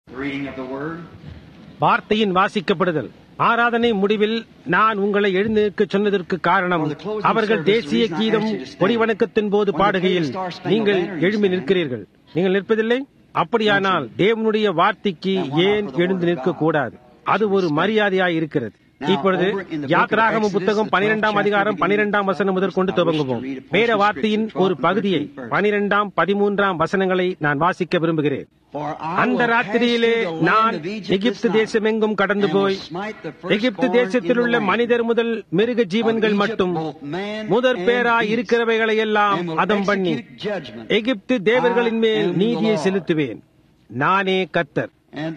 வார்த்தையின் வாசிக்கப்படுதல். ஆராதனை முடிவில் நான் உங்களை எழுந்து நிற்கச் சொன்னதற்கு காரணம், அவர்கள் தேசிய கீதம் கொடிவணக்கத்தின் போது பாடுகையில் நீங்கள் எழும்பி நிற்கிறீர்கள். நீங்கள் நிற்பதில்லை? அப்படியானால் தேவனுடைய வார்த்தைக்கு ஏன் எழுந்து நிற்க கூடாது? அது ஒரு மரியாதையாய் இருக்கிறது. இப்பொழுது யாத்ராகமம் புத்தகம் 12ஆம் அதிகாரம் 12ஆம் வசனம் முதற்கொண்டு துவங்குவோம். வேத வார்த்தையின் ஒரு பகுதியை 12ஆம் 13ஆம் வசனங்களை நான் வாசிக்க விரும்புகிறேன். அந்த ராத்திரியிலே நான் எகிப்து தேசமெங்கும் கடந்து போய் எகிப்து தேசத்தில் உள்ள மனிதர் முதல் மிருக ஜீவன்கள் மட்டும் முதற் பேராய் இருக்கிறவைகளை எல்லாம் அதம் பண்ணி எகிப்து தேவர்களின் மேல் நீதியை செலுத்துவேன். நானே கர்த்தர்.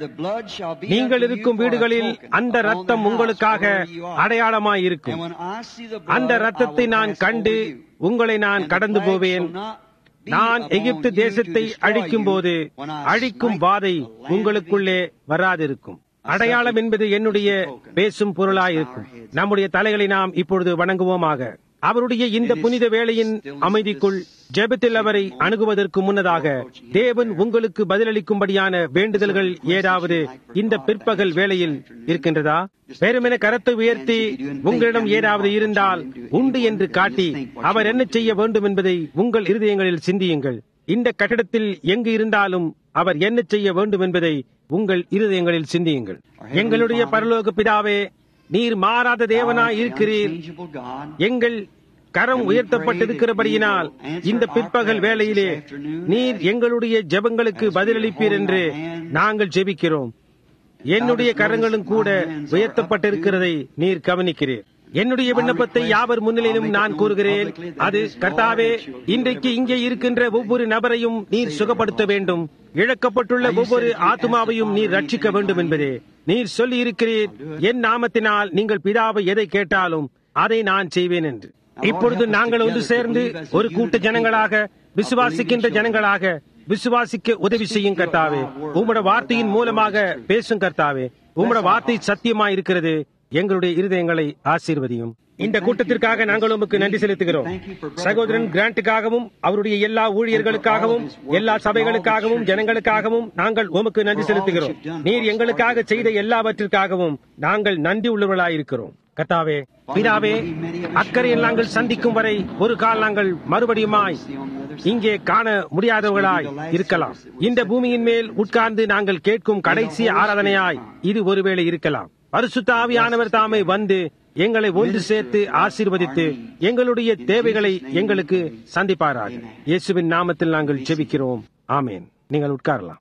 நீங்கள் இருக்கும் வீடுகளில் அந்த ரத்தம் உங்களுக்காக அடையாளமாயிருக்கும். அந்த ரத்தத்தை நான் கண்டு உங்களை நான் கடந்து போவேன். நான் எகிப்து தேசத்தை அழிக்கும் போது அழிக்கும் வாதை உங்களுக்குள்ளே வராதிருக்கும். அடையாளம் என்பது என்னுடைய பேசும் பொருளாயிருக்கும். நம்முடைய தலைகளை நாம் இப்பொழுது வணங்குவோமாக. அவருடைய இந்த புனித வேளையின் அமைதிக்குள் ஜெபத்தில் அவரை அணுகுவதற்கு முன்னதாக தேவன் உங்களுக்கு பதிலளிக்கும்படியான வேண்டுதல்கள் ஏதாவது இந்த பிற்பகல் வேளையில் இருக்கின்றதா? வெறுமென கரத்தை உயர்த்தி உங்களிடம் ஏதாவது இருந்தால் உண்டு என்று காட்டி அவர் என்ன செய்ய வேண்டும் என்பதை உங்கள் இருதயங்களில் சிந்தியுங்கள். இந்த கட்டிடத்தில் எங்கு இருந்தாலும் அவர் என்ன செய்ய வேண்டும் என்பதை உங்கள் இருதயங்களில் சிந்தியுங்கள். எங்களுடைய பரலோக பிதாவே, நீர் மாறாத தேவனாய் இருக்கிறீர். எங்கள் கரம் உயர்த்தப்பட்டிருக்கிறபடியினால் இந்த பிற்பகல் வேளையிலே நீர் எங்களுடைய ஜெபங்களுக்கு பதிலளிப்பீர் என்று நாங்கள் ஜெபிக்கிறோம். என்னுடைய கரங்களும் கூட உயர்த்தப்பட்டிருக்கிறதை நீர் கவனிக்கிறீர். என்னுடைய விண்ணப்பத்தை யாவர் முன்னிலையிலும் நான் கூறுகிறேன். அது, கர்த்தாவே, இன்றைக்கு இங்கே இருக்கின்ற ஒவ்வொரு நபரையும் நீர் சுகப்படுத்த வேண்டும். இழக்கப்பட்டுள்ள ஒவ்வொரு ஆத்மாவையும் நீர் ரட்சிக்க வேண்டும் என்பதே. நீர் சொல்லி இருக்கிறீர், என் நாமத்தினால் நீங்கள் பிதாவை எதை கேட்டாலும் அதை நான் செய்வேன் என்று. இப்பொழுது நாங்கள் ஒன்று சேர்ந்து ஒரு கூட்ட ஜனங்களாக, விசுவாசிக்கின்ற ஜனங்களாக விசுவாசிக்க உதவி செய்யும் கர்த்தாவே. உம்முடைய வார்த்தையின் மூலமாக பேசும் கர்த்தாவே. உம்முடைய வார்த்தை சத்தியமாய் இருக்கிறது. எங்களுடைய இருதயங்களை ஆசீர்வதியும். இந்த கூட்டத்திற்காக நாங்கள் உமக்கு நன்றி செலுத்துகிறோம். சகோதரன் கிராண்டுக்காகவும் அவருடைய எல்லா ஊழியர்களுக்காகவும் எல்லா சபைகளுக்காகவும் ஜனங்களுக்காகவும் நாங்கள் உமக்கு நன்றி செலுத்துகிறோம். நீர் எங்களுக்காக செய்த எல்லாவற்றிற்காகவும் நாங்கள் நன்றி உள்ளவர்களாயிருக்கிறோம். கர்த்தாவே, பிதாவே, அக்கறையில் நாங்கள் சந்திக்கும் வரை ஒரு கால் நாங்கள் மறுபடியுமாய் இங்கே காண முடியாதவர்களாய் இருக்கலாம். இந்த பூமியின் மேல் உட்கார்ந்து நாங்கள் கேட்கும் கடைசி ஆராதனையாய் இது ஒருவேளை இருக்கலாம். பரிசுத்த ஆவியானவர் தாமே வந்து எங்களை ஒன்று சேர்த்து ஆசீர்வதித்து எங்களுடைய தேவைகளை எங்களுக்கு சந்திப்பாராக. இயேசுவின் நாமத்தில் நாங்கள் ஜெபிக்கிறோம். ஆமேன். நீங்கள் உட்காரலாம்.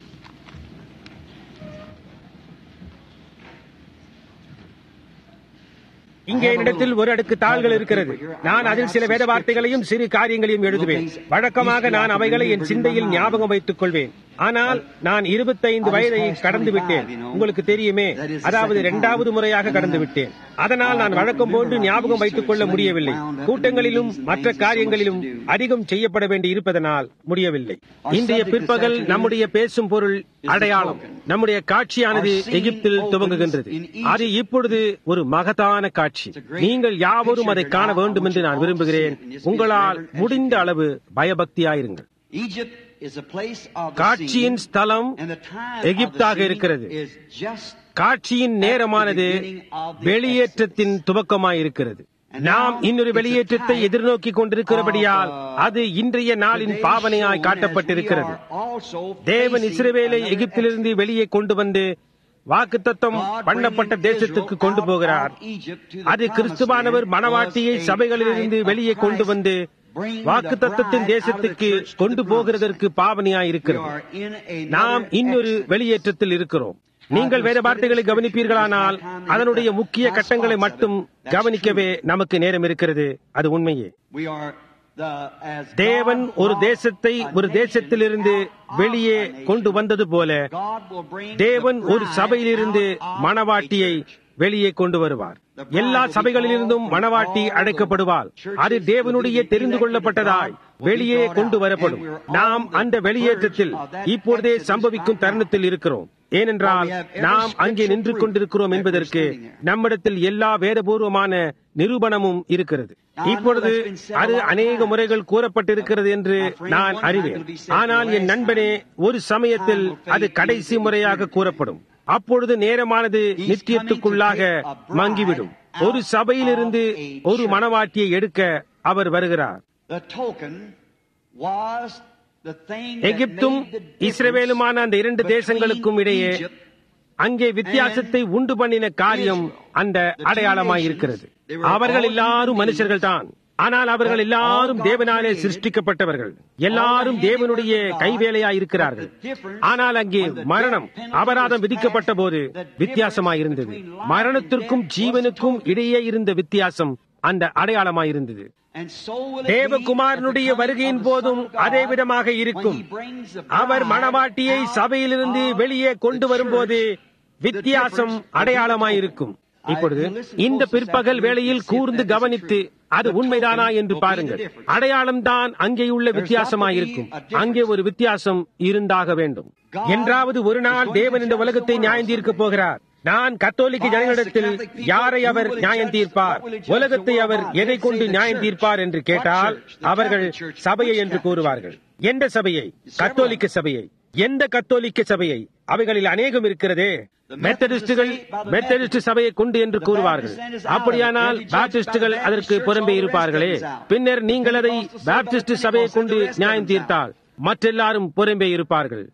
இங்கே என்னிடத்தில் ஒரு அடுக்கு தாள்கள் இருக்கிறது. நான் அதில் சில வேத வார்த்தைகளையும் சிறு காரியங்களையும் எழுதுவேன். வழக்கமாக நான் அவைகளை என் சிந்தையில் ஞாபகம் வைத்துக் கொள்வேன். ஆனால் நான் 25 வயதை கடந்து விட்டேன். உங்களுக்கு தெரியுமே, அதாவது 2வது முறையாக கடந்து விட்டேன். அதனால் நான் வழக்கம் போன்று ஞாபகம் வைத்துக் கொள்ள முடியவில்லை. கூட்டங்களிலும் மற்ற காரியங்களிலும் அதிகம் செய்யப்பட வேண்டி இருப்பதனால் முடியவில்லை. இன்றைய பிற்பகல் நம்முடைய பேசும் பொருள் அடையாளம். நம்முடைய காட்சியானது எகிப்தில் துவங்குகின்றது. அது இப்பொழுது ஒரு மகத்தான காட்சி. நீங்கள் யாவரும் அதை காண வேண்டும் என்று நான் விரும்புகிறேன். உங்களால் முடிந்த அளவு பயபக்தியாயிருங்கள். காட்சியின் ஸ்தலம் எகிப்தாக இருக்கிறது. காட்சியின் நேரமானது வெளியேற்றத்தின் துவக்கமாயிருக்கிறது. நாம் இன்னொரு வெளியேற்றத்தை எதிர்நோக்கி கொண்டிருக்கிறபடியால் அது இன்றைய நாளின் பாவனையாய் காட்டப்பட்டிருக்கிறது. தேவன் இஸ்ரவேலை எகிப்திலிருந்து வெளியே கொண்டு வந்து வாக்குத்தத்தம் பண்ணப்பட்ட தேசத்துக்கு கொண்டு போகிறார். அது கிறிஸ்துவானவர் மணவாட்டியை சபைகளிலிருந்து வெளியே கொண்டு வந்து வாக்குத்தத்தத்தின் தேசத்துக்கு கொண்டு போகிறதற்கு பாவனையாயிருக்கிறது. நாம் இன்னொரு வெளியேற்றத்தில் இருக்கிறோம். நீங்கள் வேத வார்த்தைகளை கவனிப்பீர்களானால் அதனுடைய முக்கிய கட்டங்களை மட்டும் கவனிக்கவே நமக்கு நேரம் இருக்கிறது. அது உண்மையே. தேவன் ஒரு தேசத்தை ஒரு தேசத்திலிருந்து வெளியே கொண்டு வந்தது போல தேவன் ஒரு சபையிலிருந்து மணவாட்டியை வெளியே கொண்டு வருவார். எல்லா சபைகளிலிருந்தும் மணவாட்டி அழைக்கப்படுவாள். அது தேவனுடைய தெரிந்து கொள்ளப்பட்டதாய் வெளியே கொண்டு வரப்படும். நாம் அந்த வெளியேற்றத்தில் இப்பொழுதே சம்பவிக்கும் தருணத்தில் இருக்கிறோம். ஏனென்றால் நாம் அங்கே நின்று கொண்டிருக்கிறோம் என்பதற்கு நம்மிடத்தில் எல்லா வேதபூர்வமான நிரூபணமும் இருக்கிறது. இப்பொழுது அது அநேக முறைகள் கூறப்பட்டிருக்கிறது என்று நான் அறிவேன். ஆனால் என் நண்பனே, ஒரு சமயத்தில் அது கடைசி முறையாக கூறப்படும். அப்பொழுது நேரமானது நித்தியத்துக்குள்ளாக மங்கிவிடும். ஒரு சபையிலிருந்து ஒரு மணவாட்டியை எடுக்க அவர் வருகிறார். எகிப்தும் இஸ்ரவேலுமான அந்த இரண்டு தேசங்களுக்கும் இடையே அங்கே வித்தியாசத்தை உண்டு பண்ணின காரியம் அந்த அடையாளமாயிருக்கிறது. அவர்கள் எல்லாரும் மனுஷர்கள் தான், ஆனால் அவர்கள் எல்லாரும் தேவனாலே சிருஷ்டிக்கப்பட்டவர்கள். எல்லாரும் தேவனுடைய கைவேலையாயிருக்கிறார்கள். ஆனால் அங்கே மரணம் அபராதம் விதிக்கப்பட்ட போது வித்தியாசமாயிருந்தது. மரணத்திற்கும் ஜீவனுக்கும் இடையே இருந்த வித்தியாசம் அந்த அடையாளமாயிருந்தது. தேவகுமாரனுடைய வருகையின் போதும் அதே விதமாக இருக்கும். அவர் மணவாட்டியை சபையிலிருந்து வெளியே கொண்டு வரும்போது வித்தியாசம் அடையாளமாயிருக்கும். இப்பொழுது இந்த பிற்பகல் வேளையில் கூர்ந்து கவனித்து அது உண்மைதானா என்று பாருங்கள். அடையாளம் தான் அங்கேயுள்ள வித்தியாசமாயிருக்கும். அங்கே ஒரு வித்தியாசம் இருந்தாக வேண்டும். என்றாவது ஒரு நாள் தேவன் இந்த உலகத்தை நியாயம் தீர்க்க போகிறார். நான் கத்தோலிக்க ஜனங்களிடத்தில் யாரை அவர் நியாயம் தீர்ப்பார், உலகத்தை அவர் எதை கொண்டு நியாயம் தீர்ப்பார் என்று கேட்டால் அவர்கள் சபையை என்று கூறுவார்கள். எந்த சபையை? கத்தோலிக்க சபையை. எந்த கத்தோலிக்க சபையை? அவைகளில் அநேகம் இருக்கிறதே. மெத்தடிஸ்ட் சபையை கொண்டு என்று கூறுவார்கள். அப்படியானால் பாப்டிஸ்டுகள் அதற்கு புறம்பே இருப்பார்களே. பின்னர் நீங்கள் அதை பாப்டிஸ்ட் சபையை கொண்டு நியாயம் தீர்த்தால் மற்றெல்லாரும் புறம்பே இருப்பார்கள்.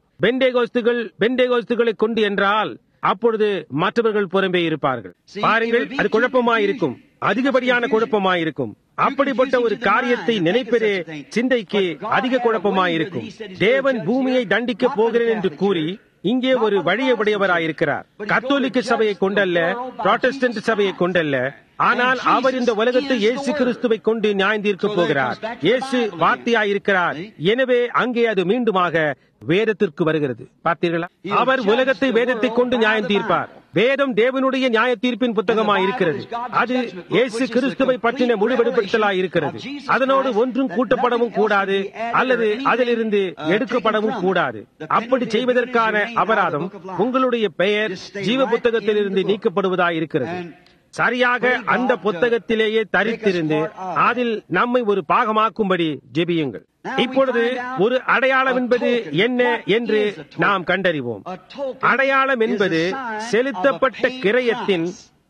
பெண்டேகோஸ்துகளை கொண்டு என்றால் அப்பொழுது மற்றவர்கள் புறம்பே இருப்பார்கள். பாருங்கள், அது குழப்பமாயிருக்கும், அதிகப்படியான குழப்பமாயிருக்கும். அப்படிப்பட்ட ஒரு காரியத்தை நினைப்பதே சிந்தைக்கு அதிக குழப்பமாயிருக்கும். தேவன் பூமியை தண்டிக்க போகிறேன் என்று கூறி இங்கே ஒரு வழியை உடையவராயிருக்கிறார். கத்தோலிக்க சபையை கொண்டல்ல, புராட்டஸ்டன்ட் சபையை கொண்டல்ல, ஆனால் அவர் இந்த உலகத்தை இயேசு கிறிஸ்துவை கொண்டு நியாயம் தீர்க்க போகிறார். இயேசு வார்த்தையாயிருக்கிறார். எனவே அங்கே அது மீண்டுமாக வேதத்திற்கு வருகிறது. பார்த்தீர்களா? அவர் உலகத்தை வேதத்தை கொண்டு நியாயம் தீர்ப்பார். வேதம் தேவனுடைய நியாய தீர்ப்பின் புத்தகமாயிருக்கிறது. அது இயேசு கிறிஸ்துவை பற்றின முடிவெடுப்படுத்தலாயிருக்கிறது. அதனோடு ஒன்றும் கூட்டப்படவும் கூடாது, அல்லது அதிலிருந்து எடுக்கப்படவும் கூடாது. அப்படி செய்வதற்கான அபராதம் உங்களுடைய பெயர் ஜீவ புத்தகத்திலிருந்து நீக்கப்படுவதாயிருக்கிறது. சரியாக அந்த புத்தகத்திலேயே தரித்திருந்து அதில் நம்மை ஒரு பாகமாக்கும்படி ஜெபியுங்கள். இப்பொழுது ஒரு அடையாளம் என்பது என்ன என்று நாம் கண்டறிவோம். அடையாளம் என்பது செலுத்தப்பட்ட கிரயத்தின்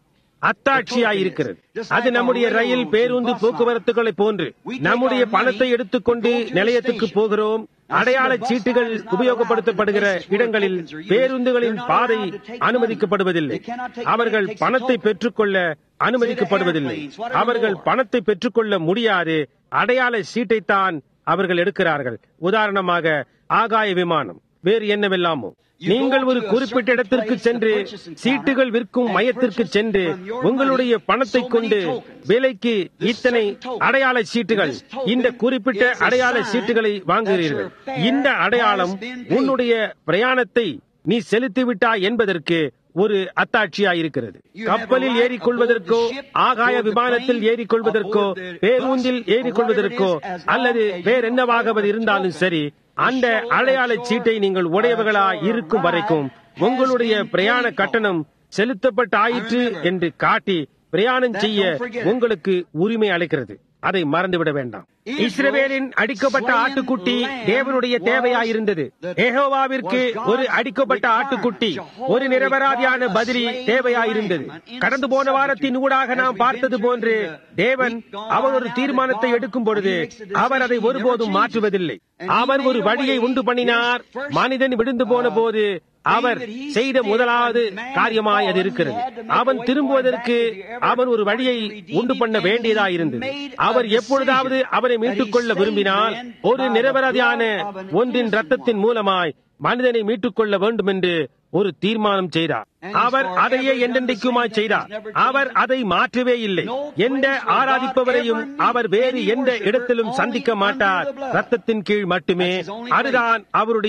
அத்தாட்சியாயிருக்கிறது. அது நம்முடைய ரயில், பேருந்து, போக்குவரத்துகளை போன்று நம்முடைய பணத்தை எடுத்துக்கொண்டு நிலையத்துக்கு போகிறோம். அடையாள சீட்டுகள் உபயோகப்படுத்தப்படுகிற இடங்களில் பேருந்துகளின் பாதை அனுமதிக்கப்படுவதில்லை. அவர்கள் பணத்தை பெற்றுக்கொள்ள அனுமதிக்கப்படுவதில்லை. அவர்கள் பணத்தை பெற்றுக்கொள்ள முடியாது. அடையாள சீட்டைத்தான் அவர்கள் எடுக்கிறார்கள். உதாரணமாக ஆகாய விமானம், வேறு என்னவெல்லாமோ. நீங்கள் ஒரு குறிப்பிட்ட இடத்திற்கு சென்று சீட்டுகள் விற்கும் மையத்திற்கு சென்று உங்களுடைய பணத்தை கொண்டு விலைக்கு இத்தனை அடையாள சீட்டுகள், இந்த குறிப்பிட்ட அடையாள சீட்டுகளை வாங்குகிறீர்கள். இந்த அடையாளம் உன்னுடைய பிரயாணத்தை நீ செலுத்திவிட்டாய் என்பதற்கு ஒரு அத்தாட்சியாயிருக்கிறது. கப்பலில் ஏறிக்கொள்வதற்கோ, ஆகாய விமானத்தில் ஏறிக்கொள்வதற்கோ, பேருந்தில் ஏறிக்கொள்வதற்கோ அல்லது வேறென்னவாக இருந்தாலும் சரி, அந்த அடையாள சீட்டை நீங்கள் உடையவர்களாய் இருக்கும் வரைக்கும் உங்களுடைய பிரயாண கட்டணம் செலுத்தப்பட்டாயிற்று என்று காட்டி பிரயாணம் செய்ய உங்களுக்கு உரிமை அளிக்கிறது. அதை மறந்துவிட வேண்டாம். இஸ்ரவேலின் அடிக்கப்பட்ட ஆட்டுக்குட்டி தேவனுடைய தேவையாயிருந்தது. யெகோவாவிற்கு ஒரு அடிக்கப்பட்ட ஆட்டுக்குட்டி, ஒரு நிரபராதியான பதிலி தேவையாயிருந்தது. கடந்து போன வாரத்தின் ஊடாக நாம் பார்த்தது போன்று தேவன் அவர் ஒரு தீர்மானத்தை எடுக்கும் பொழுது அவர் அதை ஒருபோதும் மாற்றுவதில்லை. அவர் ஒரு வழியை உண்டு பண்ணினார். மனிதன் விழுந்து போன போது அவர் செய்த முதலாவது காரியமாய் அது இருக்கிறது. அவன் திரும்புவதற்கு அவன் ஒரு வழியை உண்டு பண்ண வேண்டியதாயிருந்தது. அவர் எப்பொழுதாவது அவனை மீட்டுக் கொள்ள விரும்பினால் ஒரு நிரபராதியான ஒன்றின் இரத்தத்தின் மூலமாய் மனிதனை மீட்டுக் கொள்ள வேண்டும் என்று ஒரு தீர்மானம் செய்தார். அவர் அதையே என்றென்றைக்குமாய் செய்தார். அவர் அதை மாற்றவே இல்லை. எந்த ஆராதிப்பவரையும் அவர் வேறு எந்த இடத்திலும் சந்திக்க மாட்டார். ரத்தத்தின் கீழ் மட்டுமே. அதுதான் அவருடைய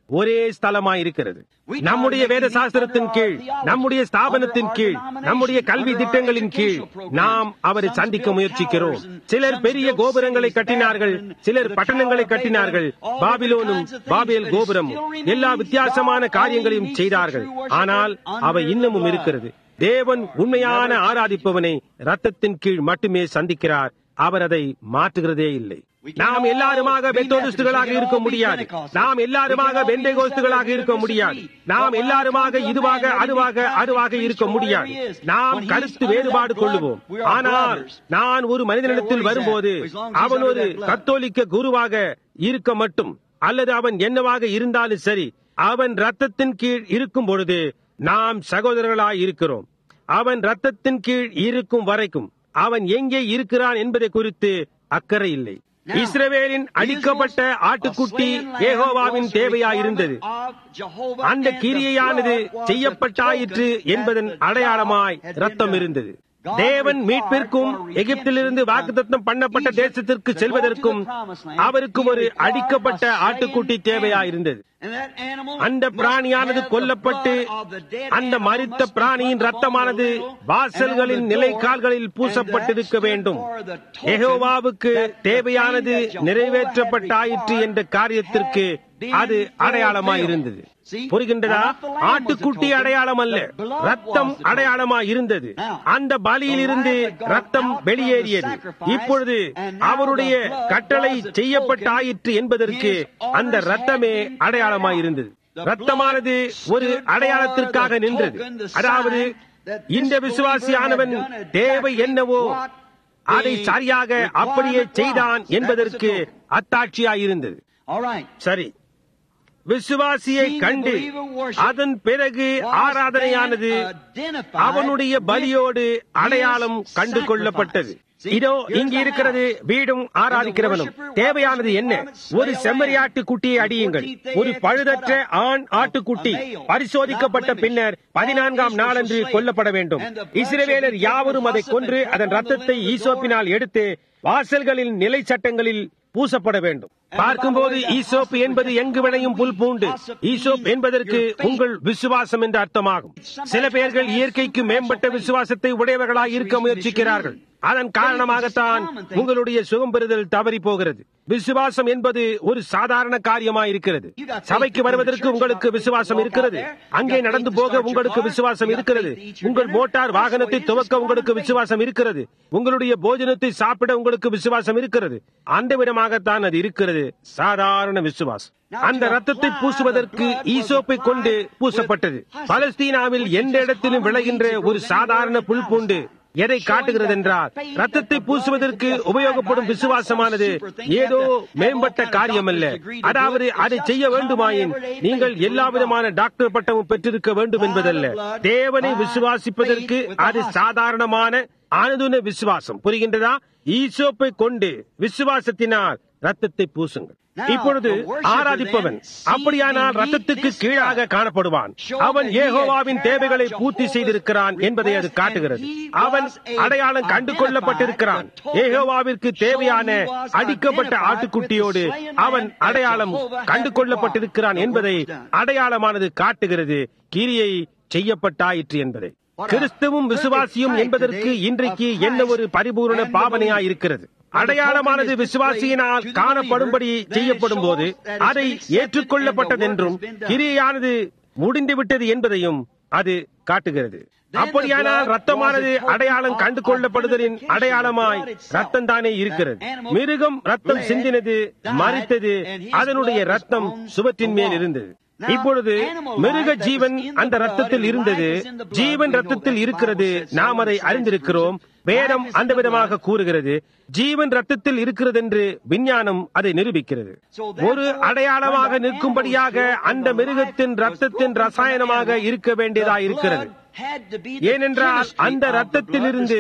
ஒரே ஸ்தலமாயிருக்கிறது. நம்முடைய வேத சாஸ்திரத்தின் கீழ், நம்முடைய ஸ்தாபனத்தின் கீழ், நம்முடைய கல்வி திட்டங்களின் கீழ் நாம் அவரை சந்திக்க முயற்சிக்கிறோம். சிலர் பெரிய கோபுரங்களை கட்டினார்கள், சிலர் பட்டணங்களை கட்டினார்கள், பாபிலோனும் பாபேல் கோபுரமும் எல்லா வித்தியாசமான காரியங்களையும் செய்தார்கள். ஆனால் அவை இன்னமும் இருக்கிறது. தேவன் உண்மையான ஆராதிப்பவனை ரத்தத்தின் கீழ் மட்டுமே சந்திக்கிறார். அவர் அதை மாற்றுகிறதே இல்லை. நாம் எல்லாருமாக பெந்தோஸ்துகளாக இருக்க முடியாது. நாம் எல்லாருமாக பெந்தேகோஸ்துகளாக இருக்க முடியாது. நாம் எல்லாருமாக அதுவாக இருக்க முடியாது. நாம் கருத்து வேறுபாடு கொள்ளுவோம். ஆனால் நான் ஒரு மனிதனிடத்தில் வரும்போது அவன் ஒரு கத்தோலிக்க குருவாக இருக்க மட்டும், அல்லது அவன் என்னவாக இருந்தாலும் சரி, அவன் ரத்தத்தின் கீழ் இருக்கும் பொழுது நாம் சகோதரர்களாய் இருக்கிறோம். அவன் ரத்தத்தின் கீழ் இருக்கும் வரைக்கும் அவன் எங்கே இருக்கிறான் என்பதை குறித்து அக்கறை இல்லை. இஸ்ரவேலின் அழிக்கப்பட்ட ஆட்டுக்குட்டி யெகோவாவின் தேவையாயிருந்தது. அந்த கிரியையானது செய்யப்பட்டாயிற்று என்பதன் அடையாளமாய் ரத்தம் இருந்தது. தேவன் மீட்பிற்கும் எகிப்திலிருந்து வாக்குத்தத்தம் பண்ணப்பட்ட தேசத்திற்கு செல்வதற்கும் அவருக்கு ஒரு அடிக்கப்பட்ட ஆட்டுக்குட்டி தேவையாயிருந்தது. அந்த பிராணியானது கொல்லப்பட்டு அந்த மரித்த பிராணியின் ரத்தமானது வாசல்களின் நிலைக்கால்களில் பூசப்பட்டிருக்க வேண்டும். யெகோவாவுக்கு தேவையானது நிறைவேற்றப்பட்டாயிற்று என்ற காரியத்திற்கு அது அடையாளமாயிருந்தது. புரிகின்றதா? ஆட்டுக்குட்டி அடையாளம் அல்ல, ரத்தம் அடையாளமாயிருந்தது. அந்த பலியிலிருந்து ரத்தம் வெளியேறியது. இப்பொழுது அவருடைய கட்டளை செய்யப்பட்டாயிற்று என்பதற்கு அந்த ரத்தமே அடையாளமாயிருந்தது. ரத்தமானது ஒரு அடையாளத்திற்காக நின்றது. அதாவது இந்த விசுவாசியானவன் தேவை என்னவோ அதை சரியாக அப்படியே செய்தான் என்பதற்கு அத்தாட்சியாயிருந்தது. சரி, விசுவாசியை கண்டு அதன் பிறகு ஆராதனையானது அவனுடைய பலியோடு அடையாளம் கண்டு கொள்ளப்பட்டது. இதோ இங்கு இருக்கிறது வீடும் ஆராதிக்கிறவனும். தேவையானது என்ன? ஒரு செம்மறியாட்டு குட்டியை அடியுங்கள். ஒரு பழுதற்ற ஆண் ஆட்டுக்குட்டி பரிசோதிக்கப்பட்ட பின்னர் 14ஆம் நாளன்று கொல்லப்பட வேண்டும். இஸ்ரவேலர் யாவரும் அதை கொன்று அதன் ரத்தத்தை ஈசோப்பினால் எடுத்து வாசல்களின் நிலை சட்டங்களில் பூசப்பட வேண்டும். பார்க்கும்போது ஈசோப் என்பது எங்கு விளையும் புல் பூண்டு. ஈசோப் என்பதற்கு உங்கள் விசுவாசம் என்று அர்த்தமாகும். சில பேர்கள் இயற்கைக்கு மேம்பட்ட விசுவாசத்தை உடையவர்களாய் இருக்க முயற்சிக்கிறார்கள். அதன் காரணமாகத்தான் உங்களுடைய சுகம் பெறுதல் தவறி போகிறது. விசுவாசம் என்பது ஒரு சாதாரண காரியமாயிருக்கிறது. சபைக்கு வருவதற்கு உங்களுக்கு விசுவாசம் இருக்கிறது. அங்கே நடந்து போக உங்களுக்கு விசுவாசம் இருக்கிறது. உங்கள் மோட்டார் வாகனத்தை துவக்க உங்களுக்கு விசுவாசம் இருக்கிறது. உங்களுடைய போஜனத்தை சாப்பிட உங்களுக்கு விசுவாசம் இருக்கிறது. அந்த விதமாகத்தான் அது இருக்கிறது. சாதாரண விசுவாசம். அந்த ரத்தத்தை பூசுவதற்கு ஈசோப்பை கொண்டு பூசப்பட்டது. பலஸ்தீனாவில் எந்த இடத்திலும் விளைகின்ற ஒரு சாதாரண புல் பூண்டு எதை காட்டுகிறது என்றால், ரத்தத்தை பூசுவதற்கு உபயோகப்படும் விசுவாசமானது ஏதோ மேம்பட்ட காரியம் அல்ல. அதாவது அதை செய்ய வேண்டுமாயின் நீங்கள் எல்லா விதமான டாக்டர் பட்டமும் பெற்றிருக்க வேண்டும் என்பதல்ல. தேவனை விசுவாசிப்பதற்கு அது சாதாரணமான அனுதின விசுவாசம். புரிகின்றதா? ஈசோப்பை கொண்டு விசுவாசத்தினால் ரத்தத்தை பூசுங்கள். இப்பொழுது ஆராதிப்பவன் அப்படியானால் ரத்தத்துக்கு கீழாக காணப்படுவான். அவன் யெகோவாவின் தேவைகளை பூர்த்தி செய்திருக்கிறான் என்பதை அது காட்டுகிறது. அவன் அடையாளம் கண்டு கொள்ளப்பட்டிருக்கிறான். யெகோவாவிற்கு தேவையான அடிக்கப்பட்ட ஆட்டுக்குட்டியோடு அவன் அடையாளம் கண்டு கொள்ளப்பட்டிருக்கிறான் என்பதை அடையாளமானது காட்டுகிறது. கிரியை செய்யப்பட்டாயிற்று என்பதை. கிறிஸ்துவும் விசுவாசியும் என்பதற்கு இன்றைக்கு என்ன ஒரு பரிபூரண பாவனையாயிருக்கிறது. அடையாளமானது விசுவாசியினால் காணப்படும்படி செய்யப்படும் போது அதை ஏற்றுக்கொள்ளப்பட்டதென்றும் கிரியையானது முடிந்துவிட்டது என்பதையும் அது காட்டுகிறது. அப்படியானால் ரத்தமானது அடையாளம் கண்டு கொள்ளப்படுதலின் அடையாளமாய் ரத்தம் தானே இருக்கிறது. மிருகம் ரத்தம் சிந்தினது, மரித்தது, அதனுடைய ரத்தம் சுவற்றின் மேல் இருந்தது. இப்பொழுது மிருக ஜீவன் அந்த ரத்தத்தில் இருந்தது. ஜீவன் ரத்தத்தில் இருக்கிறது. நாம் அதை அறிந்திருக்கிறோம். வேதம் அந்த விதமாக கூறுகிறது. ஜீவன் ரத்தத்தில் இருக்கிறது என்று விஞ்ஞானம் அதை நிரூபிக்கிறது. ஒரு அடையாளமாக நிற்கும்படியாக அந்த மிருகத்தின் ரத்தத்தின் ரசாயனமாக இருக்க வேண்டியதாக இருக்கிறது. ஏனென்றால் அந்த ரத்தத்திலிருந்து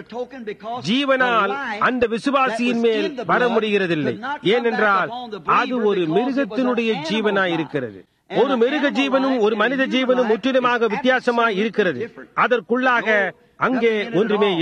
ஜீவனால் அந்த விசுவாசியின் மேல் வர முடிகிறதில்லை. ஏனென்றால் அது ஒரு மிருகத்தினுடைய ஜீவனாயிருக்கிறது. ஒரு மிருக ஜீவனும் ஒரு மனித ஜீவனும் முற்றிலுமாக வித்தியாசமாய் இருக்கிறது. அதற்குள்ளாக அங்கே ஒன்றுமே இல்லை.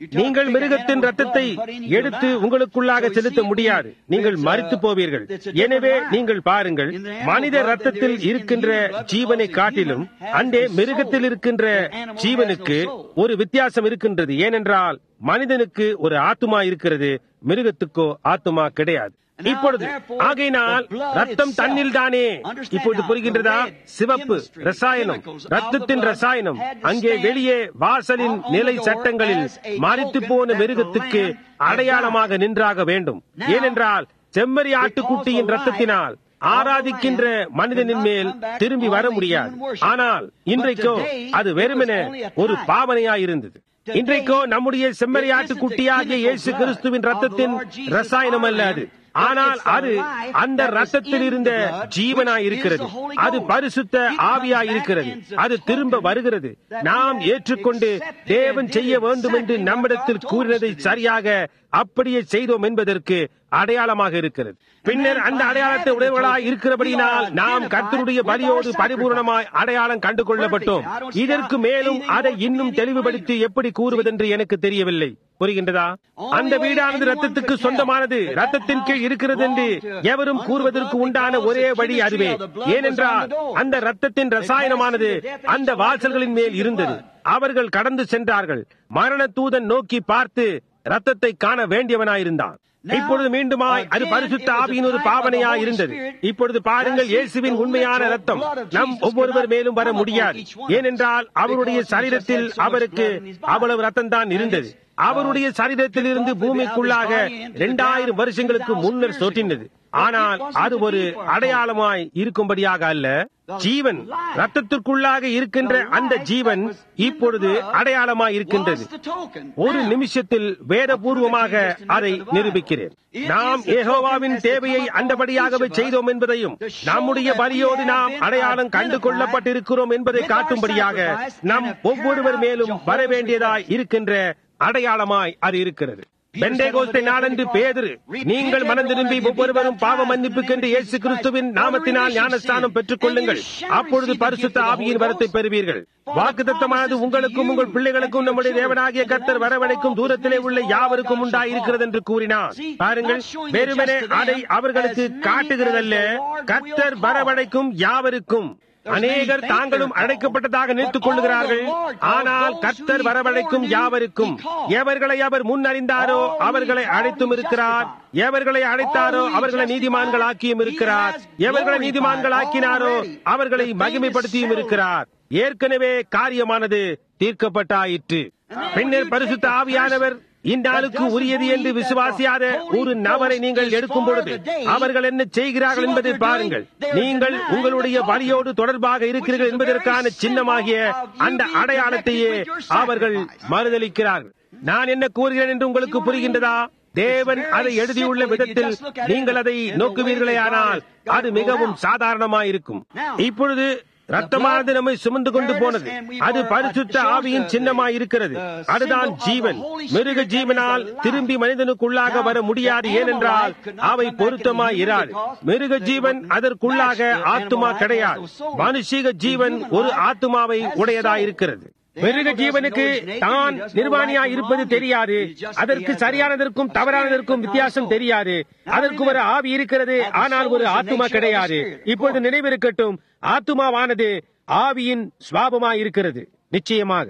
நீங்கள் மிருகத்தின் ரத்தத்தை எடுத்து உங்களுக்குள்ளாக செலுத்த முடியாது, நீங்கள் மரித்து போவீர்கள். எனவே நீங்கள் பாருங்கள், மனித ரத்தத்தில் இருக்கின்ற ஜீவனை காட்டிலும் அந்த மிருகத்தில் இருக்கின்ற ஜீவனுக்கு ஒரு வித்தியாசம் இருக்கின்றது. ஏனென்றால் மனிதனுக்கு ஒரு ஆத்துமா இருக்கிறது, மிருகத்துக்கோ ஆத்துமா கிடையாது. இப்பொழுது ஆகையினால் ரத்தம் தன்னில் தானே. இப்பொழுது புரிகின்றதா? சிவப்பு ரசாயனம், ரத்தத்தின் ரசாயனம் அங்கே வெளியே வாசலின் நிலை சட்டங்களில் மரித்து போன மிருகத்துக்கு அடையாளமாக நின்றாக வேண்டும். ஏனென்றால் செம்மறி ஆட்டுக்குட்டியின் ரத்தத்தினால் ஆராதிக்கின்ற மனிதனின் மேல் திரும்பி வர முடியாது. ஆனால் இன்றைக்கோ அது வெறுமனே ஒரு பாவனையாயிருந்தது. இன்றைக்கோ நம்முடைய செம்மறி ஆட்டுக்குட்டியாகிய இயேசு கிறிஸ்துவின் ரத்தத்தின் ரசாயனம் அல்ல அது, ஆனால் அது அந்த ரத்தத்தில் இருந்த ஜீவனாய் இருக்கிறது. அது பரிசுத்த ஆவியாய் இருக்கிறது. அது திரும்ப வருகிறது. நாம் ஏற்றுக்கொண்டு தேவன் செய்ய வேண்டும் என்று நம்மிடத்தில் கூறினதை சரியாக அப்படியே செய்தோம் என்பதற்கு அடையாளமாக இருக்கிறது. பின்னர் அந்த அடையாளத்தை உடையவர்களாய் இருக்கிறபடினால் நாம் கர்த்தருடைய பலியோடு பரிபூர்ணமாய் அடையாளம் கண்டு கொள்ளப்பட்டோம். இதற்கு மேலும் அதை இன்னும் தெளிவுபடுத்தி எப்படி கூறுவதென்று எனக்கு தெரியவில்லை. புரிகின்றதா? அந்த வீடானது ரத்தத்துக்கு சொந்தமானது, ரத்தத்தின் கீழ் இருக்கிறது என்று எவரும் கூறுவதற்கு உண்டான ஒரே வழி அதுவே. ஏனென்றால் அந்த ரத்தத்தின் ரசாயனமானது அந்த வாசல்களின் மேல் இருந்தது. அவர்கள் கடந்து சென்றார்கள். மரண தூதன் நோக்கி பார்த்து ரத்தத்தை காண வேண்டியவனாயிருந்தான். இப்பொழுது மீண்டுமாய் அது பரிசுத்த ஆவியின் ஒரு பாவனையாய் இருந்தது. இப்பொழுது பாருங்கள், இயேசுவின் உண்மையான ரத்தம் நம் ஒவ்வொருவர் மேலும் வர முடியாது. ஏனென்றால் அவருடைய சரீரத்தில் அவருக்கு அவ்வளவு ரத்தம் தான் இருந்தது. அவருடைய சரீரத்தில் இருந்து பூமிக்குள்ளாக 2000 வருஷங்களுக்கு முன்னர் சொட்டினது. ஆனால் அது ஒரு அடையாளமாய் இருக்கும்படியாக அல்ல. ஜீவன் ரத்தத்திற்குள்ளாக இருக்கின்ற அந்த ஜீவன் இப்பொழுது அடையாளமாய் இருக்கின்றது. ஒரு நிமிஷத்தில் வேதபூர்வமாக அதை நிரூபிக்கிறேன். நாம் யெகோவாவின் தேவையை அந்தபடியாகவே செய்தோம் என்பதையும் நம்முடைய பலியோடு நாம் அடையாளம் கண்டு கொள்ளப்பட்டிருக்கிறோம் என்பதை காட்டும்படியாக நம் ஒவ்வொருவர் மேலும் வர வேண்டியதாய் இருக்கின்ற அடையாளமாய் அது இருக்கிறது. பெந்தேகோஸ்தே நாளன்று பேதுரு, நீங்கள் மனம் திரும்பி ஒவ்வொருவரும் பாவ மன்னிப்புக்கென்று இயேசு கிறிஸ்துவின் நாமத்தினால் ஞானஸ்தானம் பெற்றுக் கொள்ளுங்கள், அப்பொழுது பரிசுத்த ஆவியின் வரத்தை பெறுவீர்கள். வாக்குத்தத்தமானது உங்களுக்கும் உங்கள் பிள்ளைகளுக்கும் நம்முடைய தேவனாகிய கர்த்தர் வரவழைக்கும் தூரத்திலே உள்ள யாவருக்கும் உண்டாயிருக்கிறது என்று கூறினார். பாருங்கள், வெறுமனே அதை அவர்களுக்கு காட்டுகிறதல்ல, கர்த்தர் வரவழைக்கும் யாவருக்கும். அநேகர் தாங்களும் அழைக்கப்பட்டதாக நினைத்துக் கொள்ளுகிறார்கள். ஆனால் கர்த்தர் வரவழைக்கும் யாவருக்கும். எவர்களை அவர் முன்னறிந்தாரோ அவர்களை அழைத்தும் இருக்கிறார். எவர்களை அழைத்தாரோ அவர்களை நீதிமான்கள் ஆக்கியும் இருக்கிறார். எவர்களை நீதிமான்கள் ஆக்கினாரோ அவர்களை மகிமைப்படுத்தியும் இருக்கிறார். ஏற்கனவே காரியமானது தீர்க்கப்பட்டாயிற்று. பின்னர் பரிசுத்த ஆவியானவர் இந்நாளுக்கு உரியது என்று விசுவாசியாத ஒரு நபரை நீங்கள் எடுக்கும் பொழுது அவர்கள் என்ன செய்கிறார்கள் என்பதை பாருங்கள். நீங்கள் உங்களுடைய பலியோடு தொடர்பாக இருக்கிறீர்கள் என்பதற்கான சின்னமாகிய அந்த அடையாளத்தையே அவர்கள் மறுதலிக்கிறார்கள். நான் என்ன கூறுகிறேன் என்று உங்களுக்கு புரிகின்றதா? தேவன் அதை எழுதியுள்ள விதத்தில் நீங்கள் அதை நோக்குவீர்களே, ஆனால் அது மிகவும் சாதாரணமாயிருக்கும். இப்பொழுது ரத்தமானது நம்மை சுமந்து கொண்டு போனது. அது பரிசுத்த ஆவியின் சின்னமாய் இருக்கிறது. அதுதான் ஜீவன். மிருக ஜீவனால் திரும்பி மனிதனுக்குள்ளாக வர முடியாது. ஏனென்றால் அவை பொருத்தமாய் இராது. மிருக ஜீவன் அதற்குள்ளாக ஆத்துமா கிடையாது. மனுஷீக ஜீவன் ஒரு ஆத்துமாவை உடையதாயிருக்கிறது. மிருக ஜீவனுக்கு தான் நிர்வாணியாய் இருப்பது தெரியாது. அதற்கு சரியானதற்கும் தவறானதற்கும் வித்தியாசம் தெரியாது. அதற்கு ஒரு ஆவி இருக்கிறது, ஆனால் ஒரு ஆத்துமா கிடையாது. இப்பொழுது நினைவிருக்கட்டும், ஆத்துமாவானது ஆவியின் சுவாபமாய் இருக்கிறது. நிச்சயமாக.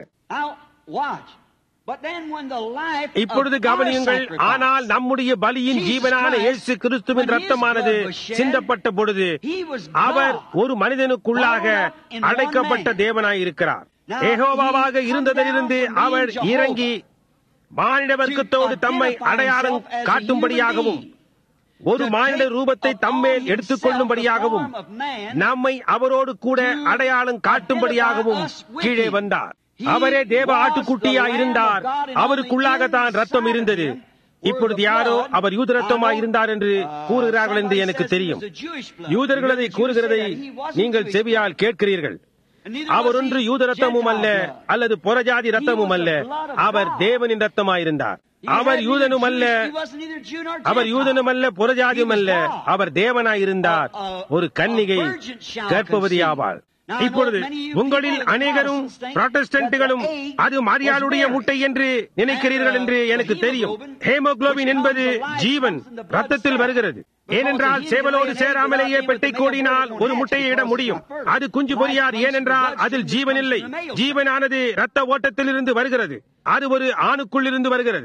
இப்பொழுது கவனியுங்கள். ஆனால் நம்முடைய பலியின் ஜீவனான இயேசு கிறிஸ்துவின் ரத்தமானது சிந்தப்பட்ட பொழுது அவர் ஒரு மனிதனுக்குள்ளாக அடைக்கப்பட்ட தேவனாய் இருக்கிறார். யெகோவாவாக இருந்ததிலிருந்து அவர் இறங்கி மானிட வர்க்கத்தோடு தம்மை அடையாளம் காட்டும்படியாகவும் ஒரு மானிட ரூபத்தை தம்மேல் எடுத்துக் கொள்ளும்படியாகவும் நம்மை அவரோடு கூட அடையாளம் காட்டும்படியாகவும் கீழே வந்தார். அவரே தேவ ஆட்டுக்குட்டியாய் இருந்தார். அவருக்குள்ளாகத்தான் ரத்தம் இருந்தது. இப்பொழுது யாரோ அவர் யூத ரத்தமாய் இருந்தார் என்று கூறுகிறார்கள் என்று எனக்கு தெரியும். யூதர்கள் அதை கூறுகிறதை நீங்கள் செவியால் கேட்கிறீர்கள். அவர் ஒன்று யூத ரத்தமும் அல்ல, அல்லது புறஜாதி ரத்தமும் அல்ல. அவர் தேவனின் ரத்தமாயிருந்தார். அவர் யூதனும் அல்ல, அவர் யூதனும் அல்ல, புறஜாதியும் அல்ல. அவர் தேவனாயிருந்தார். ஒரு கன்னிகை கர்ப்பவதி ஆவாள். இப்பொழுது உங்களில் அநேகரும் புராட்டஸ்டன்ட்களும் அது மரியாளுடைய முட்டை என்று நினைக்கிறீர்கள் என்று எனக்கு தெரியும். ஹீமோகுளோபின் என்பது ஜீவன் ரத்தத்தில் வருகிறது. ஏனென்றால் சேவலோடு சேராமலேயே பெட்டை கோடினால் ஒரு முட்டையை இட முடியும். அது குஞ்சு பொரியாது. ஏனென்றால் அதில் ஜீவன் இல்லை. ஜீவனானது ரத்த ஓட்டத்திலிருந்து வருகிறது. அது ஒரு ஆணுக்குள் இருந்து வருகிறது.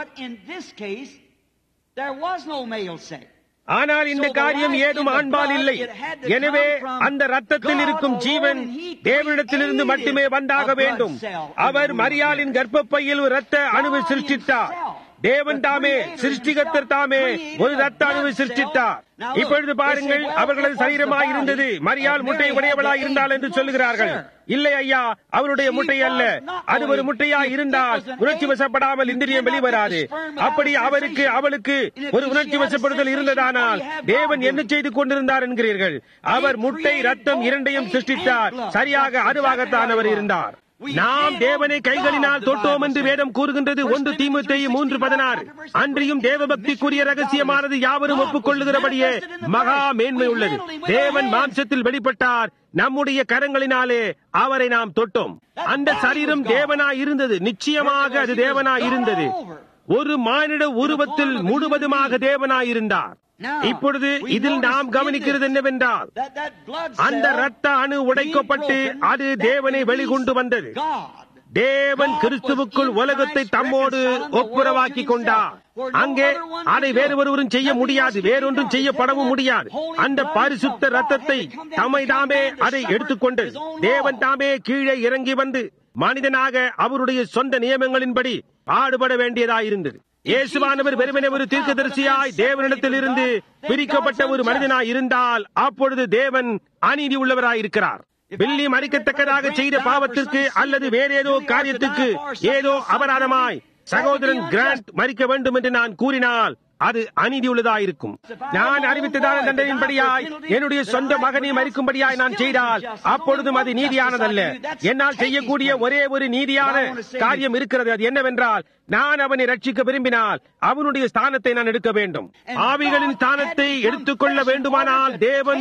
ஆனால் இந்த காரியம் ஏதும் ஆண்பால் இல்லை. எனவே அந்த ரத்தத்தில் இருக்கும் ஜீவன் தேவனிடத்திலிருந்து மட்டுமே வந்தாக வேண்டும். அவர் மரியாளின் கர்ப்பப்பையில் ஒரு ரத்த அணுவை சிருஷ்டித்தார். தேவன் தாமே, சிருஷ்டிகர்த்தர் தாமே ஒரு ரத்த அணுவை சிருஷ்டித்தார். இப்பொழுது பாருங்கள், அவர்களது சரீரமாய் இருந்தது. மரியாள் முட்டை உடையவளாய் இருந்தால் என்று சொல்லுகிறார்கள். இல்லை ஐயா, அவருடைய முட்டை அல்ல. அது ஒரு முட்டையாய் இருந்தால் உணர்ச்சி வசப்படாமல் இந்திரியம் வெளிவராது. அப்படி அவளுக்கு ஒரு உணர்ச்சி வசப்படுதல் இருந்ததானால் தேவன் என்ன செய்து கொண்டிருந்தார் என்கிறீர்கள்? அவர் முட்டை ரத்தம் இரண்டையும் சிருஷ்டித்தார். சரியாக அதுவாகத்தான் அவர் இருந்தார். நாம் தேவனை கைகளினால் தொட்டோம் என்று வேதம் கூறுகின்றது. 1 தீமோத்தேயு 3:16. அன்றியும் தேவபக்திக்குரிய ரகசியமானது யாவரும் ஒப்புக்கொள்ளுகிறபடியே மகா மேன்மை உள்ளது. தேவன் மாம்சத்தில் வெளிப்பட்டார். நம்முடைய கரங்களினாலே அவரை நாம் தொட்டோம். அந்த சரீரம் தேவனாய் இருந்தது. நிச்சயமாக அது தேவனாய் இருந்தது. ஒரு மானிட உருவத்தில் முழுவதுமாக தேவனாய் இருந்தார். இப்பொழுது இதில் நாம் கவனிக்கிறது என்னவென்றால், அந்த இரத்த அணு உடைக்கப்பட்டு அது தேவனை வெளிக்கொண்டு வந்தது. தேவன் கிறிஸ்துவுக்குள் உலகத்தை தம்மோடு ஒப்புரவாக்கி கொண்டார். அங்கே அதை வேறு ஒருவரும் செய்ய முடியாது, வேறொன்றும் செய்யப்படவும் முடியாது. அந்த பரிசுத்த ரத்தத்தை தம்மை தாமே அதை எடுத்துக்கொண்டு தேவன் தாமே கீழே இறங்கி வந்து மனிதனாக அவருடைய சொந்த நியமங்களின்படி பாடுபட வேண்டியதாயிருந்தது. இயேசுவானவர் வெறுமனே ஒரு தீர்க்கதரிசியாய் தேவனிடத்தில் இருந்து பிரிக்கப்பட்ட ஒரு மனிதனாய் இருந்தால் அப்பொழுது தேவன் அநீதி உள்ளவராய் இருக்கிறார். பில்லி மறிக்கத்தக்கதாக செய்த பாவத்திற்கு அல்லது வேற ஏதோ காரியத்துக்கு ஏதோ அபராதமாய் சகோதரன் கிராண்ட் மறிக்க வேண்டும் என்று நான் கூறினால் அது அநீதி உள்ளதாயிருக்கும். நான் அறிவித்ததான தண்டனையின்படியாய் என்னுடைய சொந்த மகனை மறிக்கும்படியாய் நான் செய்தால் அப்பொழுதும் அது நீதியானதல்ல. என்னால் செய்யக்கூடிய ஒரே ஒரு நீதியான காரியம் இருக்கிறது. அது என்னவென்றால், நான் அவனை ரட்சிக்க விரும்பினால் அவனுடைய ஸ்தானத்தை நான் எடுக்க வேண்டும். ஆவிகளின் ஸ்தானத்தை எடுத்துக்கொள்ள வேண்டுமானால் தேவன்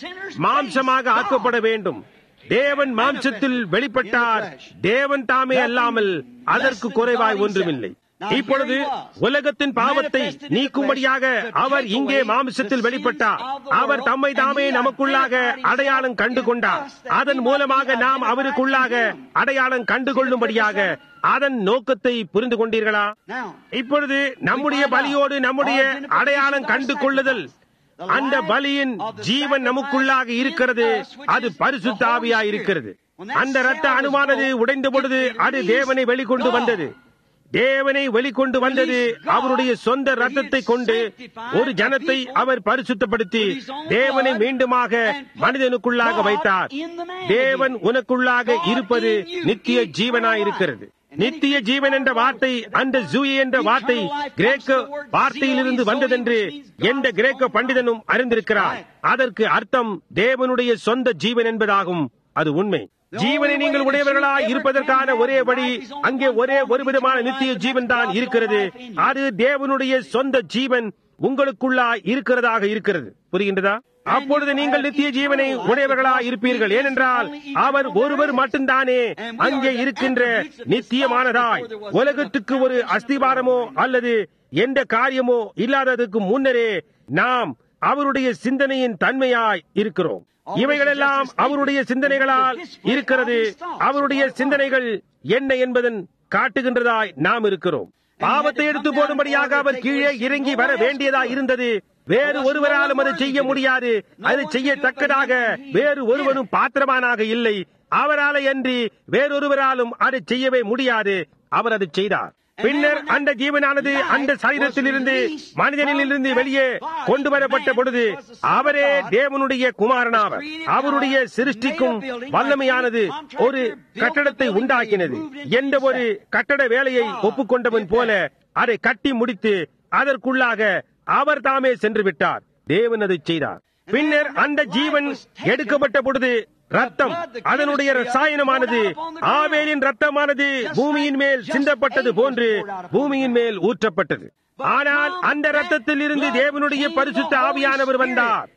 மாம்சமாக ஆக்கப்பட வேண்டும். தேவன் மாம்சத்தில் வெளிப்பட்டார். தேவன் தாமே அல்லாமல் அதற்கு குறைவாய் ஒன்றுமில்லை. இப்பொழுது உலகத்தின் பாவத்தை நீக்கும்படியாக அவர் இங்கே மாம்சத்தில் வெளிப்பட்டார். அவர் தம்மை தாமே நமக்குள்ளாக அடையாளம் கண்டு கொண்டார். அதன் மூலமாக நாம் அவருக்குள்ளாக அடையாளம் கண்டுகொள்ளும்படியாக அதன் நோக்கத்தை புரிந்து கொண்டீர்களா? இப்பொழுது நம்முடைய பலியோடு நம்முடைய அடையாளம் கண்டு கொள்ளுதல், அந்த பலியின் ஜீவன் நமக்குள்ளாக இருக்கிறது. அது பரிசுத்த ஆவியாய் இருக்கிறது. அந்த இரத்த அணுவானது உடைந்த பொழுது அது தேவனை வெளிக்கொண்டு வந்தது. தேவனை வெளிக்கொண்டு வந்தது. அவருடைய சொந்த ரத்தத்தை கொண்டு ஒரு ஜனத்தை அவர் பரிசுத்தப்படுத்தி தேவனை மீண்டுமாக மனிதனுக்குள்ளாக வைத்தார். தேவன் உனக்குள்ளாக இருப்பது நித்திய ஜீவனாயிருக்கிறது. நித்திய ஜீவன் என்ற வார்த்தை, அந்த ஜூயி என்ற வார்த்தை கிரேக்க வார்த்தையிலிருந்து வந்ததென்று எந்த கிரேக்க பண்டிதனும் அறிந்திருக்கிறார். அதற்கு அர்த்தம் தேவனுடைய சொந்த ஜீவன் என்பதாகும். அது உண்மை. ஜீவனை நீங்கள் உடையவர்களாய் இருப்பதற்கான ஒரே வழி, அங்கே ஒரே ஒரு விதமான நித்திய ஜீவன் தான் இருக்கிறது. அது தேவனுடைய சொந்த ஜீவன் உங்களுக்குள்ளாய் இருக்கிறதாக இருக்கிறது. புரிகின்றதா? அப்பொழுது நீங்கள் நித்திய ஜீவனை உடையவர்களாய் இருப்பீர்கள். ஏனென்றால் அவர் ஒருவர் மட்டும்தானே அங்கே இருக்கின்ற நித்தியமானதாய். உலகத்துக்கு ஒரு அஸ்திவாரமோ அல்லது எந்த காரியமோ இல்லாததற்கு முன்னரே நாம் அவருடைய சிந்தனையின் தன்மையாய் இருக்கிறோம். இவைகளெல்லாம் அவருடைய சிந்தனைகளால் இருக்கிறது. அவருடைய சிந்தனைகள் என்ன என்பதன் காட்டுகின்றதாய் நாம் இருக்கிறோம். பாவத்தை எடுத்து போடும்படியாக அவர் கீழே இறங்கி வர வேண்டியதா இருந்தது. வேறு ஒருவராலும் அதை செய்ய முடியாது. அது செய்யத்தக்கதாக வேறு ஒருவனும் பாத்திரமானாக இல்லை. அவராலே அன்றி வேறொருவராலும் அதை செய்யவே முடியாது. அவர் அதை செய்தார். பின்னர் அந்த ஜீவனானது அந்த சரீரத்திலிருந்து மனிதனிலிருந்து வெளியே கொண்டு வரப்பட்ட பொழுது அவரே தேவனுடைய குமாரனாவர். அவருடைய சிருஷ்டிக்கும் வல்லமையானது ஒரு கட்டடத்தை உண்டாக்கினது. எந்த ஒரு கட்டட வேலையை ஒப்புக்கொண்டவன் போல அதை கட்டி முடித்து அதற்குள்ளாக அவர் தாமே சென்று விட்டார். தேவன் அதை செய்தார். பின்னர் அந்த ஜீவன் எடுக்கப்பட்ட பொழுது ரத்தம், அதனுடைய ரசாயனமானது ஆபேலின் ரத்தமானது பூமியின் மேல் சிந்தப்பட்டது போன்று பூமியின் மேல் ஊற்றப்பட்டது. ஆனால் அந்த ரத்தத்தில் இருந்து தேவனுடைய பரிசுத்த ஆவியானவர் வந்தார்.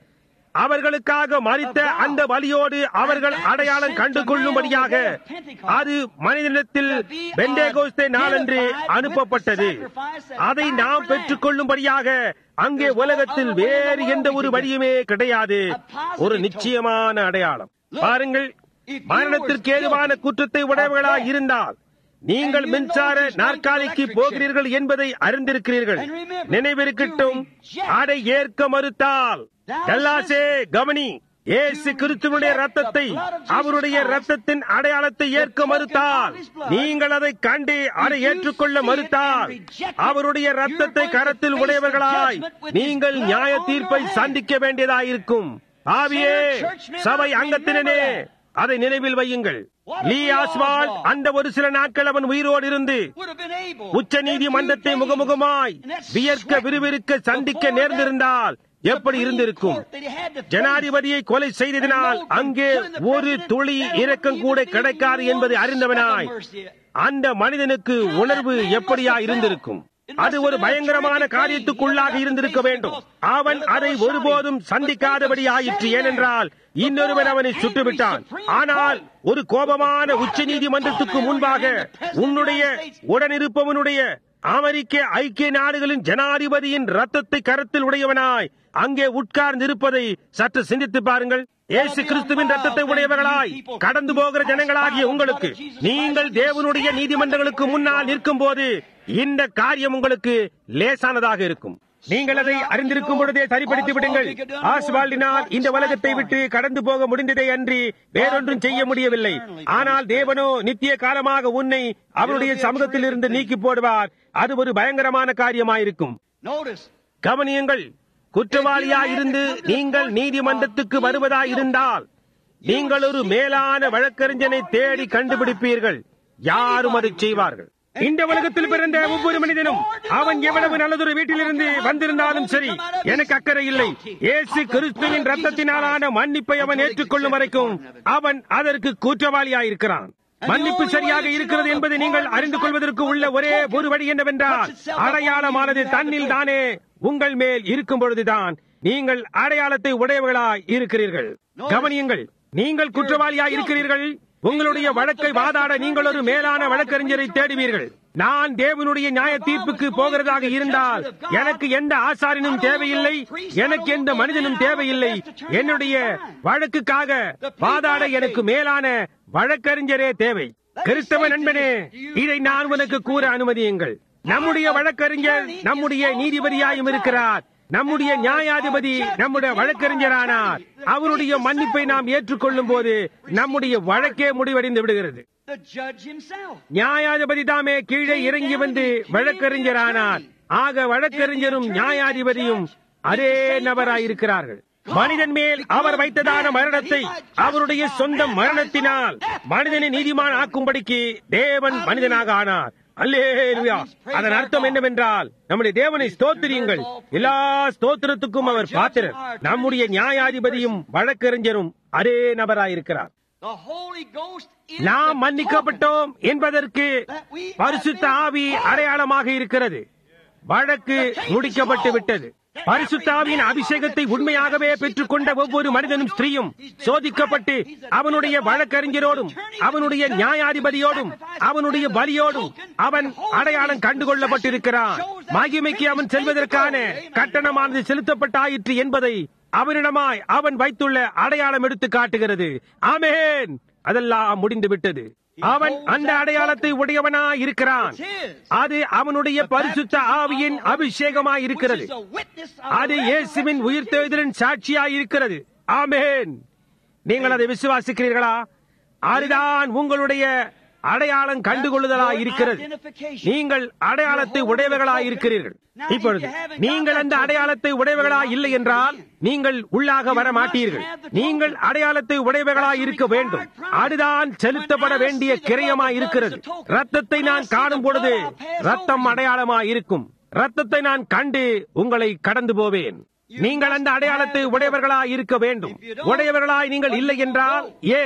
அவர்களுக்காக மரித்த அந்த பலியோடு அவர்கள் அடையாளம் கண்டு கொள்ளும்படியாக அது மனிதனிடத்தில் பெந்தேகோஸ்தே நாளன்று அனுப்பப்பட்டது. அதை நாம் பெற்றுக் கொள்ளும்படியாக அங்கே உலகத்தில் வேறு எந்த ஒரு வழியுமே கிடையாது. ஒரு நிச்சயமான அடையாளம். பாருங்கள், மரணத்திற்கு ஏதுவான குற்றத்தை உடையவர்களாய் இருந்தால் நீங்கள் மின்சார நாற்காலிக்கு போகிறீர்கள் என்பதை அறிந்திருக்கிறீர்கள். நினைவிருக்கட்டும், அதை ஏற்க மறுத்தால் கல்லாசே கவனி, இயேசு கிறிஸ்துவினுடைய ரத்தத்தை, அவருடைய ரத்தத்தின் அடையாளத்தை ஏற்க மறுத்தால், நீங்கள் அதை கண்டு அதை ஏற்றுக்கொள்ள மறுத்தால், அவருடைய ரத்தத்தை கரத்தில் உடையவர்களாய் நீங்கள் நியாய தீர்ப்பை சந்திக்க வேண்டியதாயிருக்கும். ஆவியே, சபை அங்கத்தினே, அதை நினைவில் வையுங்கள். லீ ஆஸ்வால்ட் அந்த ஒரு சில நாட்கள் அவன் உயிரோடு இருந்து உச்ச நீதிமன்றத்தை முகமுகமாய் வியர்க்க விறுவிறுக்க சந்திக்க நேர்ந்திருந்தால் எப்படி இருந்திருக்கும்? ஜனாதிபதியை கொலை செய்ததினால் அங்கே ஒரு துளி இரக்கம் கூட கிடைக்காது என்பதை அறிந்தவனாய் அந்த மனிதனுக்கு உணர்வு எப்படியா இருந்திருக்கும்? அது ஒரு பயங்கரமான காரியத்துக்குள்ளாக இருந்திருக்க வேண்டும். அவன் அதை ஒருபோதும் சந்திக்காதபடி ஆயிற்று. ஏனென்றால் இன்னொருவன் அவனை சுட்டுவிட்டான். ஆனால் ஒரு கோபமான உச்ச நீதிமன்றத்துக்கு முன்பாக உன்னுடைய உடனிருப்பவனுடைய அமெரிக்க ஐக்கிய நாடுகளின் ஜனாதிபதியின் ரத்தத்தை கரத்தில் உடையவனாய் அங்கே உட்கார்ந்திருப்பதை சற்று சிந்தித்து பாருங்கள். இயேசு கிறிஸ்துவின் ரத்தத்தை உடையவர்களாய் கடந்து போகிற ஜனங்களாகிய உங்களுக்கு, நீங்கள் தேவனுடைய நீதிமன்றங்களுக்கு முன்னால் நிற்கும் போது இந்த காரியம் உங்களுக்கு லேசானதாக இருக்கும். நீங்கள் அதை அறிந்திருக்கும் பொழுதே சரிப்படுத்தி விடுங்கள். ஆஸ்வால்டினால் இந்த உலகத்தை விட்டு கடந்து போக முடிந்ததே அன்றி வேறொன்றும் செய்ய முடியவில்லை. ஆனால் தேவனோ நித்திய காலமாக உன்னை அவருடைய சமூகத்தில் இருந்து நீக்கி போடுவார். அது ஒரு பயங்கரமான காரியமாயிருக்கும். கவனியுங்கள், குற்றவாளியாயிருந்து நீங்கள் நீதிமன்றத்துக்கு வருவதாயிருந்தால் நீங்கள் ஒரு மேலான வழக்கறிஞனை தேடி கண்டுபிடிப்பீர்கள். யாரும் அதை செய்வார்கள். இந்த உலகத்தில் பிறந்த ஒவ்வொரு மனிதனும் அவன் எவ்வளவு நல்லதொரு வீட்டிலிருந்து வந்திருந்தாலும் சரி, எனக்கு அக்கறை இல்லை. இயேசு கிறிஸ்துவின் ரத்தத்தினாலான மன்னிப்பை அவன் ஏற்றுக்கொள்ளும் வரைக்கும் அவன் அதற்கு குற்றவாளியாயிருக்கிறான். மன்னிப்பு சரியாக இருக்கிறது என்பதை நீங்கள் அறிந்து கொள்வதற்கு உள்ள ஒரே ஒரு வழி என்னவென்றால், அடையாளமானது தன்னில் தானே உங்கள் மேல் இருக்கும் பொழுதுதான் நீங்கள் அடையாளத்தை உடையவர்களாய் இருக்கிறீர்கள். கவனியுங்கள், நீங்கள் குற்றவாளியாய் இருக்கிறீர்கள். உங்களுடைய வழக்கை வாதாட நீங்கள் ஒரு மேலான வழக்கறிஞரை தேடுவீர்கள். நான் தேவனுடைய நியாய தீர்ப்புக்கு போகிறதாக இருந்தால் எனக்கு எந்த ஆசாரியனும் தேவையில்லை, எனக்கு எந்த மனிதனும் தேவையில்லை. என்னுடைய வழக்குக்காக வாதாட எனக்கு மேலான வழக்கறிஞரே தேவை. கிறிஸ்தவ நண்பனே, இதை நான் உனக்கு கூற அனுமதியுங்கள். நம்முடைய வழக்கறிஞர் நம்முடைய நீதிபதியாயும் இருக்கிறார். நம்முடைய நியாயாதிபதி நம்முடைய வழக்கறிஞரானார். அவருடைய மன்னிப்பை நாம் ஏற்றுக்கொள்ளும் போது நம்முடைய வழக்கே முடிவடைந்து விடுகிறது. நியாயாதிபதி தாமே கீழே இறங்கி வந்து வழக்கறிஞரானார். ஆக வழக்கறிஞரும் நியாயாதிபதியும் அதே நபராயிருக்கிறார்கள். மனிதன் மேல் அவர் வைத்ததான மரணத்தை அவருடைய சொந்த மரணத்தினால் மனிதனை நீதிமான் ஆக்கும்படிக்கு தேவன் மனிதனாக ஆனார். அல்லேலூயா. அதன் அர்த்தம் என்னவென்றால், நம்முடைய தேவனை ஸ்தோத்திரியுங்கள். எல்லா ஸ்தோத்திரத்துக்கும் அவர் பாத்திரர். நம்முடைய நியாயாதிபதியும் வழக்கறிஞரும் அதே நபராயிருக்கிறார். நாம் மன்னிக்கப்பட்டோம் என்பதற்கு பரிசுத்த ஆவி அடையாளமாக இருக்கிறது. வழக்கு முடிக்கப்பட்டு விட்டது. பரிசுத்த ஆவியின் அபிஷேகத்தை உண்மையாகவே பெற்றுக் கொண்ட ஒவ்வொரு மனிதனும் ஸ்திரீயும் சோதிக்கப்பட்டு அவனுடைய வழக்கறிஞரோடும் அவனுடைய நியாயாதிபதியோடும் அவனுடைய பலியோடும் அவன் அடையாளம் கண்டுகொள்ளப்பட்டிருக்கிறான். மகிமைக்கு அவன் செல்வதற்கான கட்டணமானது செலுத்தப்பட்டாயிற்று என்பதை அவனிடமாய் அவன் வைத்துள்ள அடையாளம் எடுத்து காட்டுகிறது. ஆமென். அதெல்லாம் முடிந்துவிட்டது. அவன் அந்த அடையாளத்தை உடையவனாய் இருக்கிறான். அது அவனுடைய பரிசுத்த ஆவியின் அபிஷேகமாய் இருக்கிறது. அது இயேசுவின் உயிர்த்தெழுதலின் சாட்சியாய் இருக்கிறது. ஆமென். நீங்கள் அதை விசுவாசிக்கிறீர்களா? அதுதான் உங்களுடைய அடையாளம் கண்டுகொள்ளுதலாய் இருக்கிறது. நீங்கள் அடையாளத்தை உடையவர்களாய் இருக்கிறீர்கள். இப்பொழுது நீங்கள் அந்த அடையாளத்தை உடையவர்களாய் இல்லை என்றால் நீங்கள் உள்ளாக வர மாட்டீர்கள். நீங்கள் அடையாளத்தை உடையவர்களாய் இருக்க வேண்டும். அதுதான் செலுத்தப்பட வேண்டிய கிரயமாய் இருக்கிறது. ரத்தத்தை நான் காணும் பொழுது ரத்தம் அடையாளமாய் இருக்கும். ரத்தத்தை நான் கண்டு உங்களை கடந்து போவேன். நீங்கள் அந்த அடையாளத்தை உடையவர்களாய் இருக்க வேண்டும். உடையவர்களாய் நீங்கள் இல்லை என்றால், ஏன்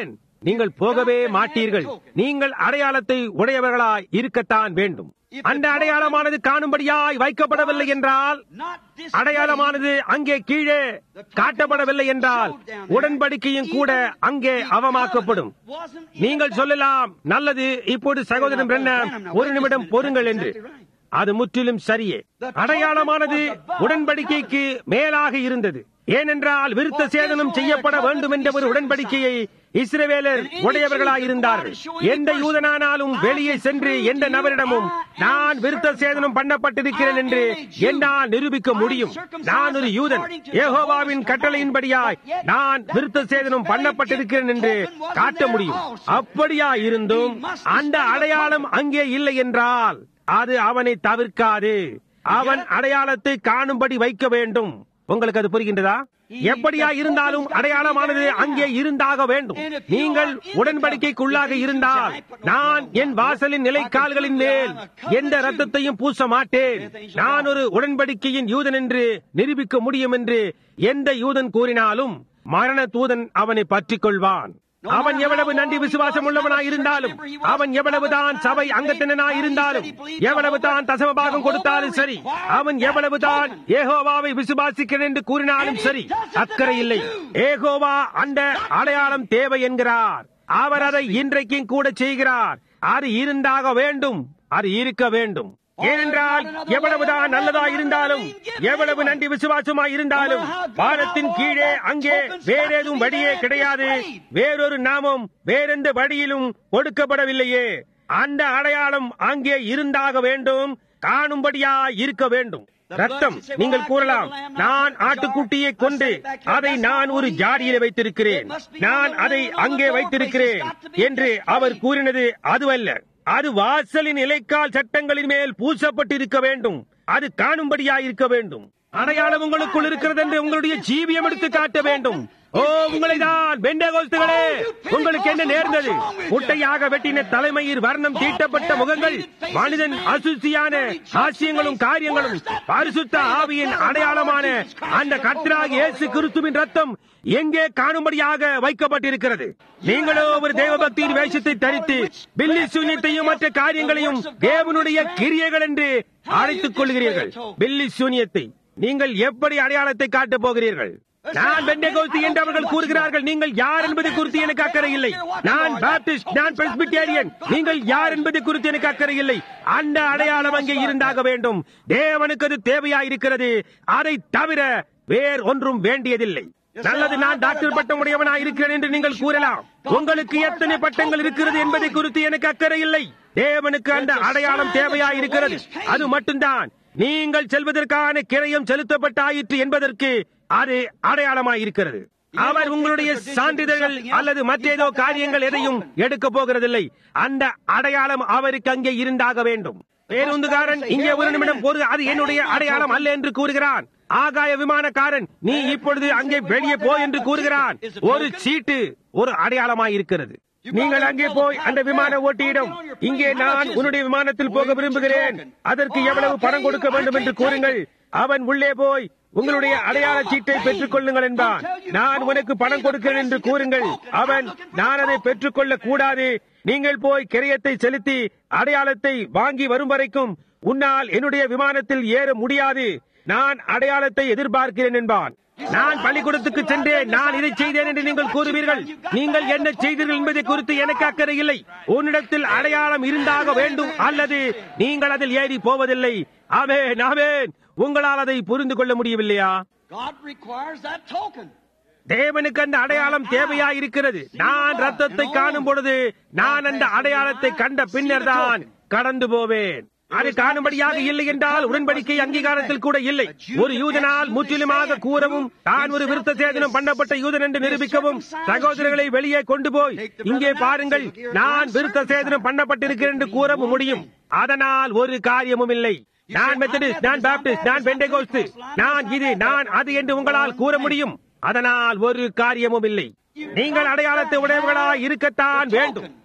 நீங்கள் போகவே மாட்டீர்கள். நீங்கள் அடையாளத்தை உடையவர்களாய் இருக்கத்தான் வேண்டும். அந்த அடையாளமானது காணும்படியாய் வைக்கப்படவில்லை என்றால், அடையாளமானது அங்கே கீழே காட்டப்படவில்லை என்றால், உடன்படிக்கையும் கூட அங்கே அவமாக்கப்படும். நீங்கள் சொல்லலாம், நல்லது, இப்போது சகோதரன் பிரண்ணாம் ஒரு நிமிடம் பொறுங்கள் என்று. அது முற்றிலும் சரியே. அடையாளமானது உடன்படிக்கைக்கு மேலாக இருந்தது. ஏனென்றால் விருத்த சேதனம் செய்யப்பட வேண்டும் என்ற ஒரு உடன்படிக்கையை இஸ்ரவேலர் உடையவர்களாயிருந்தார்கள். எந்த யூதனானாலும் வெளியே சென்று எந்த நபரிடமும் நான் விருத்த சேதனம் பண்ணப்பட்டிருக்கிறேன் என்று என்னால் நிரூபிக்க முடியும். நான் ஒரு யூதன், யெகோவாவின் கட்டளையின்படியாய் நான் விருத்த சேதனம் பண்ணப்பட்டிருக்கிறேன் என்று காட்ட முடியும். அப்படியா இருந்தும் அந்த அடையாளம் அங்கே இல்லை என்றால் அது அவனை தவிர்க்காது. அவன் அடையாளத்தை காணும்படி வைக்க வேண்டும். உங்களுக்கு அது புரிகின்றதா? எப்படியா இருந்தாலும் அடையாளமானது அங்கே இருந்தாக வேண்டும். நீங்கள் உடன்படிக்கைக்குள்ளாக இருந்தால், நான் என் வாசலின் நிலைக்கால்களின் மேல் எந்த இரத்தத்தையும் பூச மாட்டேன், நான் ஒரு உடன்படிக்கையின் யூதன் என்று நிரூபிக்க முடியும் என்று எந்த யூதன் கூறினாலும் மரண தூதன் அவனை பற்றிக் கொள்வான். அவன் எவ்வளவு நன்றி விசுவாசம் உள்ளவனாய் இருந்தாலும், அவன் எவ்வளவுதான் சபை அங்கத்தினனாய் இருந்தாலும், எவ்வளவுதான் தசமபாகம் கொடுத்தாலும் சரி, அவன் எவ்வளவுதான் யெகோவாவை விசுவாசிக்கிறேன் என்று கூறினாலும் சரி, அக்கறை இல்லை. யெகோவா அந்த அடையாளம் தேவை என்கிறார். அவர் அதை இன்றைக்கும் கூட செய்கிறார். அது இருந்தாக வேண்டும், அது இருக்க வேண்டும். ஏனென்றால் எவ்வளவுதான் நல்லதா இருந்தாலும், எவ்வளவு நன்றி விசுவாசமாய் இருந்தாலும், வானத்தின் கீழே அங்கே வேறேதும் வழியே கிடையாது. வேறொரு நாமம் வேறெந்த வழியிலும் கொடுக்கப்படவில்லையே. அந்த அடையாளம் அங்கே இருந்தாக வேண்டும், காணும்படியா இருக்க வேண்டும். ரத்தம், நீங்கள் கூறலாம், நான் ஆட்டுக்குட்டியை கொண்டு அதை நான் ஒரு ஜாடியில் வைத்திருக்கிறேன், நான் அதை அங்கே வைத்திருக்கிறேன் என்று அவர் கூறினது அதுவல்ல. அது வாசலின் இலைக்கால் சட்டங்களின் மேல் பூசப்பட்டிருக்க வேண்டும். அது காணும்படியாயிருக்க வேண்டும். அடையாளம் உங்களுக்குள் இருக்கிறது என்று உங்களுடைய ஜீவியம் எடுத்து காட்ட வேண்டும். ஓ, உங்களை தான் பெண்டேகோஸ்துகளே, உங்களுக்கு என்ன நேர்ந்தது? முட்டையாக வெட்டின தலைமயிர், வர்ணம் தீட்டப்பட்ட முகங்கள், மனிதன் அசுசியான ஆசியங்களும் காரியங்களும், பரிசுத்த ஆவியின் அடையாளமான அந்த கர்த்தராகிய இயேசு கிறிஸ்துவின் ரத்தம் எங்கே காணும்படியாக வைக்கப்பட்டிருக்கிறது. நீங்களோ ஒரு தேவபக்தியின் வேஷத்தை தரித்து பில்லி சூன்யத்தையும் மற்ற காரியங்களையும் தேவனுடைய கிரியைகள் என்று அழைத்துக் கொள்கிறீர்கள். பில்லி சூன்யத்தை நீங்கள் எப்படி அடையாளத்தை காட்டப் போகிறீர்கள்? நான் பெண்டேகோஸ்து என்று அவர்கள் கூறுகிறார்கள். நீங்கள் யார் என்பது குறித்து எனக்கு அக்கறை இல்லை. நான் பாப்டிஸ்ட், நான் பிரெஸ்பிட்டேரியன், நீங்கள் யார் என்பது குறித்து எனக்கு அக்கறை இல்லை. அந்த அடையாளம் அங்கே இருந்தாக வேண்டும். தேவனுக்கு அது தேவையாயிருக்கிறது. அதை தவிர வேறு ஒன்றும் வேண்டியதில்லை. நல்லது, நான் டாக்டர் பட்டம் உடையவனாக இருக்கிறேன் என்று நீங்கள் கூறலாம். உங்களுக்கு எத்தனை பட்டங்கள் இருக்கிறது என்பதை குறித்து எனக்கு அக்கறை இல்லை. தேவனுக்கு அந்த அடையாளம் தேவையாயிருக்கிறது. அது மட்டும்தான். நீங்கள் செல்வதற்கான கிரயம் செலுத்தப்பட்டாயிற்று என்பதற்கு அது அடையாளமாயிருக்கிறது. அவர் உங்களுடைய சான்றிதழ்கள் அல்லது மற்றேதோ காரியங்கள் எதையும் எடுக்க போகிறதில்லை. அந்த அடையாளம் அவருக்கு அங்கே இருந்தாக வேண்டும். பேருந்துகாரன் இங்கே ஒரு நிமிடம் போது அது என்னுடைய அடையாளம் அல்ல என்று கூறுகிறான். ஆகாய விமானக்காரன் நீ இப்பொழுது அங்கே வெளியே போ என்று கூறுகிறான். ஒரு சீட்டு ஒரு அடையாளமாயிருக்கிறது. நீங்கள் அங்கே போய் அந்த விமான ஓட்டியிடம், இங்கே நான் உன்னுடைய விமானத்தில் போக விரும்புகிறேன், அதற்கு எவ்வளவு பணம் கொடுக்க வேண்டும் என்று கூறுங்கள். அவன் உள்ளே போய் உங்களுடைய அடையாள சீட்டை பெற்றுக் கொள்ளுங்கள் என்பான். நான் உனக்கு பணம் கொடுக்கிறேன் என்று கூறுங்கள். அவன், நான் அதை பெற்றுக் கொள்ள கூடாது, நீங்கள் போய் கிரயத்தை செலுத்தி அடையாளத்தை வாங்கி வரும் வரைக்கும் உன்னால் என்னுடைய விமானத்தில் ஏற முடியாது, நான் அடையாளத்தை எதிர்பார்க்கிறேன் என்பான். நான் பள்ளிக்கூடத்துக்கு சென்றேன், நான் இதை செய்தேன் என்று நீங்கள் கூறுவீர்கள். நீங்கள் என்ன செய்தீர்கள் என்பதை குறித்து எனக்கு அக்கறை இல்லை. உன்னிடத்தில் அடையாளம் இருந்தாக வேண்டும், அல்லது நீங்கள் அதில் ஏறி போவதில்லை. ஆமென், ஆமென். உங்களால் அதை புரிந்து கொள்ள முடியவில்லையா? தேவனுக்கு அந்த அடையாளம் தேவையாயிருக்கிறது. நான் ரத்தத்தை காணும் பொழுது நான் அந்த அடையாளத்தை கண்ட பின்னர் தான் கடந்து போவேன். அது காணும்படியாக இல்லை என்றால் உடன்படிக்கை அங்கீகாரத்தில் கூட இல்லை. ஒரு யூதனால் முற்றிலுமாக கூறவும், தான் ஒரு விருத்த சேதனம் பண்ணப்பட்ட யூதன் என்று நிரூபிக்கவும், சகோதரர்களை வெளியே கொண்டு போய், இங்கே பாருங்கள், நான் விருத்த சேதனம் பண்ணப்பட்டிருக்கிறேன் என்று கூறவும் முடியும். அதனால் ஒரு காரியமும் இல்லை. நான் மெத்தடிஸ்ட், நான் பாப்டிஸ்ட், நான் பெண்டேகோஸ்து, நான் இது, நான் அது என்று உங்களால் கூற முடியும். அதனால் ஒரு காரியமும் இல்லை. நீங்கள் அடையாளத்தை உடையவர்களாய் இருக்கத்தான் வேண்டும்.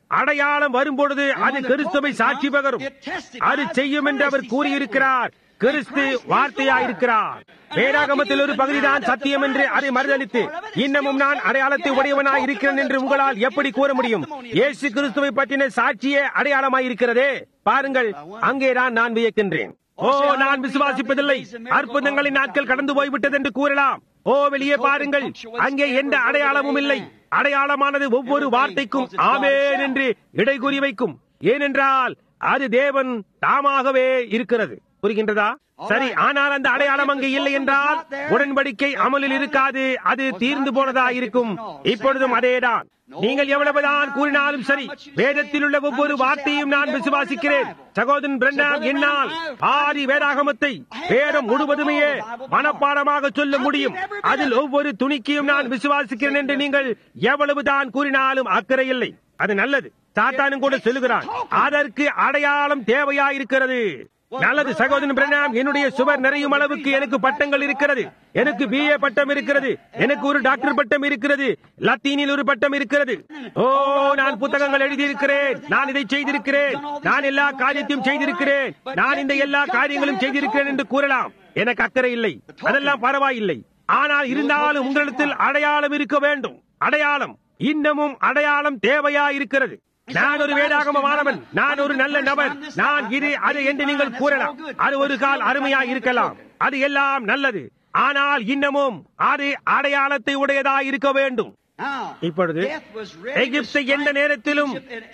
அடையாளம் வரும்பொழுது அது கிறிஸ்துவை சாட்சி பகரும். அது செய்யும் என்று அவர் கூறியிருக்கிறார். கிறிஸ்து வார்த்தையாயிருக்கிறார். வேதாகமத்தில் ஒரு பகுதிதான் சத்தியம் என்று அதை மறுதலித்து இன்னமும் நான் அடையாளத்தை உடையவனாய் இருக்கிறேன் என்று உங்களால் எப்படி கூற முடியும்? இயேசு கிறிஸ்துவை பற்றின சாட்சியே அடையாளமாயிருக்கிறதே. பாருங்கள், அங்கேதான் நான் வியக்கின்றேன். ஓ, நான் விசுவாசிப்பதில்லை, அற்புதங்களின் நாட்கள் கடந்து போய்விட்டது என்று கூறலாம். ஓ, வெளியே பாருங்கள், அங்கே எந்த அடையாளமும் இல்லை. அடையாளமானது ஒவ்வொரு வார்த்தைக்கும் ஆமென் என்று இடைகுறி வைக்கும். ஏனென்றால் அது தேவன் தாமாகவே இருக்கிறது. புரிகின்றதா? சரி, ஆனால் அந்த அடையாளம் அங்கு இல்லை என்றால் உடன்படிக்கை அமலில் இருக்காது. அது தீர்ந்து போனதா இருக்கும். இப்பொழுதும் அதேதான். நீங்கள் எவ்வளவுதான் கூறினாலும் சரி, வேதத்தில் உள்ள ஒவ்வொரு வார்த்தையும் நான் விசுவாசிக்கிறேன். சகோதரன் பிரண்ணாம் என்னால் ஆதி வேதாகமத்தை வேதம் முழுவதுமே மனப்பாடமாக சொல்ல முடியும். அதில் ஒவ்வொரு துணிக்கையும் நான் விசுவாசிக்கிறேன் என்று நீங்கள் எவ்வளவுதான் கூறினாலும் அக்கறை இல்லை. அது நல்லது. சாத்தானும் கூட சொல்லுகிறான், அதற்கு அடையாளம் தேவையாயிருக்கிறது. நல்லது சகோதரன் பிரண்ணாம், என்னுடைய சுவர் நிறையும் அளவுக்கு எனக்கு பட்டங்கள் இருக்கிறது. எனக்கு BA பட்டம் இருக்கிறது. எனக்கு ஒரு டாக்டர் பட்டம் இருக்கிறது. லத்தீனில் ஒரு பட்டம் இருக்கிறது. ஓ, நான் புத்தகங்கள் எழுதியிருக்கிறேன். நான் இதை செய்திருக்கிறேன். நான் எல்லா காரியத்தையும் செய்திருக்கிறேன். நான் இந்த எல்லா காரியங்களும் செய்திருக்கிறேன் என்று கூறலாம். எனக்கு அக்கறை இல்லை. அதெல்லாம் பரவாயில்லை. ஆனால் இருந்தாலும் உங்களிடத்தில் அடையாளம் இருக்க வேண்டும். அடையாளம், இன்னமும் அடையாளம் தேவையாயிருக்கிறது. நான் ஒரு வேதாகம மாணவன், நான் ஒரு நல்ல நபர், நான் இது அது என்று நீங்கள் கூறலாம். அது ஒரு கால் அருமையாக இருக்கலாம். அது எல்லாம் நல்லது. ஆனால் இன்னமும் அது அடையாளத்தை உடையதாக இருக்க வேண்டும். இப்பொழுது எகிப்தை எந்த நேரத்திலும்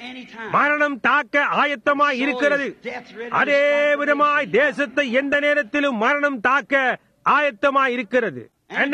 மரணம் தாக்க ஆயத்தமாய் இருக்கிறது. அதே விதமாய் தேசத்தை எந்த நேரத்திலும் மரணம் தாக்க ஆயத்தமாய் இருக்கிறது.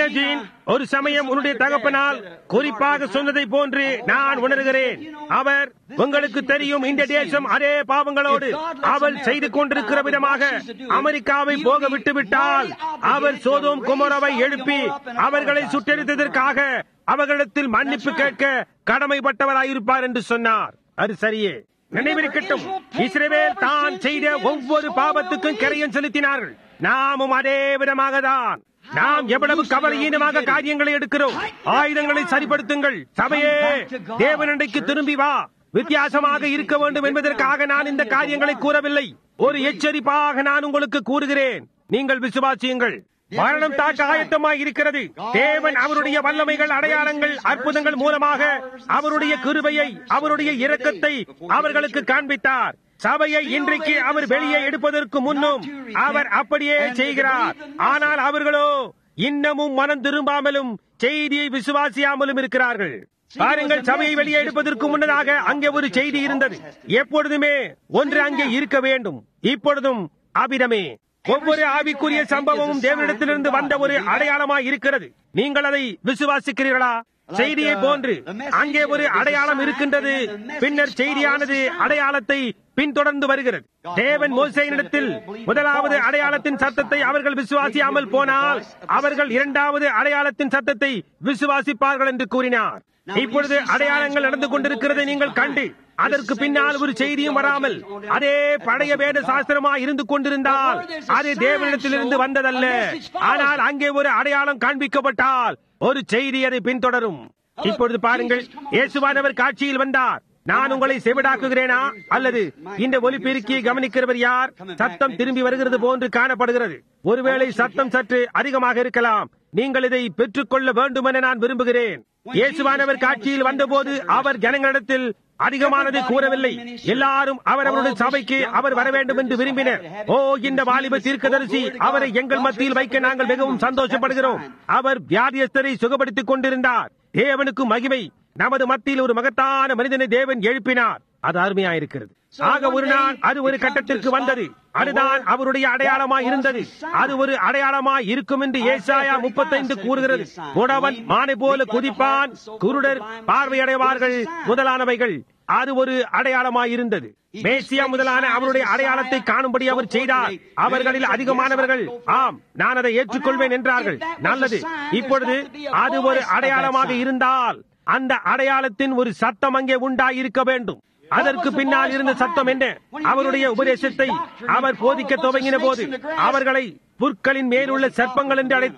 ஒரு சமயம் உன்னுடைய தகப்பனால் குறிப்பாக சொன்னதை போன்று நான் உணர்கிறேன். அவர், உங்களுக்கு தெரியும், இந்த தேசம் அதே பாவங்களோடு அவள் செய்து கொண்டிருக்கிற விதமாக அமெரிக்காவை போக விட்டுவிட்டால் அவர் சோதோம் கொமோராவை எழுப்பி அவர்களை சுட்டெரித்ததற்காக அவர்களிடத்தில் மன்னிப்பு கேட்க கடமைப்பட்டவராயிருப்பார் என்று சொன்னார். அது சரியே. நினைவிருக்கட்டும், இஸ்ரவேல் தான் செய்த ஒவ்வொரு பாவத்துக்கும் கரையன் செலுத்தினார்கள். நாமும் அதே விதமாக தான். நாம் எவ்வளவு கவலையீனமாக காரியங்களை எடுக்கிறோம். ஆயுதங்களை சரிப்படுத்துங்கள். சபையே, தேவனண்டைக்கு திரும்பி வா. வித்தியாசமாக இருக்க வேண்டும் என்பதற்காக நான் இந்த காரியங்களை கூறவில்லை. ஒரு எச்சரிப்பாக நான் உங்களுக்கு கூறுகிறேன். நீங்கள் விசுவாசியுங்கள். மரணம் தாக்க ஆயத்தமாய் இருக்கிறது. தேவன் அவருடைய வல்லமைகள், அடையாளங்கள், அற்புதங்கள் மூலமாக அவருடைய கிருபையை, அவருடைய இரக்கத்தை அவர்களுக்கு காண்பித்தார். சபையை இன்றைக்கு அவர் வெளியே எடுப்பதற்கு முன்னும் அவர் அப்படியே செய்கிறார். ஆனால் அவர்களோ இன்னமும் மனம் திரும்பாமலும் செய்தியை விசுவாசியாமலும் இருக்கிறார்கள். பாருங்கள், சபையை வெளியே எடுப்பதற்கு முன்னதாக அங்கே ஒரு செய்தி இருந்தது. எப்பொழுதுமே ஒன்று அங்கே இருக்க வேண்டும். இப்பொழுதும் அவ்விதமே. ஒவ்வொரு ஆவிக்குரிய சம்பவமும் தேவனிடத்திலிருந்து வந்த ஒரு அடையாளமாய் இருக்கிறது. நீங்கள் அதை விசுவாசிக்கிறீர்களா? செய்தியை போன்று அங்கே ஒரு அடையாளம் இருக்கின்றது. பின்னர் செய்தியானது அடையாளத்தை பின்தொடர்ந்து வருகிறது. தேவன் மோசேயினிடத்தில் முதலாவது அடையாளத்தின் சத்தத்தை அவர்கள் விசுவாசியாமல் போனால் அவர்கள் இரண்டாவது அடையாளத்தின் சத்தத்தை விசுவாசிப்பார்கள் என்று கூறினார். இப்பொழுது அடையாளங்கள் நடந்து கொண்டிருக்கிறதை நீங்கள் கண்டு அதற்கு பின்னால் ஒரு செய்தியும் வராமல் அதே பழைய வேத சாஸ்திரமாய் இருந்து கொண்டிருந்தால் அது தேவனிடத்திலிருந்து வந்ததல்ல. ஆனால் அங்கே ஒரு அடையாளம் காண்பிக்கப்பட்டால் ஒரு செய்தி அதை பின்தொடரும். இப்பொழுது பாருங்கள், இயேசுவானவர் காட்சியில் வந்தார். நான் உங்களை செவிடாக்குகிறேனா அல்லது இந்த ஒலிபெருக்கியை கவனிக்கிறவர் யார்? சத்தம் திரும்பி வருகிறது போன்று காணப்படுகிறது. ஒருவேளை சத்தம் சற்று அதிகமாக இருக்கலாம். நீங்கள் இதை பெற்றுக்கொள்ள வேண்டும் என நான் விரும்புகிறேன். இயேசுவானவர் காட்சியில் வந்தபோது அவர் ஜனங்களிடத்தில் அதிகமானதை கூறவில்லை. எல்லாரும் அவரவருடைய சபைக்கு அவர் வர வேண்டும் என்று விரும்பினர். ஓ, இந்த வாலிப தீர்க்கதரிசி, அவரை எங்கள் மத்தியில் வைக்க நாங்கள் மிகவும் சந்தோஷப்படுகிறோம். அவர் வியாதியஸ்தரை சுகப்படுத்திக் கொண்டிருந்தார். தேவனுக்கு மகிமை. நமது மத்தியில் ஒரு மகத்தான மனிதனை தேவன் எழுப்பினார். அது அருமையாயிருக்கிறது. ஆக ஒரு நாள் அது ஒரு கட்டத்திற்கு வந்தது. அதுதான் அவருடைய அடையாளமாய் இருந்தது. அது ஒரு அடையாளமாய் இருக்கும் என்று ஏசாயா 35 கூறுகிறது. முடவன் மானை போல குதிப்பான், குருடர் பார்வையடைவார்கள் முதலானவைகள். அது ஒரு அடையாளமாய் இருந்தது. மேசியா முதலான அவருடைய அடையாளத்தை காணும்படி அவர் செய்தார். அவர்களில் அதிகமானவர்கள் ஆம், நான் அதை ஏற்றுக்கொள்வேன் என்றார்கள். நல்லது. இப்பொழுது அது ஒரு அடையாளமாக இருந்தால் அந்த அடையாளத்தின் ஒரு சத்தம் அங்கே உண்டாயிருக்க வேண்டும். அதற்கு பின்னால் இருந்த சத்தம் என்ன? அவருடைய உபதேசத்தை அவர் போதிக்க துவங்கின போது அவர்களை புற்களின் மேலுள்ள சர்ப்பங்கள் என்று அழைத்தார்.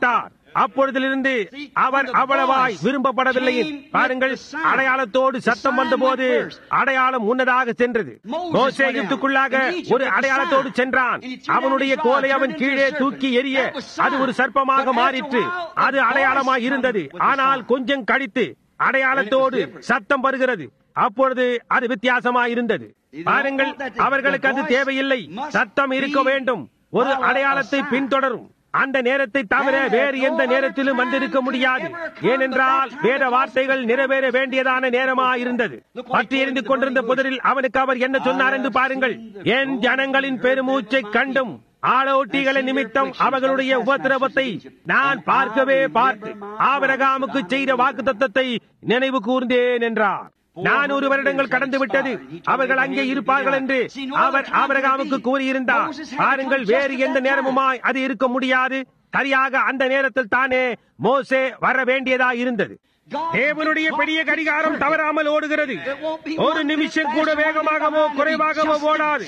அப்பொழுதிலிருந்து அவர் அவ்வளவாய் விரும்பப்படவில்லை. பாருங்கள், அடையாளத்தோடு சத்தம் வந்தபோது அடையாளம் முன்னதாக சென்றது. மோசே எகிப்துக்குள்ளாக ஒரு அடையாளத்தோடு சென்றான். அவனுடைய கோலை அவன் கீழே தூக்கி எறிய அது ஒரு சர்ப்பமாக மாறிற்று. அது அடையாளமாய் இருந்தது. ஆனால் கொஞ்சம் கழித்து அடையாளத்தோடு சத்தம் வருகிறது. அப்பொழுது அது வித்தியாசமாயிருந்தது. பாருங்கள், அவர்களுக்கு அது தேவையில்லை. சத்தம் இருக்க வேண்டும். ஒரு அடையாளத்தை பின்தொடரும் அந்த நேரத்தை தவிர வேறு எந்த நேரத்திலும் வந்திருக்க முடியாது. ஏனென்றால் வேத வார்த்தைகள் நிறைவேற வேண்டியதான நேரமாயிருந்தது. பற்றி எரிந்து கொண்டிருந்த புதரில் அவனுக்கு அவர் என்ன சொன்னார் என்று பாருங்கள். என் ஜனங்களின் பெருமூச்சை கண்டும் ஆளோட்டிகளை நிமித்தம் அவர்களுடைய உபத்திரவத்தை நான் பார்த்து ஆபிரகாமுக்கு செய்த வாக்குத்தத்தத்தை நினைவு கூர்ந்தேன் என்றார். 400 வருடங்கள் கடந்து விட்டது, அவர்கள் அங்கே இருப்பார்கள் என்று அவர் ஆபிரகாமுக்கு கூறியிருந்தார். பாருங்கள், வேறு எந்த நேரமுமாய் அது இருக்க முடியாது. சரியாக அந்த நேரத்தில் தானே மோசே வர வேண்டியதா இருந்தது. தேவனுடைய பெரிய கடிகாரம் தவறாமல் ஓடுகிறது. ஒரு நிமிஷம் கூட வேகமாகவோ குறைவாகவோ ஓடாது.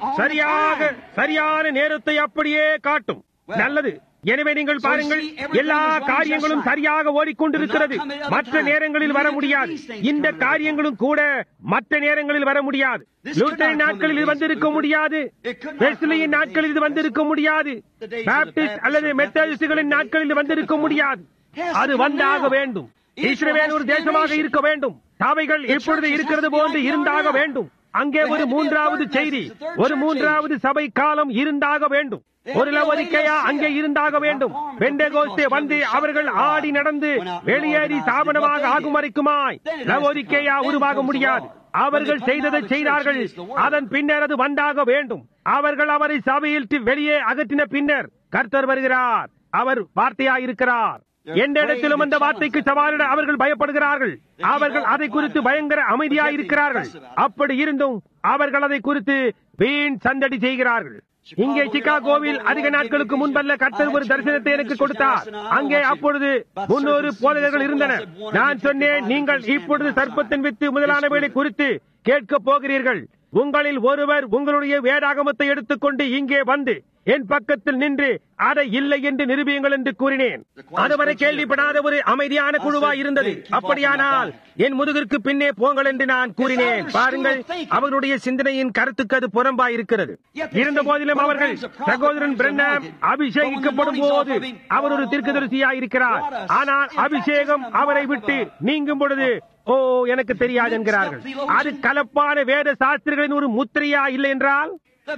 சரியான நேரத்தை அப்படியே காட்டும். நல்லது. எனவே நீங்கள் பாருங்கள், எல்லா காரியங்களும் சரியாக ஓடிக்கொண்டிருக்கிறது. மற்ற நேரங்களில் வர முடியாது. இந்த காரியங்களும் கூட மற்ற நேரங்களில் வர முடியாது. லூத்தரின் நாட்களில் இது வந்திருக்க முடியாது. வெஸ்லியின் நாட்களில் இது வந்திருக்க முடியாது. பாப்டிஸ்ட் அல்லது மெத்தடிஸ்டுகளின் நாட்களில் வந்திருக்க முடியாது. அது வந்தாக வேண்டும். இஸ்ரவேல் ஒரு தேசமாக இருக்க வேண்டும். சபைகள் இப்பொழுது இருக்கிறது போன்று இருந்தாக வேண்டும். அங்கே ஒரு மூன்றாவது செய்தி, ஒரு மூன்றாவது சபை காலம் இருந்தாக வேண்டும். ஒரு லவோதிக்கேயா அங்கே இருந்தாக வேண்டும். பெந்தெகோஸ்தே வந்து அவர்கள் ஆடி நடந்து வெளியேறி ஸ்தாபனமாக ஆகும் வரைக்குமாய் லவோதிக்கேயா உருவாக முடியாது. அவர்கள் செய்ததை செய்தார்கள். அதன் பின்னர் அது வந்தாக வேண்டும். அவர்கள் அவரை சபையில் வெளியே அகற்றின பின்னர் கர்த்தர் வருகிறார். அவர் வார்த்தையாயிருக்கிறார். எந்த இடத்திலும் அந்த வார்த்தைக்கு சவாலிட அவர்கள் பயப்படுகிறார்கள். அவர்கள் அதை குறித்து பயங்கர அமைதியாயிருக்கிறார்கள். அப்படி இருந்தும் அவர்கள் அதை குறித்து வீண் சந்தடி செய்கிறார்கள். இங்கே சிகாகோவில் அதிக நாட்களுக்கு முன்பல்ல கர்த்தர் ஒரு தரிசனத்தை எனக்கு கொடுத்தார். அங்கே அப்பொழுது 300 போதகர்கள் இருந்தனர். நான் சொன்னேன், நீங்கள் இப்பொழுது சர்ப்பத்தின் வித்து முதலானவைகளை குறித்து கேட்க போகிறீர்கள். உங்களில் ஒருவர் உங்களுடைய வேதாகமத்தை எடுத்துக்கொண்டு இங்கே வந்து என் பக்கத்தில் நின்று அதை இல்லை என்று நிரூபியுங்கள் என்று கூறினேன். அதுவரை கேள்விப்படாத ஒரு அமைதியான குழுவாய் இருந்தது. அப்படியானால் என் முதுகிற்கு பின்னே போங்கள் என்று நான் கூறினேன். பாருங்கள், அவர்களுடைய சிந்தனையின் கருத்துக்கு அது புறம்பாய் இருக்கிறது. இருந்த போதிலும் அவர்கள் சகோதரன் பிரண்ணாம் அபிஷேகிக்கப்படும் போது அவர் ஒரு தீர்க்கதரிசியாய் இருக்கிறார். ஆனால் அபிஷேகம் அவரை விட்டு நீங்கும் பொழுது எனக்கு தெரியாது என்கிறார்கள். அது கலப்பான வேத சாஸ்திரிகளின் ஒரு முத்திரையா இல்லை என்றால்,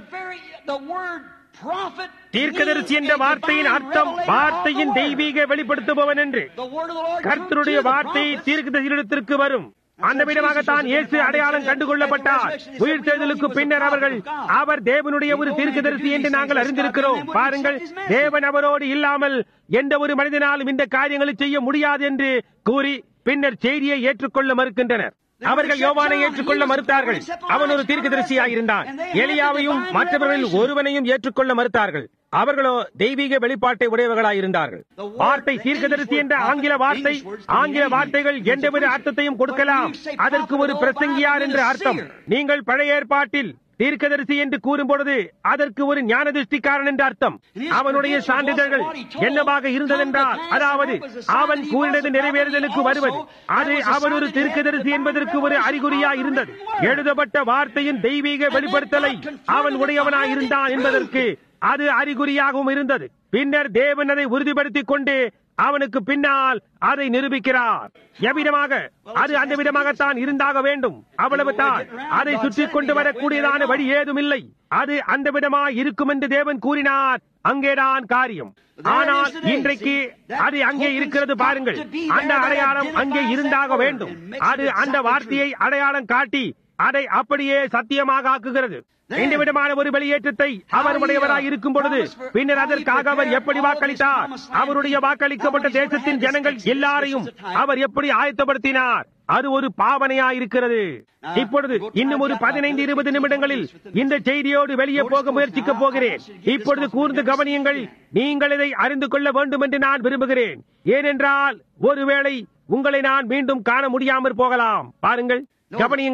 தீர்க்கதரிசி என்ற வார்த்தையின் அர்த்தம் வார்த்தையின் தெய்வீக வெளிப்படுத்துபவன் என்று. கர்த்தருடைய வார்த்தை தீர்க்கதரிசியிடத்திற்கு வரும். அந்த விதமாகத்தான் இயேசு அடையாளம் கண்டுகொள்ளப்பட்டார். உயிர் தேர்தலுக்கு பின்னர் அவர் தேவனுடைய ஒரு தீர்க்கதரிசி என்று நாங்கள் அறிந்திருக்கிறோம். பாருங்கள், தேவன் அவரோடு இல்லாமல் எந்த ஒரு மனிதனாலும் இந்த காரியங்களை செய்ய முடியாது என்று கூறி பின்னர் செய்தியை ஏற்றுக்கொள்ள மறுக்கின்றனர். அவர்கள் யோவானை ஏற்றுக்கொள்ள மறுத்தார்கள். அவன் ஒரு தீர்க்கதரிசியாயிருந்தான். எலியாவையும் மற்றவர்களில் ஒருவனையும் ஏற்றுக்கொள்ள மறுத்தார்கள். அவர்களோ தெய்வீக வெளிப்பாட்டை உடையவர்களாயிருந்தார்கள். வார்த்தை தீர்க்கதரிசி என்ற ஆங்கில வார்த்தைகள் எந்தவித அர்த்தத்தையும் கொடுக்கலாம். அதற்கு ஒரு பிரசங்கியார் என்ற அர்த்தம். நீங்கள் பழைய ஏற்பாட்டில் தீர்க்கதரிசி என்று கூறும் பொழுது அதற்கு ஒரு ஞானதிஷ்டிக்காரன் என்ற அர்த்தம். அவனுடைய சான்றிதழ்கள் என்னவாக இருந்ததென்றால், அதாவது அவன் கூறினது நிறைவேறுதலுக்கு வருவது. அது அவர் ஒரு தீர்க்கதரிசி என்பதற்கு ஒரு அறிகுறியா இருந்தது. எழுதப்பட்ட வார்த்தையின் தெய்வீக வெளிப்படுத்தலை அவன் உடையவனாயிருந்தான் என்பதற்கு அது அறிகுறியாகவும் இருந்தது. பின்னர் தேவன் அதை உறுதிப்படுத்திக் கொண்டு அவனுக்கு பின்னால் அதை நிரூபிக்கிறார். எவ்விதமாக அது அந்த விதமாகத்தான் இருந்தாக வேண்டும். அவ்வளவுதான். அதை சுற்றி கொண்டு வரக்கூடியதான வழி ஏதும் இல்லை. அது அந்த விதமாய் இருக்கும் என்று தேவன் கூறினார். அங்கேதான் காரியம். ஆனால் இன்றைக்கு அது அங்கே இருக்கிறது. பாருங்கள், அந்த அடையாளம் அங்கே இருந்தாக வேண்டும். அது அந்த வார்த்தையை அடையாளம் காட்டி அதை அப்படியே சத்தியமாக ஆக்குகிறது. இந்த விதமான ஒரு வெளியேற்றத்தை அவர் உடையவராய் இருக்கும் பொழுது பின்னர் அதற்காக அவர் எப்படி வாக்களித்தார், அவருடைய வாக்களிக்கப்பட்ட தேசத்தின் ஜனங்கள் எல்லாரையும் அவர் எப்படி ஆயத்தப்படுத்தினார், அது ஒரு பாவனையாயிருக்கிறது. இப்பொழுது இன்னும் ஒரு 15-20 நிமிடங்களில் இந்த செய்தியோடு வெளியே போக முயற்சிக்க போகிறேன். இப்பொழுது கூர்ந்து கவனியுங்கள். நீங்கள் இதை அறிந்து கொள்ள வேண்டும் என்று நான் விரும்புகிறேன். ஏனென்றால் ஒருவேளை உங்களை நான் மீண்டும் காண முடியாமற் போகலாம். பாருங்கள், கவனியுங்கள்.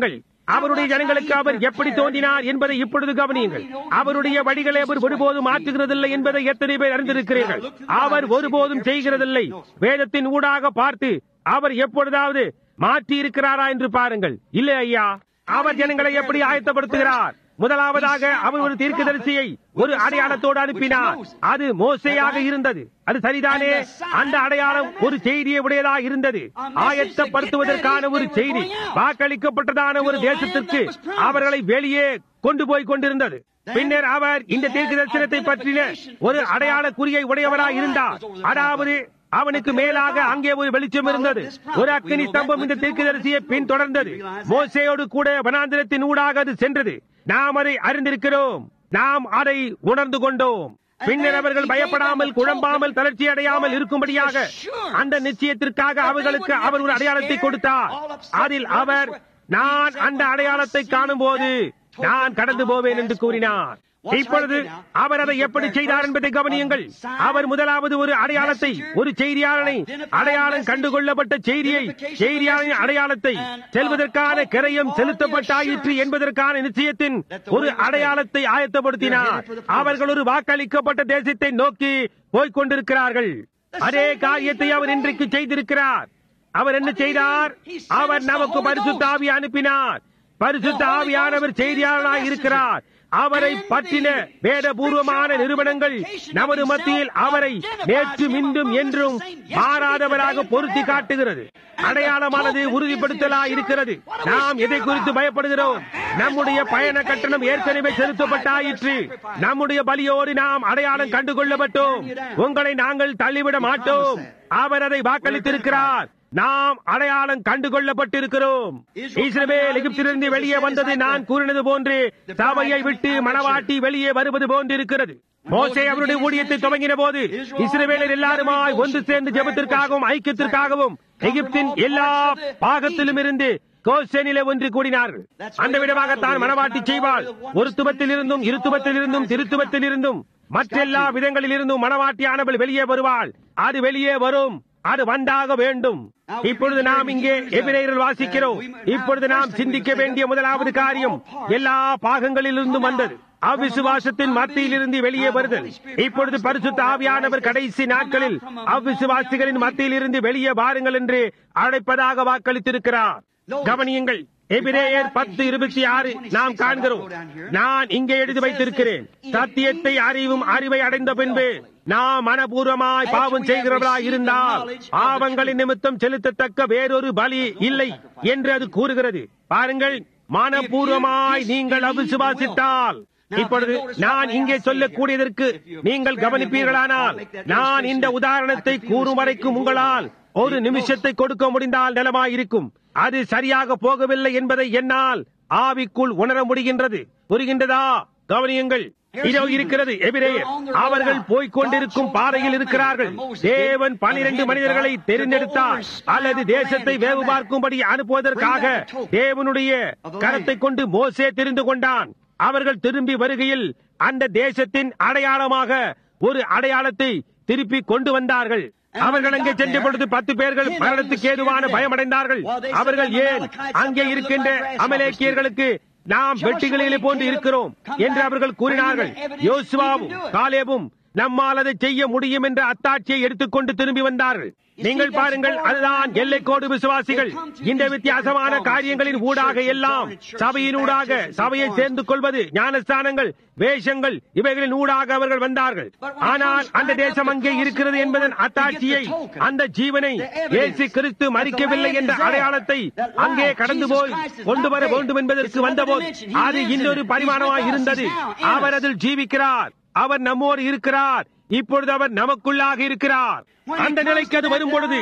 அவருடைய ஜனங்களுக்கு அவர் எப்படி தோன்றினார் என்பதை இப்பொழுது கவனியுங்கள். அவருடைய வழிகளை அவர் ஒருபோதும் மாற்றுகிறதில்லை என்பதை எத்தனை பேர் அறிந்திருக்கிறீர்கள்? அவர் ஒருபோதும் செய்கிறதில்லை. வேதத்தின் ஊடாக பார்த்து அவர் எப்பொழுதாவது மாற்றி இருக்கிறாரா என்று பாருங்கள். இல்லை ஐயா, அவர் ஜனங்களை எப்படி ஆயத்தப்படுத்துகிறார்? முதலாவதாக அவர் ஒரு தீர்க்கதரிசியை ஒரு அடையாளத்தோடு அனுப்பினார். அது மோசேயாக இருந்தது. அது சரிதானே? அந்த அடையாளம் ஒரு செய்தியை உடையதாக இருந்தது. ஆயத்தப்படுத்துவதற்கான ஒரு செய்தி, வாக்களிக்கப்பட்டதான ஒரு தேசத்திற்கு அவர்களை வெளியே கொண்டு போய் கொண்டிருந்தது. பின்னர் அவர் இந்த தீர்க்க தரிசனத்தை பற்றின ஒரு அடையாள குறியை உடையவராய் இருந்தார். அதாவது அவனுக்கு மேலாக அங்கே ஒரு வெளிச்சம் இருந்தது. ஒரு அக்கினி ஸ்தம்பம் இந்த தீர்க்கதரிசியை பின்தொடர்ந்தது. மோசேயோடு கூட வனாந்திரத்தின் ஊடாக அது சென்றது. நாம் அதை அறிந்திருக்கிறோம். நாம் அதை உணர்ந்து கொண்டோம். பின்னர் அவர்கள் பயப்படாமல், குழம்பாமல், தளர்ச்சி அடையாமல் இருக்கும்படியாக அந்த நிச்சயத்திற்காக அவர்களுக்கு அவர் ஒரு அடையாளத்தை கொடுத்தார். அதில் அவர், நான் அந்த அடையாளத்தை காணும் போது நான் கடந்து போவேன் என்று கூறினார். இப்பொழுது அவர் அதை எப்படி செய்தார் என்பதை கவனியுங்கள். அவர் முதலாவது ஒரு அடையாளத்தை, ஒரு செய்தியாளனை, அடையாளம் கண்டுகொள்ளப்பட்ட செய்தியாளனின் அடையாளத்தை, செல்வதற்கான கிரயம் செலுத்தப்பட்டாயிற்று என்பதற்கான நிச்சயத்தின் ஒரு அடையாளத்தை ஆயத்தப்படுத்தினார். அவர்கள் ஒரு வாக்களிக்கப்பட்ட தேசத்தை நோக்கி போய்க் கொண்டிருக்கிறார்கள். அதே காரியத்தை அவர் இன்றைக்கு செய்திருக்கிறார். அவர் என்ன செய்தார்? அவர் நமக்கு பரிசுத்த ஆவியை அனுப்பினார். பரிசுத்த ஆவியானவர் செய்தியாளராக இருக்கிறார். அவரை பற்றின வேதபூர்வமான நிறுவனங்கள் நமது மத்தியில் அவரை நேற்று இன்றும் என்றும் மாறாதவராக பொருத்தி காட்டுகிறது. அடையாளமானது உறுதிப்படுத்தலாக இருக்கிறது. நாம் எதை குறித்து பயப்படுகிறோம்? நம்முடைய பயண கட்டணம் ஏற்கனவே செலுத்தப்பட்டாயிற்று. நம்முடைய பலியோடு நாம் அடையாளம் கண்டுகொள்ளப்பட்டோம். உங்களை நாங்கள் தள்ளிவிட மாட்டோம். அவர் அதை வாக்களித்திருக்கிறார். நாம் அடையாளம் கண்டுகொள்ளப்பட்டிருக்கிறோம். இஸ்ரவேல் எகிப்திலிருந்து வெளியே வந்தது நான் கூறினது போன்று சபையை விட்டு மணவாட்டி வெளியே வருவது போன்று இருக்கிறது. மோசே அவருடைய ஊழியத்தை துவங்கின போது இஸ்ரவேலர் எல்லாருமாய் ஒன்று சேர்ந்து ஜெபத்திற்காகவும் ஐக்கியத்திற்காகவும் எகிப்தின் எல்லா பாகத்திலும் இருந்து கோசேனிலே ஒன்று கூடினார்கள். அந்த விதமாகத்தான் மணவாட்டி செய்வாள். ஒரு துபத்தில் இருந்தும், இருத்துவத்தில் இருந்தும், திருத்துவத்தில் இருந்தும், மற்றெல்லா விதங்களில் இருந்தும் மணவாட்டியானவள் வெளியே வருவாள். அது வெளியே வரும். அது வந்தாக வேண்டும். இப்பொழுது நாம் இங்கே எபிரேயரில் வாசிக்கிறோம். இப்பொழுது நாம் சிந்திக்க வேண்டிய முதலாவது காரியம் எல்லா பாகங்களிலிருந்தும் வந்தது. அவ்விசுவாசத்தின் மத்தியிலிருந்து வெளியே வருதல். இப்பொழுது பரிசுத்த ஆவியானவர் கடைசி நாட்களில் அவ்விசுவாசிகளின் மத்தியிலிருந்து வெளியே வாருங்கள் என்று அழைப்பதாக வாக்களித்திருக்கிறார். கவனியுங்கள். எபிரேயர் 10:26 நாம் காண்கிறோம். நான் இங்கே எழுதி வைத்திருக்கிறேன். சத்தியத்தை அறிவும் அறிவை அடைந்த பின்பு நாம் மனப்பூர்வமாய் பாவம் செய்கிறவர்களாய் இருந்தால் பாவங்களின் நிமித்தம் செலுத்தத்தக்க வேறொரு பலி இல்லை என்று அது கூறுகிறது. பாருங்கள், மனப்பூர்வமாய் நீங்கள் அவிசுவாசித்தால். இப்பொழுது நான் இங்கே சொல்லக்கூடியதற்கு நீங்கள் கவனிப்பீர்களானால், நான் இந்த உதாரணத்தை கூறும் வரைக்கும் உங்களால் ஒரு நிமிஷத்தை கொடுக்க முடிந்தால் நலமாயிருக்கும். அது சரியாக போகவில்லை என்பதை என்னால் ஆவிக்குள் உணர முடிகின்றது. புரிகின்றதா? கவனியுங்கள். இதோ இருக்கிறது எபிரேயர். அவர்கள் போய்கொண்டிருக்கும் பாதையில் இருக்கிறார்கள். தேவன் 12 மனிதர்களை தெரிந்தெடுத்தார். அல்லது தேசத்தை வேவு பார்க்கும்படி அனுப்புவதற்காக தேவனுடைய கரத்தை கொண்டு மோசே தெரிந்து கொண்டான். அவர்கள் திரும்பி வருகையில் அந்த தேசத்தின் அடையாளமாக ஒரு அடையாளத்தை திருப்பி கொண்டு வந்தார்கள். அவர்கள் அங்கே சென்ற பொழுது 10 பேர்கள் மரணத்துக்கு ஏதுவான பயமடைந்தார்கள். அவர்கள் ஏன் அங்கே இருக்கின்ற அமலேக்கியர்களுக்கு நாம் வெட்டிகளிலே போன்று இருக்கிறோம் என்று அவர்கள் கூறினார்கள். யோசுவாவும் காலேபும் நம்மால் அதை செய்ய முடியும் என்ற அத்தாட்சியை எடுத்துக்கொண்டு திரும்பி வந்தார்கள். நீங்கள் பாருங்கள், அதுதான் எல்லைக்கோடு விசுவாசிகள். இந்த வித்தியாசமான காரியங்களின் ஊடாக எல்லாம் சபையின் ஊடாக சபையை சேர்ந்து கொள்வது, ஞானஸ்தானங்கள், வேஷங்கள், இவைகளின் ஊடாக அவர்கள் வந்தார்கள். ஆனால் அந்த தேசம் அங்கே இருக்கிறது என்பதன் அத்தாட்சியை, அந்த ஜீவனை இயேசு கிறிஸ்து மரிக்கவில்லை என்ற அடையாளத்தை அங்கே கடந்து போய் கொண்டு வர வேண்டும் என்பதற்கு வந்தபோது அது இன்னொரு பரிமாணமாய் இருந்தது. அவர் அதில் ஜீவிக்கிறார். அவர் நம்மோடு இருக்கிறார். இப்பொழுது அவர் நமக்குள்ளாக இருக்கிறார். அந்த நிலைக்கு அது வரும் பொழுது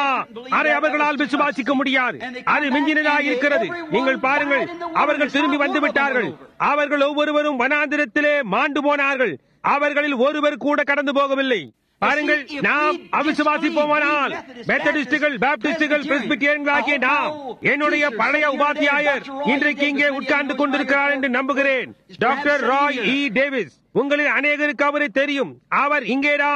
அதை அவர்களால் விசுவாசிக்க முடியாது. அது மிஞ்சினதாக இருக்கிறது. நீங்கள் பாருங்கள், அவர்கள் திரும்பி வந்து விட்டார்கள். அவர்கள் ஒவ்வொருவரும் வனாந்திரத்திலே மாண்டு போனார்கள். அவர்களில் ஒருவர் கூட கடந்து போகவில்லை. பாருங்கள், நாம் அவிசுவாசிப்போமானால் மெத்தடிஸ்டுகள், பாப்டிஸ்டுகள், பிரெஸ்பிட்டேரியன்களாகிய நாம், என்னுடைய பழைய உபாத்தியாயர் இன்றைக்கு இங்கே உட்கார்ந்து கொண்டிருக்கிறார் என்று நம்புகிறேன். Doctor Roy E Davis. உங்களில் அநேகருக்கு அவரை தெரியும். அவர் இங்கேதான்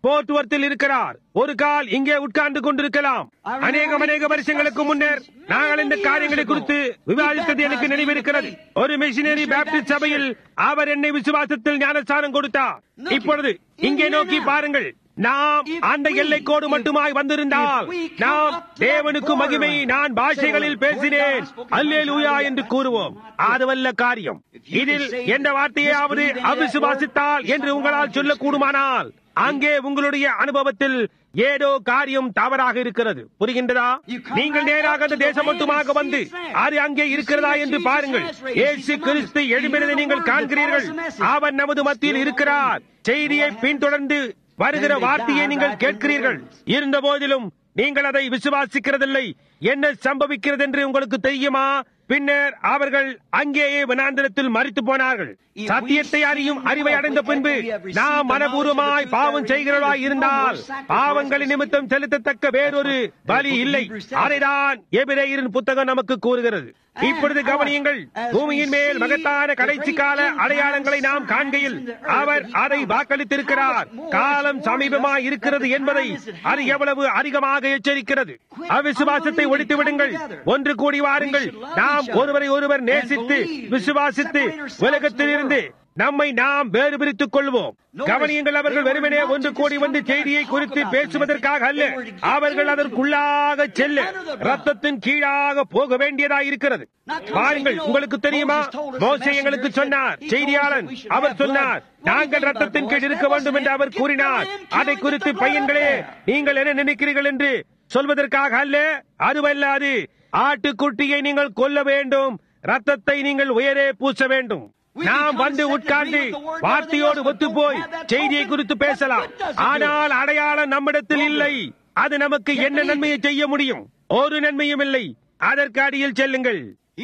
போர்ட்வர்த்தில் இருக்கிறார். ஒரு கால் இங்கே உட்கார்ந்து கொண்டிருக்கலாம். அநேக வருஷங்களுக்கு முன்னர் நாங்கள் இந்த காரியங்களை குறித்து விவாதித்தது எனக்கு நினைவிருக்கிறது. ஒரு மிஷனரி பாப்டிஸ்ட் சபையில் அவர் என்னை விசுவாசத்தில் ஞானஸ்நானம் கொடுத்தார். இப்பொழுது இங்கே நோக்கி பாருங்கள். நாம் அந்த எல்லைக்கோடு மட்டுமாய் வந்திருந்தால் நாம் தேவனுக்கு மகிமை, நான் பாஷைகளில் பேசினேன் அல்லேலூயா என்று கூறுவோம். அதுவல்ல காரியம். இதில் எந்த வார்த்தையாவது அவிசுவாசித்தால் என்று உங்களால் சொல்லக்கூடுமானால் அங்கே உங்களுடைய அனுபவத்தில் ஏதோ காரியம் தவறாக இருக்கிறது. புரிகின்றதா? நீங்கள் நேராக அந்த தேசம் மட்டுமாக வந்து அது அங்கே இருக்கிறதா என்று பாருங்கள். இயேசு கிறிஸ்து எழும்பினதை நீங்கள் காண்கிறீர்கள். அவர் நமது மத்தியில் இருக்கிறார். செய்தியை பின்தொடர்ந்து வருகிற வார்த்தையை நீங்கள் கேட்கிறீர்கள். இருந்த போதிலும் நீங்கள் அதை விசுவாசிக்கிறதில்லை. என்ன சம்பவிக்கிறது என்று உங்களுக்கு தெரியுமா? பின்னர் அவர்கள் அங்கேயே வனாந்திரத்தில் மரித்து போனார்கள். சத்தியத்தை அறியும் அறிவை அடைந்த பின்பு நாம் மனப்பூர்வமாய் பாவம் செய்கிறவர்களாய் இருந்தால் பாவங்களின் நிமித்தம் செலுத்தத்தக்க வேறொரு பலி இல்லை. அதைதான் எபிரேயரின் புத்தகம் நமக்கு கூறுகிறது. இப்பொழுது கவனியுங்கள். பூமியின் மேல் மகத்தான கடைசி கால அடையாளங்களை நாம் காண்கையில் அவர் அதை வாக்களித்திருக்கிறார். காலம் சமீபமாய் இருக்கிறது என்பதை அது எவ்வளவு அதிகமாக எச்சரிக்கிறது. அவிசுவாசத்தை ஒழித்து விடுங்கள். ஒன்று கூடி வாருங்கள். நாம் ஒருவரை ஒருவர் நேசித்து விசுவாசித்து உலகத்தில் இருந்து நம்மை நாம் வேறு பிரித்துக் கொள்வோம். கவனியுங்கள். அவர்கள் வெறுமனே ஒன்று கூடி வந்து செய்தியை குறித்து பேசுவதற்காக அல்ல. அவர்கள் அதற்குள்ளாக செல்ல ரத்தத்தின் கீழாக போக வேண்டியதாக இருக்கிறது. பாருங்கள், உங்களுக்கு தெரியுமா, மோசே எங்களுக்கு சொன்னார், செய்தியாளன் அவர் சொன்னார், நாங்கள் ரத்தத்தின் கீழ் இருக்க வேண்டும் என்று அவர் கூறினார். அதை குறித்து பையன்களே நீங்கள் என்ன நினைக்கிறீர்கள் என்று சொல்வதற்காக அல்ல. அதுவல்லாது ஆட்டுக்குட்டியை நீங்கள் கொல்ல வேண்டும், ரத்தத்தை நீங்கள் உயரே பூச வேண்டும். நாம் வந்து உட்கார்ந்து வார்த்தையோடு ஒத்து போய் செய்தியை குறித்து பேசலாம். ஆனால் அடையாளம் நம்மிடத்தில் இல்லை. அது நமக்கு என்ன நன்மையை செய்ய முடியும்? ஒரு நன்மையும் இல்லை. அதற்கு அடியில் செல்லுங்கள்.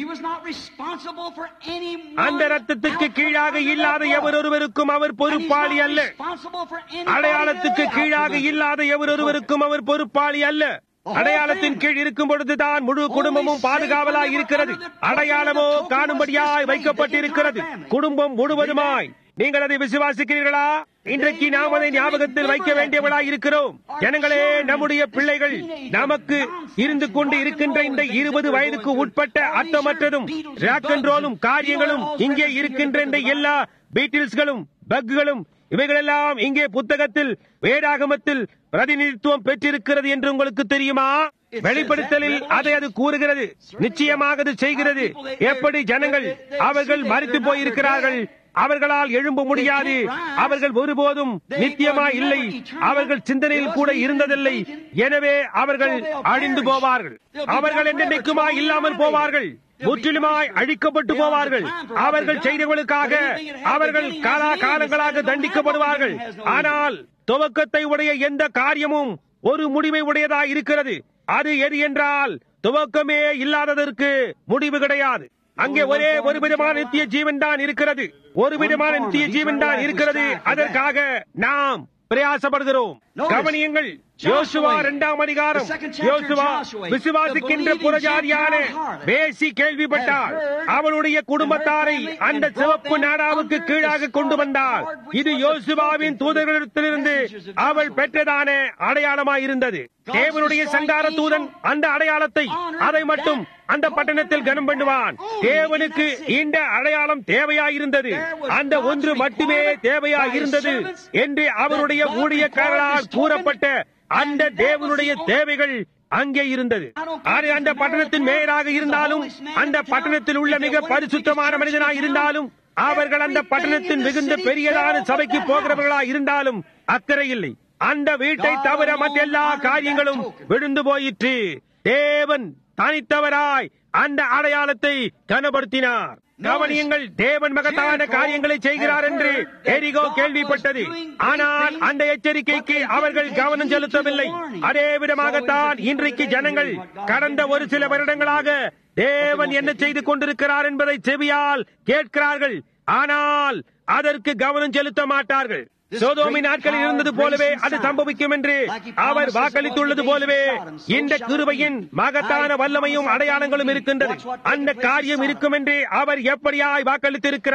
அந்த ரத்தத்துக்கு கீழாக இல்லாத எவரொருவருக்கும் அவர் பொறுப்பாளி அல்ல. அடையாளத்துக்கு கீழாக இல்லாத எவரொருவருக்கும் அவர் பொறுப்பாளி அல்ல. அடையாளத்தின் கீழ் இருக்கும் பொழுதுதான் முழு குடும்பமும் பாதுகாவலாய் இருக்கிறது. அடையாளமோ காணும்படியாய் வைக்கப்பட்டிருக்கிறது, குடும்பம் முழுவதுமாய். நீங்கள் அதை விசுவாசிக்கிறீர்களா? இன்றைக்கு நாம் அதை ஞாபகத்தில் வைக்க வேண்டியவளாய் இருக்கிறோம். ஜனங்களே, நம்முடைய பிள்ளைகள் நமக்கு இருந்து கொண்டு இருக்கின்ற இந்த 20 வயதுக்கு உட்பட்ட அர்த்தமற்றதும் ராக் அண்ட் ரோலும் காரியங்களும் இங்கே இருக்கின்ற இந்த எல்லா பீட்டில்ஸ்களும் பக்குகளும் இவைகளெல்லாம் இங்கே புத்தகத்தில் வேதாகமத்தில் பிரதிநிதித்துவம் பெற்றிருக்கிறது என்று உங்களுக்கு தெரியுமா? வெளிப்படுத்தலில் அதை அது கூறுகிறது. நிச்சயமாக அது செய்கிறது. எப்படி ஜனங்கள் அவர்கள் மரித்து போயிருக்கிறார்கள், அவர்களால் எழும்ப முடியாது, அவர்கள் ஒருபோதும் நித்தியமா இல்லை, அவர்கள் சிந்தனையில் கூட இருந்ததில்லை. எனவே அவர்கள் அழிந்து போவார்கள். அவர்கள் என்றென்றைக்குமா இல்லாமல் போவார்கள், முற்றிலுமாய் அழிக்கப்பட்டு போவார்கள். அவர்கள் செய்தவர்களுக்காக அவர்கள் காலங்களாக தண்டிக்கப்படுவார்கள். ஆனால் துவக்கத்தை உடைய எந்த காரியமும் ஒரு முடிவை உடையதாக இருக்கிறது. அது எது என்றால் துவக்கமே இல்லாததற்கு முடிவு கிடையாது. அங்கே ஒரே ஒரு விதமான நித்திய ஜீவன் தான் இருக்கிறது. ஒரு விதமான நித்திய ஜீவன் தான் இருக்கிறது. அதற்காக நாம் பிரயாசப்படுகிறோம். கவனியுங்கள். யோசுவா 2ஆம் அதிகாரம். யோசுவா விசுவாசிக்கின்ற புறஜாதியான பேசி கேள்விப்பட்டாள். அவளுடைய குடும்பத்தாரை அந்த சிவப்பு நாடாவுக்கு கீழாக கொண்டு வந்தாள். இது யோசுவாவின் தூதர்களிடத்திலிருந்து அவள் பெற்றதான அடையாளமாயிருந்தது. தேவனுடைய சங்கார தூதன் அந்த அடையாளத்தை, அதை மட்டும் அந்த பட்டணத்தில் கனம் பண்ணுவான். தேவனுக்கு இந்த அடையாளம் தேவையாயிருந்தது. அந்த ஒன்று மட்டுமே தேவையாயிருந்தது என்று அவருடைய ஊழியக்காரர்களால் கூறப்பட்ட அந்த தேவனுடைய தேவைகள் அங்கே இருந்தது. அது அந்த பட்டணத்தின் மேயராக இருந்தாலும், அந்த பட்டணத்தில் உள்ள மிக பரிசுத்தமான மனிதனாக இருந்தாலும், அவர்கள் அந்த பட்டணத்தின் மிகுந்த பெரியதான சபைக்கு போகிறவர்களாக இருந்தாலும் அக்கறை இல்லை. அந்த வீட்டை தவிர மற்றெல்லா காரியங்களும் விழுந்து போயிற்று. தேவன் தனித்தவராய் அந்த அடையாளத்தை கனப்படுத்தினார். கவனியுங்கள். தேவன் மகத்தான காரியங்களை செய்கிறார் என்று எரிகோ கேள்விப்பட்டது. ஆனால் அந்த எச்சரிக்கைக்கு அவர்கள் கவனம் செலுத்தவில்லை. அதே விதமாகத்தான் இன்றைக்கு ஜனங்கள் கடந்த ஒரு சில வருடங்களாக தேவன் என்ன செய்து கொண்டிருக்கிறார் என்பதை செவியால் கேட்கிறார்கள். ஆனால் அதற்கு கவனம் செலுத்த மாட்டார்கள். சோதோமின் நாட்களில் இருந்தது போலவே அது சம்பவிக்கும் என்று அவர் வாக்களித்துள்ளது போலவே இந்த கிருபையின் மகத்தான வல்லமையும் அடையாளங்களும் இருக்கின்றது. அந்த காரியம் இருக்கும் என்று அவர் எப்படியாய் வாக்களித்திருக்கிறார்.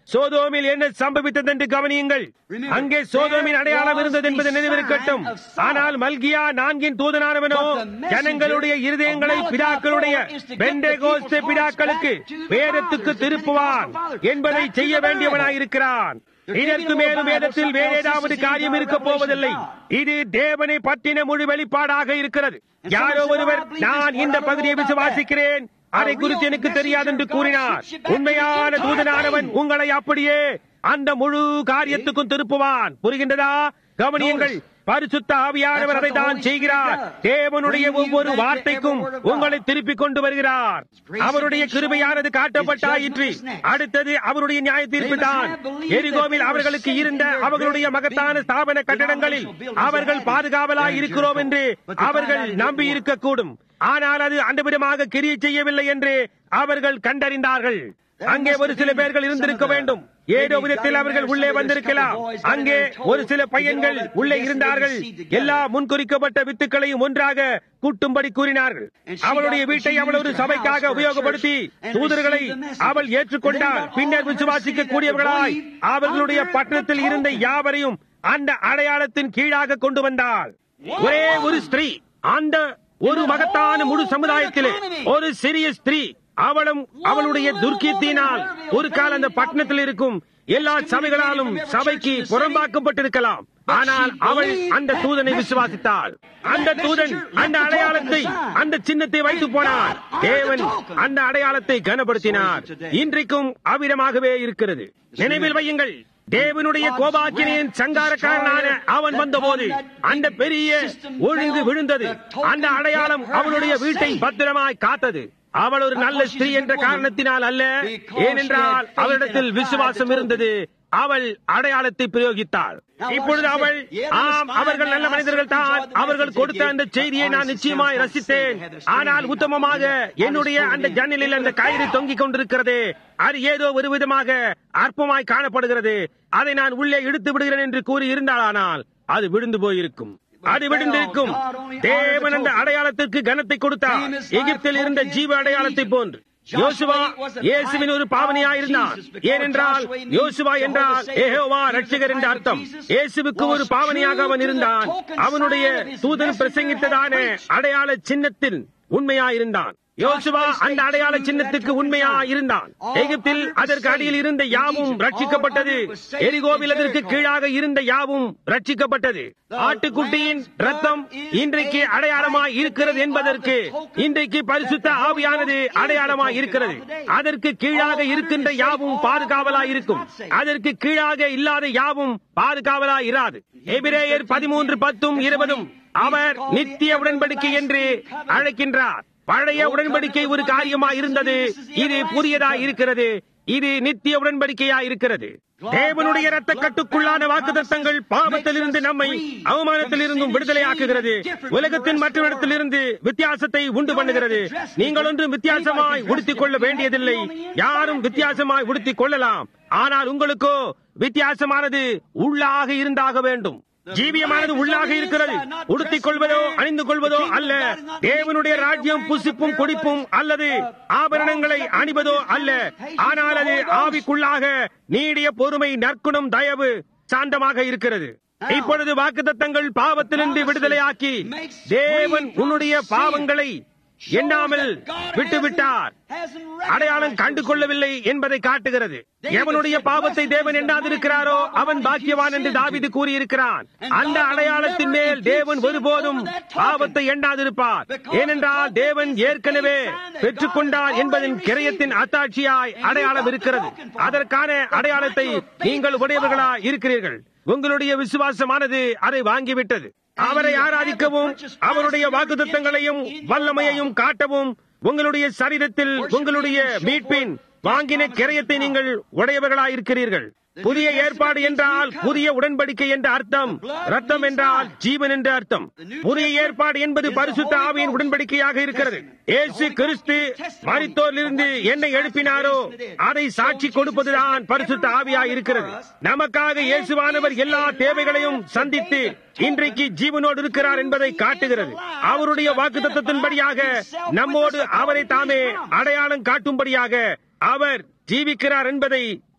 சோதோமில் என்ன சம்பவித்தது என்று கவனியுங்கள். அங்கே சோதோமின் அடையாளம் இருந்தது என்பது நினைவிருக்கட்டும். ஆனால் மல்கியா 4 தூதனானவனோ ஜனங்களுடைய இருதயங்களை பிதாக்களுடைய பெந்தேகோஸ்தே பிதாக்களுக்கு வேதத்துக்கு திருப்புவான் என்பதை செய்ய வேண்டியவனாயிருக்கிறான். இதற்கு மேலும் வேதத்தில் வேறு ஏதாவது காரியம் இருக்க போவதில்லை. இது தேவனை பற்றின முழு வெளிப்பாடாக இருக்கிறது. யாரோ ஒருவர் நான் இந்த பகுதியை விசுவாசிக்கிறேன், அதை குறித்து எனக்கு தெரியாது என்று கூறினார். உண்மையான தூதனானவன் உங்களை அப்படியே அந்த முழு காரியத்துக்கும் திருப்புவான். புரிகின்றதா? கவனியுங்கள். பரிசுத்த ஆவியானவர் அதை தான் செய்கிறார். தேவனுடைய ஒவ்வொரு வார்த்தைக்கும் உங்களை திருப்பிக் கொண்டு வருகிறார். அவருடைய கிருபையானது காட்டப்பட்டாயிற்று. அடுத்தது அவருடைய நியாய தீர்ப்பு தான். எரிகோவில் அவர்களுக்கு இருந்த அவர்களுடைய மகத்தான ஸ்தாபன கட்டடங்களில் அவர்கள் பாதுகாவலாய் இருக்கிறோம் என்று அவர்கள் நம்பி இருக்கக்கூடும். ஆனால் அது அந்த விதமாக கிரியை செய்யவில்லை என்று அவர்கள் கண்டறிந்தார்கள். அங்கே ஒரு சில பேர்கள் இருந்திருக்க வேண்டும். ஏதோ விதத்தில் அவர்கள் உள்ளே வந்திருக்கலாம். அங்கே ஒரு சில பையன்கள் உள்ளே இருந்தார்கள். எல்லா முன்குறிக்கப்பட்ட வித்துக்களையும் ஒன்றாக கூட்டும்படி கூறினார்கள். அவளுடைய வீட்டை அவள் ஒரு சபைக்காக உபயோகப்படுத்தி தூதர்களை அவள் ஏற்றுக்கொண்டாள். பின்னர் விசுவாசிக்க கூடியவர்களாய் அவர்களுடைய பட்டணத்தில் இருந்த யாவரையும் அந்த அடையாளத்தின் கீழாக கொண்டு வந்தாள். ஒரே ஒரு ஸ்திரீ, அந்த ஒரு மகத்தான முழு சமுதாயத்திலே ஒரு சிறிய ஸ்திரீ, அவளும் அவளுடைய துர்க்கீர்த்தியினால் ஒரு கால அந்த பட்டணத்தில் இருக்கும் எல்லா சபைகளாலும் சபைக்கு புறம்பாக்கப்பட்டிருக்கலாம். ஆனால் அவள் அந்த தூதனை விசுவாசித்தாள். அந்த தூதன் அந்த அடையாளத்தை, அந்த சின்னத்தை வைத்து போனார். தேவன் அந்த அடையாளத்தை கனப்படுத்தினார். இன்றைக்கும் அவ்விதமாகவே இருக்கிறது. நினைவில் வையுங்கள், தேவனுடைய கோபாக்கினியின் சங்காரக்காரனான அவன் வந்தபோது அந்த பெரிய ஒழுங்கு விழுந்தது. அந்த அடையாளம் அவளுடைய வீட்டை பத்திரமாய் காத்தது. அவள் ஒரு நல்ல ஸ்திரீ என்ற காரணத்தினால் அல்ல, ஏனென்றால் அவளிடத்தில் விசுவாசம் இருந்தது. அவள் அடையாளத்தை பிரயோகித்தாள். இப்பொழுது அவள், ஆம், அவர்கள் நல்ல மனிதர்கள் தான், அவர்கள் கொடுத்த அந்த செய்தியை நான் நிச்சயமாய் ரசித்தேன். ஆனால் உத்தமமாக என்னுடைய அந்த ஜன்னலில் அந்த கயிறு தொங்கிக் கொண்டிருக்கிறது. அது ஏதோ ஒரு விதமாக அற்பமாய் காணப்படுகிறது. அதை நான் உள்ளே இழுத்து விடுகிறேன் என்று கூறி இருந்தாளானால் அது விழுந்து போயிருக்கும். அது விழுந்திருக்கும். தேவன் அந்த அடையாளத்திற்கு கனத்தை கொடுத்தார். எகிப்தில் இருந்த ஜீவ அடையாளத்தை போன்று. யோசுவா இயேசுவின் ஒரு பாவனையாயிருந்தான். ஏனென்றால் யோசுவா என்றால் யெகோவா ரட்சகர் என்ற அர்த்தம். இயேசுவுக்கு ஒரு பாவனையாக அவன் இருந்தான். அவனுடைய தூதன் பிரசங்கித்ததான அடையாள சின்னத்தில் உண்மையாயிருந்தான். யோசுவா அந்த அடையாள சின்னத்துக்கு உண்மையா இருந்தான். எகிப்தில் அதற்கு அடியில் இருந்த யாவும் ரட்சிக்கப்பட்டது. எரிகோவில் அதற்கு கீழாக இருந்த யாவும் ரட்சிக்கப்பட்டது. ஆட்டுக்குட்டியின் ரத்தம் இன்றைக்கு அடையாளமாய் இருக்கிறது என்பதற்கு இன்றைக்கு பரிசுத்த ஆவியானது அடையாளமாய் இருக்கிறது. அதற்கு கீழாக இருக்கின்ற யாவும் பாதுகாவலாய் இருக்கும். அதற்கு கீழாக இல்லாத யாவும் பாதுகாவலாய் இராது. எபிரேயர் 13:10-20 அவர் நித்திய உடன்படிக்கை என்று அழைக்கின்றார். பழைய உடன்படிக்கை ஒரு காரியமாய் இருந்தது. இது புதியதாய் இருக்கிறது. இது நித்திய உடன்படிக்கையாய் இருக்கிறது. தேவனுடைய இரத்த கட்டுக்குள்ளான வாக்குத்தத்தங்கள் பாவத்திலிருந்து நம்மை அவமானத்திலிருந்தும் விடுதலையாக்குகிறது. உலகத்தின் மற்ற இடத்திலிருந்து வித்தியாசத்தை உண்டு பண்ணுகிறது. நீங்கள் ஒன்றும் வித்தியாசமாய் உடுத்திக் கொள்ள வேண்டியதில்லை. யாரும் வித்தியாசமாய் உடுத்திக் கொள்ளலாம். ஆனால் உங்களுக்கோ வித்தியாசமானது உள்ளாக இருந்தாக வேண்டும். ஜீவியமானது உள்ளாக இருக்கிறது. உடுத்திக் கொள்வதோ அணிந்து கொள்வதோ அல்ல. தேவனுடைய ராஜ்யம் புசிப்பும் குடிப்பும் அல்லது ஆபரணங்களை அணிவதோ அல்ல. ஆனால் அது ஆவிக்குள்ளாக நீடிய பொறுமை, நற்குணம், தயவு, சாந்தமாக இருக்கிறது. இப்பொழுது வாக்குத்தத்தங்கள் பாவத்திலிருந்து விடுதலையாக்கி தேவன் உன்னுடைய பாவங்களை எண்ணாமல் விட்டுவிட்டார், அடையாளம் கண்டு கொள்ளவில்லை என்பதை காட்டுகிறது. எவனுடைய பாவத்தை தேவன் எண்ணாதிருக்கிறாரோ அவன் பாக்கியவான் என்று தாவீது கூறியிருக்கிறான். அந்த அடையாளத்தின் மேல் தேவன் ஒருபோதும் பாவத்தை எண்ணாதிருப்பார். ஏனென்றால் தேவன் ஏற்கனவே பெற்றுக்கொண்டார் என்பதின் கிரயத்தின் அத்தாட்சியாய் அடையாளம் இருக்கிறது. அதற்கான அடையாளத்தை நீங்கள் உடையவர்களாய் இருக்கிறீர்கள். உங்களுடைய விசுவாசமானது அதை வாங்கிவிட்டது. அவரை ஆராதிக்கவும் அவருடைய வாக்குத்தத்தங்களையும் வல்லமையையும் காட்டவும் உங்களுடைய சரீரத்தில் உங்களுடைய மீட்பின் வாங்கின கிரயத்தை நீங்கள் உடையவர்களாயிருக்கிறீர்கள். புதிய ஏற்பாடு என்றால் புதிய உடன்படிக்கை என்ற அர்த்தம். ரத்தம் என்றால் ஜீவன் என்ற அர்த்தம். புதிய ஏற்பாடு என்பது பரிசுத்த ஆவியின் உடன்படிக்கையாக இருக்கிறது. இயேசு கிறிஸ்து மரித்தோரிலிருந்து என்னை எழுப்பினாரோ அதை சாட்சி கொடுப்பதுதான் பரிசுத்த ஆவியாய் இருக்கிறது. நமக்காக இயேசுவானவர் எல்லா தேவைகளையும் சந்தித்து இன்றைக்கு ஜீவனோடு இருக்கிறார் என்பதை காட்டுகிறது. அவருடைய வாக்குத்தத்தத்தின்படியாக நம்மோடு அவரை தாமே அடையாளம் காட்டும்படியாக அவர் ஜீவிக்கிறார் என்பதை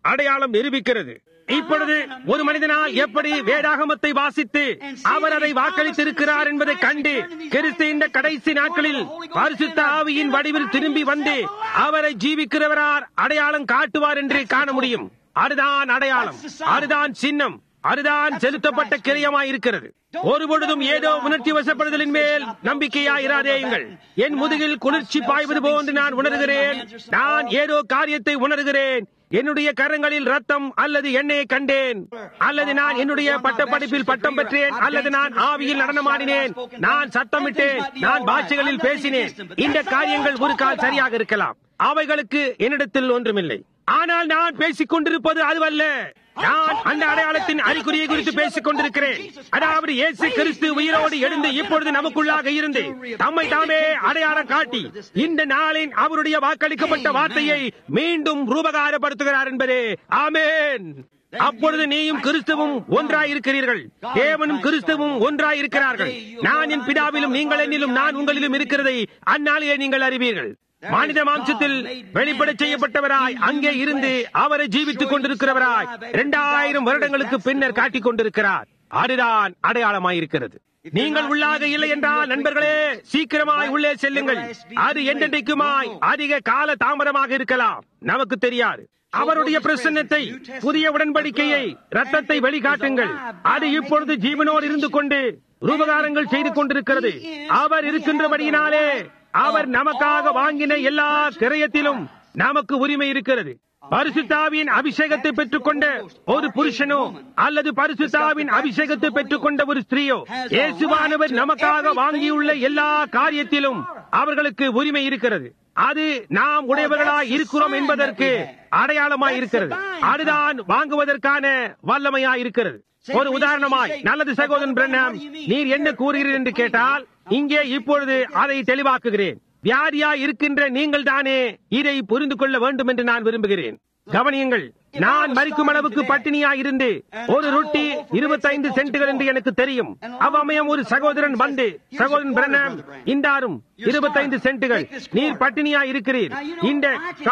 அடையாளம் நிரூபிக்கிறது. இப்பொழுது ஒரு மனிதனால் எப்படி வேதாகமத்தை வாசித்து அவர் அதை வாக்களித்திருக்கிறார் என்பதை கண்டு கிறிஸ்து இந்த கடைசி நாட்களில் பரிசுத்த ஆவியின் வடிவில் திரும்பி வந்து அவரை ஜீவிக்கிறவரார் அடையாளம் காட்டுவார் என்று காண முடியும். அதுதான் அடையாளம், அதுதான் சின்னம், அதுதான் செலுத்தப்பட்ட கிரியமாயிருக்கிறது. ஒருபொழுதும் ஏதோ உணர்ச்சி வசப்படுதலின் மேல் நம்பிக்கையாயிராதேயுங்கள். என் முதுகில் குளிர்ச்சி பாய்வது போன்று நான் உணர்கிறேன். நான் ஏதோ காரியத்தை உணர்கிறேன். என்னுடைய கரங்களில் ரத்தம் அல்லது எண்ணெயை கண்டேன், அல்லது நான் என்னுடைய பட்டப்படிப்பில் பட்டம் பெற்றேன், அல்லது நான் ஆவியில் நடனமாடினேன், நான் சத்தமிட்டேன், நான் பாஷைகளில் பேசினேன். இந்த காரியங்கள் ஒரு கால் சரியாக இருக்கலாம். அவைகளுக்கு என்னிடத்தில் ஒன்றுமில்லை. ஆனால் நான் பேசிக் கொண்டிருப்பது அதுவல்ல. நான் அந்த அடையாளத்தின் அறிகுறியை குறித்து பேசிக் கொண்டிருக்கிறேன். அதாவது இயேசு கிறிஸ்து உயிரோடு எழுந்து இப்பொழுது நமக்குள்ளாக இருந்து தம்மை தாமே அடையாளம் காட்டி இந்த நாளின் அவருடைய வாக்களிக்கப்பட்ட வார்த்தையை மீண்டும் ரூபகாரப்படுத்துகிறார் என்பதே. ஆமென். அப்பொழுது நீயும் கிறிஸ்துவும் ஒன்றாயிருக்கிறீர்கள். தேவனும் கிறிஸ்துவும் ஒன்றாயிருக்கிறார்கள். நான் என் பிதாவிலும் நீங்கள் என்னிலும் நான் உங்களிலும் இருக்கிறதை அந்நாளிலே நீங்கள் அறிவீர்கள். மனித மாம்சத்தில் வெளிப்பட செய்யப்பட்டவராய் அங்கே இருந்து அவரை ஜீவித்துக் கொண்டிருக்கிறவராய் 2000 வருடங்களுக்கு பின்னர் காட்டிக் கொண்டிருக்கிறார். அதுதான் அடையாளமாயிருக்கிறது. நீங்கள் உள்ளாக இல்லை என்றால் நண்பர்களே, சீக்கிரமாய் உள்ளே செல்லுங்கள். அது என்றென்றைக்குமாய் அதிக கால தாமதமாக இருக்கலாம், நமக்கு தெரியாது. அவருடைய பிரசன்னத்தை, புதிய உடன்படிக்கையை, ரத்தத்தை வெளிக்காட்டுங்கள். அது இப்பொழுது ஜீவனோடு இருந்து கொண்டு ரூபகாரங்கள் செய்து கொண்டிருக்கிறது. அவர் இருக்கின்றபடியினாலே அவர் நமக்காக வாங்கின எல்லா கிரயத்திலும் நமக்கு உரிமை இருக்கிறது. பரிசுத்தாவின் அபிஷேகத்தை பெற்றுக் கொண்ட ஒரு புருஷனோ அல்லது பரிசுத்தாவின் அபிஷேகத்தை பெற்றுக் கொண்ட ஒரு ஸ்திரீயோ இயேசுவானவர் நமக்காக வாங்கியுள்ள எல்லா காரியத்திலும் அவர்களுக்கு உரிமை இருக்கிறது. அது நாம் உடையவர்களாய் இருக்கிறோம் என்பதற்கு அடையாளமாய் இருக்கிறது. அதுதான் வாங்குவதற்கான வல்லமையாய் இருக்கிறது. ஒரு உதாரணமாய், நல்லது சகோதரன் பிரண்ணாம், நீர் என்ன கூறுகிறீர் என்று கேட்டால், இங்கே இப்பொழுது அதை தெளிவாக்குகிறேன். வியாதியாய் இருக்கின்ற நீங்கள் தானே இதை புரிந்து கொள்ள வேண்டும் என்று நான் விரும்புகிறேன். கவனியுங்கள், நான் மரிக்கும் அளவுக்கு பட்டினியாய் இருந்து ஒரு ரொட்டி 25 சென்ட்டுகள் என்று எனக்கு தெரியும். அவ்வமயம் ஒரு சகோதரன் வந்து, சகோதரன் பிரண்ணாம், இந்தாரும் 25 சென்ட்டுகள், நீர் பட்டினியாய் இருக்கிறீர், இந்த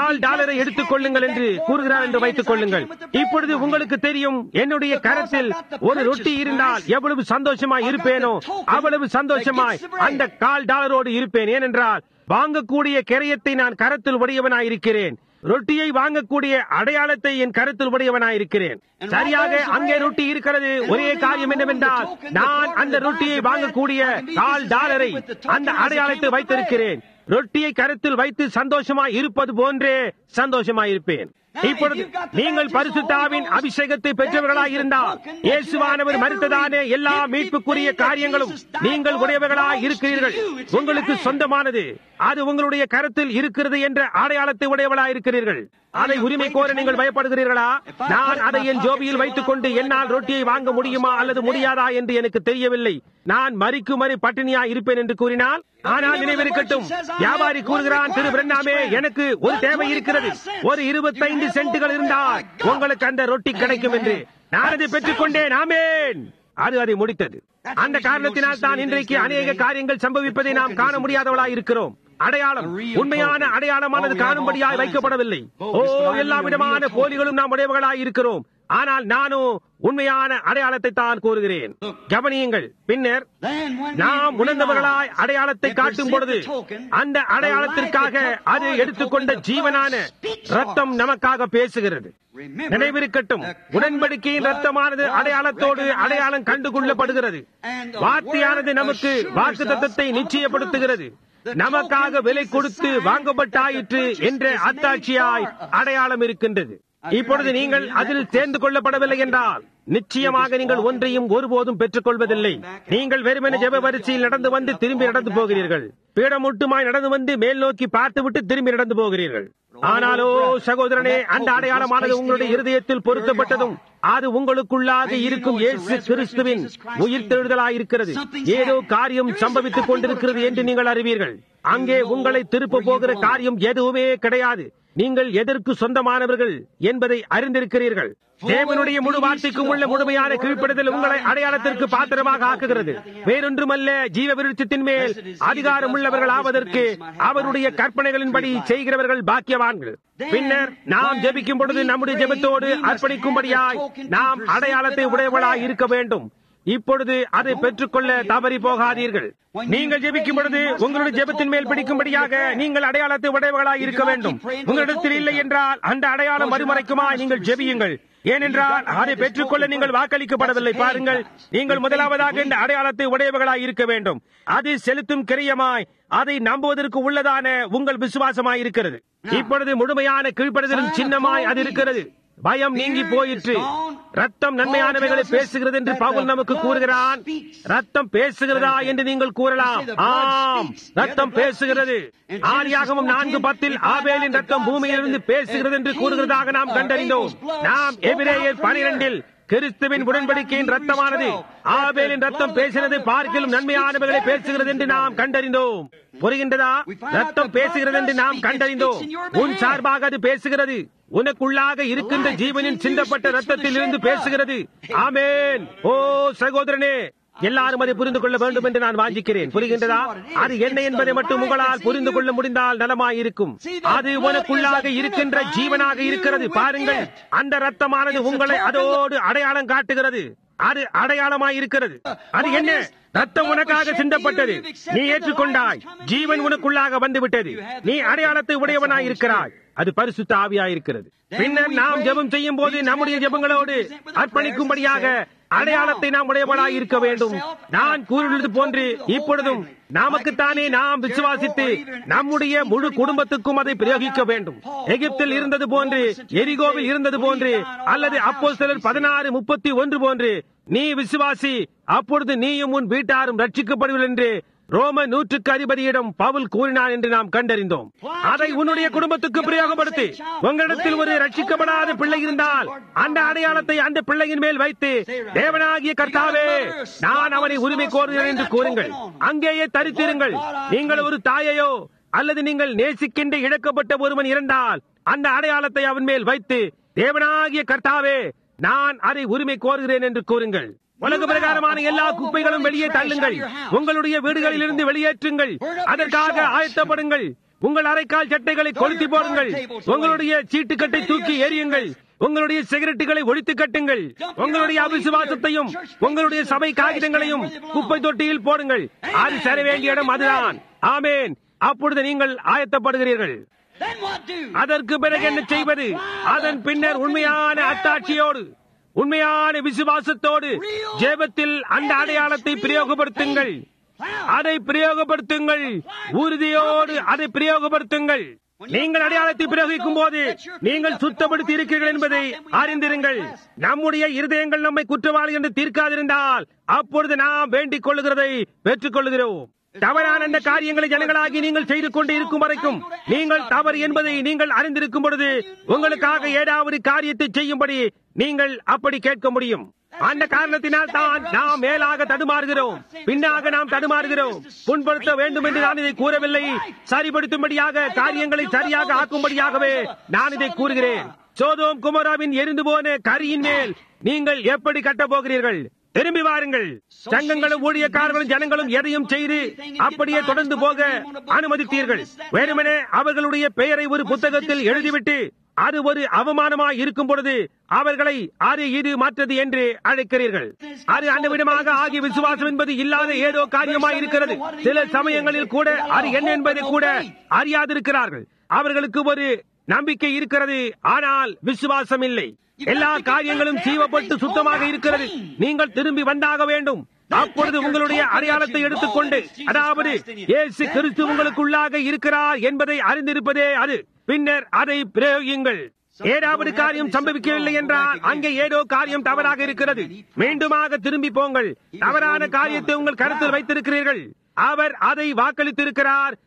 $1 எடுத்துக் கொள்ளுங்கள் என்று கூறுகிறார் என்று வைத்துக் கொள்ளுங்கள். இப்பொழுது உங்களுக்கு தெரியும், என்னுடைய கரத்தில் ஒரு ரொட்டி இருந்தால் எவ்வளவு சந்தோஷமாய் இருப்பேனோ அவ்வளவு சந்தோஷமாய் அந்த $1 இருப்பேன். ஏனென்றால் வாங்கக்கூடிய கிரயத்தை நான் கரத்தில் உடையவனாயிருக்கிறேன். ரொட்டியை வாங்கக்கூடிய அடையாளத்தை என் கருத்தில் உடையவனாயிருக்கிறேன். சரியாக அங்கே ரொட்டி இருக்கிறது. ஒரே காரியம் என்னவென்றால், நான் அந்த ரொட்டியை வாங்கக்கூடிய $1 அந்த அடையாளத்தை வைத்திருக்கிறேன். ரொட்டியை கருத்தில் வைத்து சந்தோஷமாய் இருப்பது போன்றே சந்தோஷமாய் இருப்பேன். இப்பொழுது நீங்கள் பரிசுத்தாவின் அபிஷேகத்தை பெற்றவர்களாய் இருந்தால், இயேசுவானவர் மரித்ததானே எல்லா மீட்புக்குரிய காரியங்களும் நீங்கள் உடையவர்களாய் இருக்கிறீர்கள். உங்களுக்கு சொந்தமானது, அது உங்களுடைய கருத்தில் இருக்கிறது என்ற அடையாளத்தை உடையவர்களாய் இருக்கிறீர்கள். அதை உரிமை கோர நீங்கள் பயப்படுகிறீர்களா? நான் அதை என் ஜோபியில் வைத்துக் கொண்டு என்னால் ரொட்டியை வாங்க முடியுமா அல்லது முடியாதா என்று எனக்கு தெரியவில்லை. நான் மரிக்கும் வரை பட்டினியா இருப்பேன் என்று கூறினால், ஆனால் நினைவிருக்கட்டும், வியாபாரி கூறுகிறான், திரு பிரண்ணாமே, எனக்கு ஒரு தேவை இருக்கிறது, ஒரு 25 சென்ட்டுகள் இருந்தால் உங்களுக்கு அந்த ரொட்டி கிடைக்கும் என்று. நான் அதை பெற்றுக் கொண்டேன். ஆமென். அது அதை முடித்தது. அந்த காரணத்தினால் தான் இன்றைக்கு அநேக காரியங்கள் சம்பவிப்பதை நாம் காண முடியாதவளாய் இருக்கிறோம். அடையாளம், உண்மையான அடையாளமானது காணும்படியாய் வைக்கப்படவில்லை. எல்லா விதமான போலிகளும் நாம் உடையவர்களாய் இருக்கிறோம். ஆனால் நானும் உண்மையான அடையாளத்தை தான் கூறுகிறேன். கவனியுங்கள், பின்னர் நாம் உணர்ந்தவர்களாய் அடையாளத்தை காட்டும் பொழுது அந்த அடையாளத்திற்காக அது எடுத்துக்கொண்ட ஜீவனான ரத்தம் நமக்காக பேசுகிறது. நினைவிருக்கட்டும், உடன்படிக்கையின் ரத்தமானது அடையாளத்தோடு அடையாளம் கண்டுகொள்ளப்படுகிறது. வார்த்தையானது நமக்கு வாக்குத்தத்தத்தை நிச்சயப்படுத்துகிறது. நமக்காக விலை கொடுத்து வாங்கப்பட்டாயிற்று என்ற அத்தாட்சியாய் அடையாளம் இருக்கின்றது. இப்பொழுது நீங்கள் அதில் சேர்ந்து கொள்ளப்படவில்லை என்றால் நிச்சயமாக நீங்கள் ஒன்றையும் ஒருபோதும் பெற்றுக் கொள்வதில்லை. நீங்கள் வெறுமனே ஜெப வரிசையில் நடந்து வந்து திரும்பி நடந்து போகிறீர்கள். பீடமுட்டுமாய் நடந்து வந்து மேல் நோக்கி பார்த்துவிட்டு திரும்பி நடந்து போகிறீர்கள். ஆனாலோ சகோதரனே, அந்த அடையாளமானது உங்களுடைய இருதயத்தில் பொருத்தப்பட்டதும் அது உங்களுக்குள்ளாக இருக்கும் இயேசு கிறிஸ்துவின் உயிர்த்தெழுதலாயிருக்கிறது. ஏதோ காரியம் சம்பவித்துக் கொண்டிருக்கிறது என்று நீங்கள் அறிவீர்கள். அங்கே உங்களை திருப்ப போகிற காரியம் எதுவுமே கிடையாது. நீங்கள் எதற்கு சொந்தமானவர்கள் என்பதை அறிந்திருக்கிறீர்கள். தேவனுடைய முழு வார்த்தைக்கும் உள்ள முழுமையான கீழ்ப்படுதல் உங்களை அடையாளத்திற்கு பாத்திரமாக ஆக்குகிறது. வேறொன்றுமல்ல, ஜீவ விருட்சத்தின் மேல் அதிகாரம் உள்ளவர்கள் ஆவதற்கு அவருடைய கற்பனைகளின்படி செய்கிறவர்கள் பாக்கியவான்கள். பின்னர் நாம் ஜெபிக்கும் பொழுது நம்முடைய ஜெபத்தோடு அர்ப்பணிக்கும்படியாய் நாம் அடையாளத்தை உடையவர்களாய் இருக்க வேண்டும். இப்பொழுது அதை பெற்றுக்கொள்ள தவறி போகாதீர்கள். நீங்கள் ஜெபிக்கும் பொழுது உங்களுடைய ஜெபத்தின் மேல் பிடிக்கும்படியாக நீங்கள் அடையாளத்தை உடையவர்களாய் இருக்க வேண்டும். உங்களிடத்தில் இல்லை என்றால் அந்த அடையாளம் மறுமறைக்குமாய் நீங்கள் ஜெபியுங்கள். ஏனென்றால் அதை பெற்றுக்கொள்ள நீங்கள் வாக்களிக்கப்படவில்லை. பாருங்கள், நீங்கள் முதலாவதாக இந்த அடையாளத்தை உடையவர்களாய் இருக்க வேண்டும். அது செலுத்தும் கிரியமாய் அதை நம்புவதற்கு உள்ளதான உங்கள் விசுவாசமாய் இருக்கிறது. இப்பொழுது முழுமையான கீழ்ப்படுதலின் சின்னமாய் அது இருக்கிறது. பயம் நீங்கி போயிற்று. ரத்தம் நன்மையானவைகளை பேசுகிறது என்று பவுல் நமக்கு கூறுகிறான். ரத்தம் பேசுகிறதா என்று நீங்கள் கூறலாம். ஆம், ரத்தம் பேசுகிறது. ஆதியாகமம் 4:10 ஆபேலின் ரத்தம் பூமியிலிருந்து பேசுகிறது என்று கூறுகிறதாக நாம் கண்டறிந்தோம். நாம் எபிரேயர் 12 கிறிஸ்துவின் உடன்படிக்கையின் ரத்தமானது ஆபேலின் ரத்தம் பேசினது பார்க்கிலும் நன்மையானவைகளை பேசுகிறது என்று நாம் கண்டறிந்தோம். புரிகின்றதா? ரத்தம் பேசுகிறது என்று நாம் கண்டறிந்தோம். உன் சார்பாக அது பேசுகிறது. உனக்குள்ளாக இருக்கின்ற ஜீவனின் சிந்தப்பட்ட ரத்தத்தில் இருந்து பேசுகிறது. ஆமேன். ஓ சகோதரனே, எல்லாரும் அதை புரிந்து கொள்ள வேண்டும் என்று நான் வாஞ்சிக்கிறேன். புரிகின்றதா? அது என்ன என்பதை மட்டும் உங்களால் புரிந்து கொள்ள முடிந்தால் நலமாயிருக்கும். அது உனக்குள்ளாக இருக்கின்ற ஜீவனாக இருக்கிறது. பாருங்கள், அந்த ரத்தமானது உங்களை அதோடு அடையாளம் காட்டுகிறது. அது அடையாளமாய் இருக்கிறது. அது என்ன? ரத்தம் உனக்காக சிந்தப்பட்டது. நீ ஏற்றுக்கொண்டாய். ஜீவன் உனக்குள்ளாக வந்துவிட்டது. நீ அடையாளத்தை உடையவனாய் இருக்கிறாய். அது பரிசுத்த ஆவியாயிருக்கிறது. பின்னர் நாம் ஜெபம் செய்யும் போது நம்முடைய ஜெபங்களோடு அர்ப்பணிக்கும்படியாக அடையாளத்தை நாம் உடையவனாய் இருக்க வேண்டும். நான் கூறியது போன்று இப்பொழுதும் நமக்குத்தானே நாம் விசுவாசித்து நம்முடைய முழு குடும்பத்துக்கும் அதை பிரயோகிக்க வேண்டும். எகிப்தில் இருந்தது போன்று, எரிகோவில் இருந்தது போன்று, அல்லது அப்போஸ்தலர் 16:31 போன்று நீ விசுவாசி, அப்பொழுது நீயும் உன் வீட்டாரும் ரட்சிக்கப்படுவீர்கள் என்று ரோம 100க்கு அதிபதியிடம் பவுல் கூறினான் என்று நாம் கண்டறிந்தோம். அதை உன்னுடைய குடும்பத்துக்கு பிரயோகப்படுத்தி, உங்களிடத்தில் ஒரு ரட்சிக்கப்படாத பிள்ளை இருந்தால் அந்த அடையாளத்தை அந்த பிள்ளையின் மேல் வைத்து, தேவனாகிய கர்த்தாவே, நான் அவனை உரிமை கோருகிறேன் என்று கூறுங்கள். அங்கேயே தரித்திருங்கள். நீங்கள் ஒரு தாயையோ அல்லது நீங்கள் நேசிக்கின்ற இழக்கப்பட்ட ஒருவன் இருந்தால் அந்த அடையாளத்தை அவன் மேல் வைத்து, தேவனாகிய கர்த்தாவே, நான் அதை உரிமை கோருகிறேன் என்று கூறுங்கள். உலக பிரகாரமான எல்லா குப்பைகளும் வெளியே தள்ளுங்கள். உங்களுடைய வீடுகளில் இருந்து வெளியேற்றுங்கள். அதற்காக ஆயத்தப்படுங்கள். உங்கள் அரைக்கால் சட்டைகளை கொளுத்தி போடுங்கள். உங்களுடைய சீட்டுக்கட்டை தூக்கி எறியுங்கள். உங்களுடைய சிகரெட்டுகளை ஒழித்து கட்டுங்கள். உங்களுடைய அவிசுவாசத்தையும் உங்களுடைய சபை காகிதங்களையும் குப்பை தொட்டியில் போடுங்கள். அது சேர வேண்டிய இடம் அதுதான். ஆமேன். அப்பொழுது நீங்கள் ஆயத்தப்படுகிறீர்கள். அதற்கு பிறகு என்ன செய்வது? அதன் பின்னர் உண்மையான அத்தாட்சியோடு, உண்மையான விசுவாசத்தோடு ஜெபத்தில் அந்த அடையாளத்தை பிரயோகப்படுத்துங்கள். அதை பிரயோகப்படுத்துங்கள். உறுதியோடு அதை பிரயோகப்படுத்துங்கள். நீங்கள் அடையாளத்தை பிரயோகிக்கும் போது நீங்கள் சுத்தப்படுத்தி இருக்கிறீர்கள் என்பதை அறிந்திருங்கள். நம்முடைய இருதயங்கள் நம்மை குற்றவாளி என்று தீர்க்காதிருந்தால் அப்பொழுது நாம் வேண்டிக் கொள்ளுகிறதை பெற்றுக் கொள்ளுகிறோம். தவறான அந்த காரியங்களை ஜனங்களாகி நீங்கள் செய்து கொண்டு இருக்கும் வரைக்கும் நீங்கள் தவறு என்பதை நீங்கள் அறிந்திருக்கும் பொழுது உங்களுக்காக ஏதாவது காரியத்தை செய்யும்படி நீங்கள் அப்படி கேட்க முடியும். அந்த காரணத்தினால் தான் நாம் மேலாக தடுமாறுகிறோம், பின்னாக நாம் தடுமாறுகிறோம். புண்படுத்த வேண்டும் என்று நான் இதை கூறவில்லை. சரிபடுத்தும்படியாக, காரியங்களை சரியாக ஆக்கும்படியாகவே நான் இதை கூறுகிறேன். சோதோம் குமோராவின் எரிந்து போன கரியின் மேல் நீங்கள் எப்படி கட்டப் போகிறீர்கள்? திரும்பி வாருங்கள். சங்கங்களும் ஊழியக்காரர்களும் ஜனங்களும் எதையும் செய்து அப்படியே தொடர்ந்து போக அனுமதித்தீர்கள். வெறுமனே அவர்களுடைய பெயரை ஒரு புத்தகத்தில் எழுதிவிட்டு அது ஒரு அவமானமாய் இருக்கும் பொழுது அவர்களை அது இது மாற்றது என்று அழைக்கிறீர்கள். அது அந்த விதமாக ஆகிய விசுவாசம் என்பது இல்லாத ஏதோ காரியமாய் இருக்கிறது. சில சமயங்களில் கூட அது என்ன என்பதை கூட அறியாதிருக்கிறார்கள். அவர்களுக்கு ஒரு நம்பிக்கை இருக்கிறது, ஆனால் விசுவாசம் இல்லை. எல்லா காரியங்களும் சீவப்பட்டு சுத்தமாக இருக்கிறது. நீங்கள் திரும்பி வந்தாக வேண்டும். அப்பொழுது உங்களுடைய அடையாளத்தை எடுத்துக்கொண்டு, அதாவது இயேசு கிறிஸ்து உங்களுக்குள்ளாக இருக்கிறார் என்பதை அறிந்திருப்பதே அது. பின்னர் அதை பிரயோகியுங்கள். ஏதாவது காரியம் சம்பவிக்கவில்லை என்றால் அங்கே ஏதோ காரியம் தவறாக இருக்கிறது. மீண்டுமாக திரும்பி போங்கள். தவறான காரியத்தை உங்கள் கருத்தில் வைத்திருக்கிறீர்கள். அவர் அதை வாக்களித்திருக்கிறார்.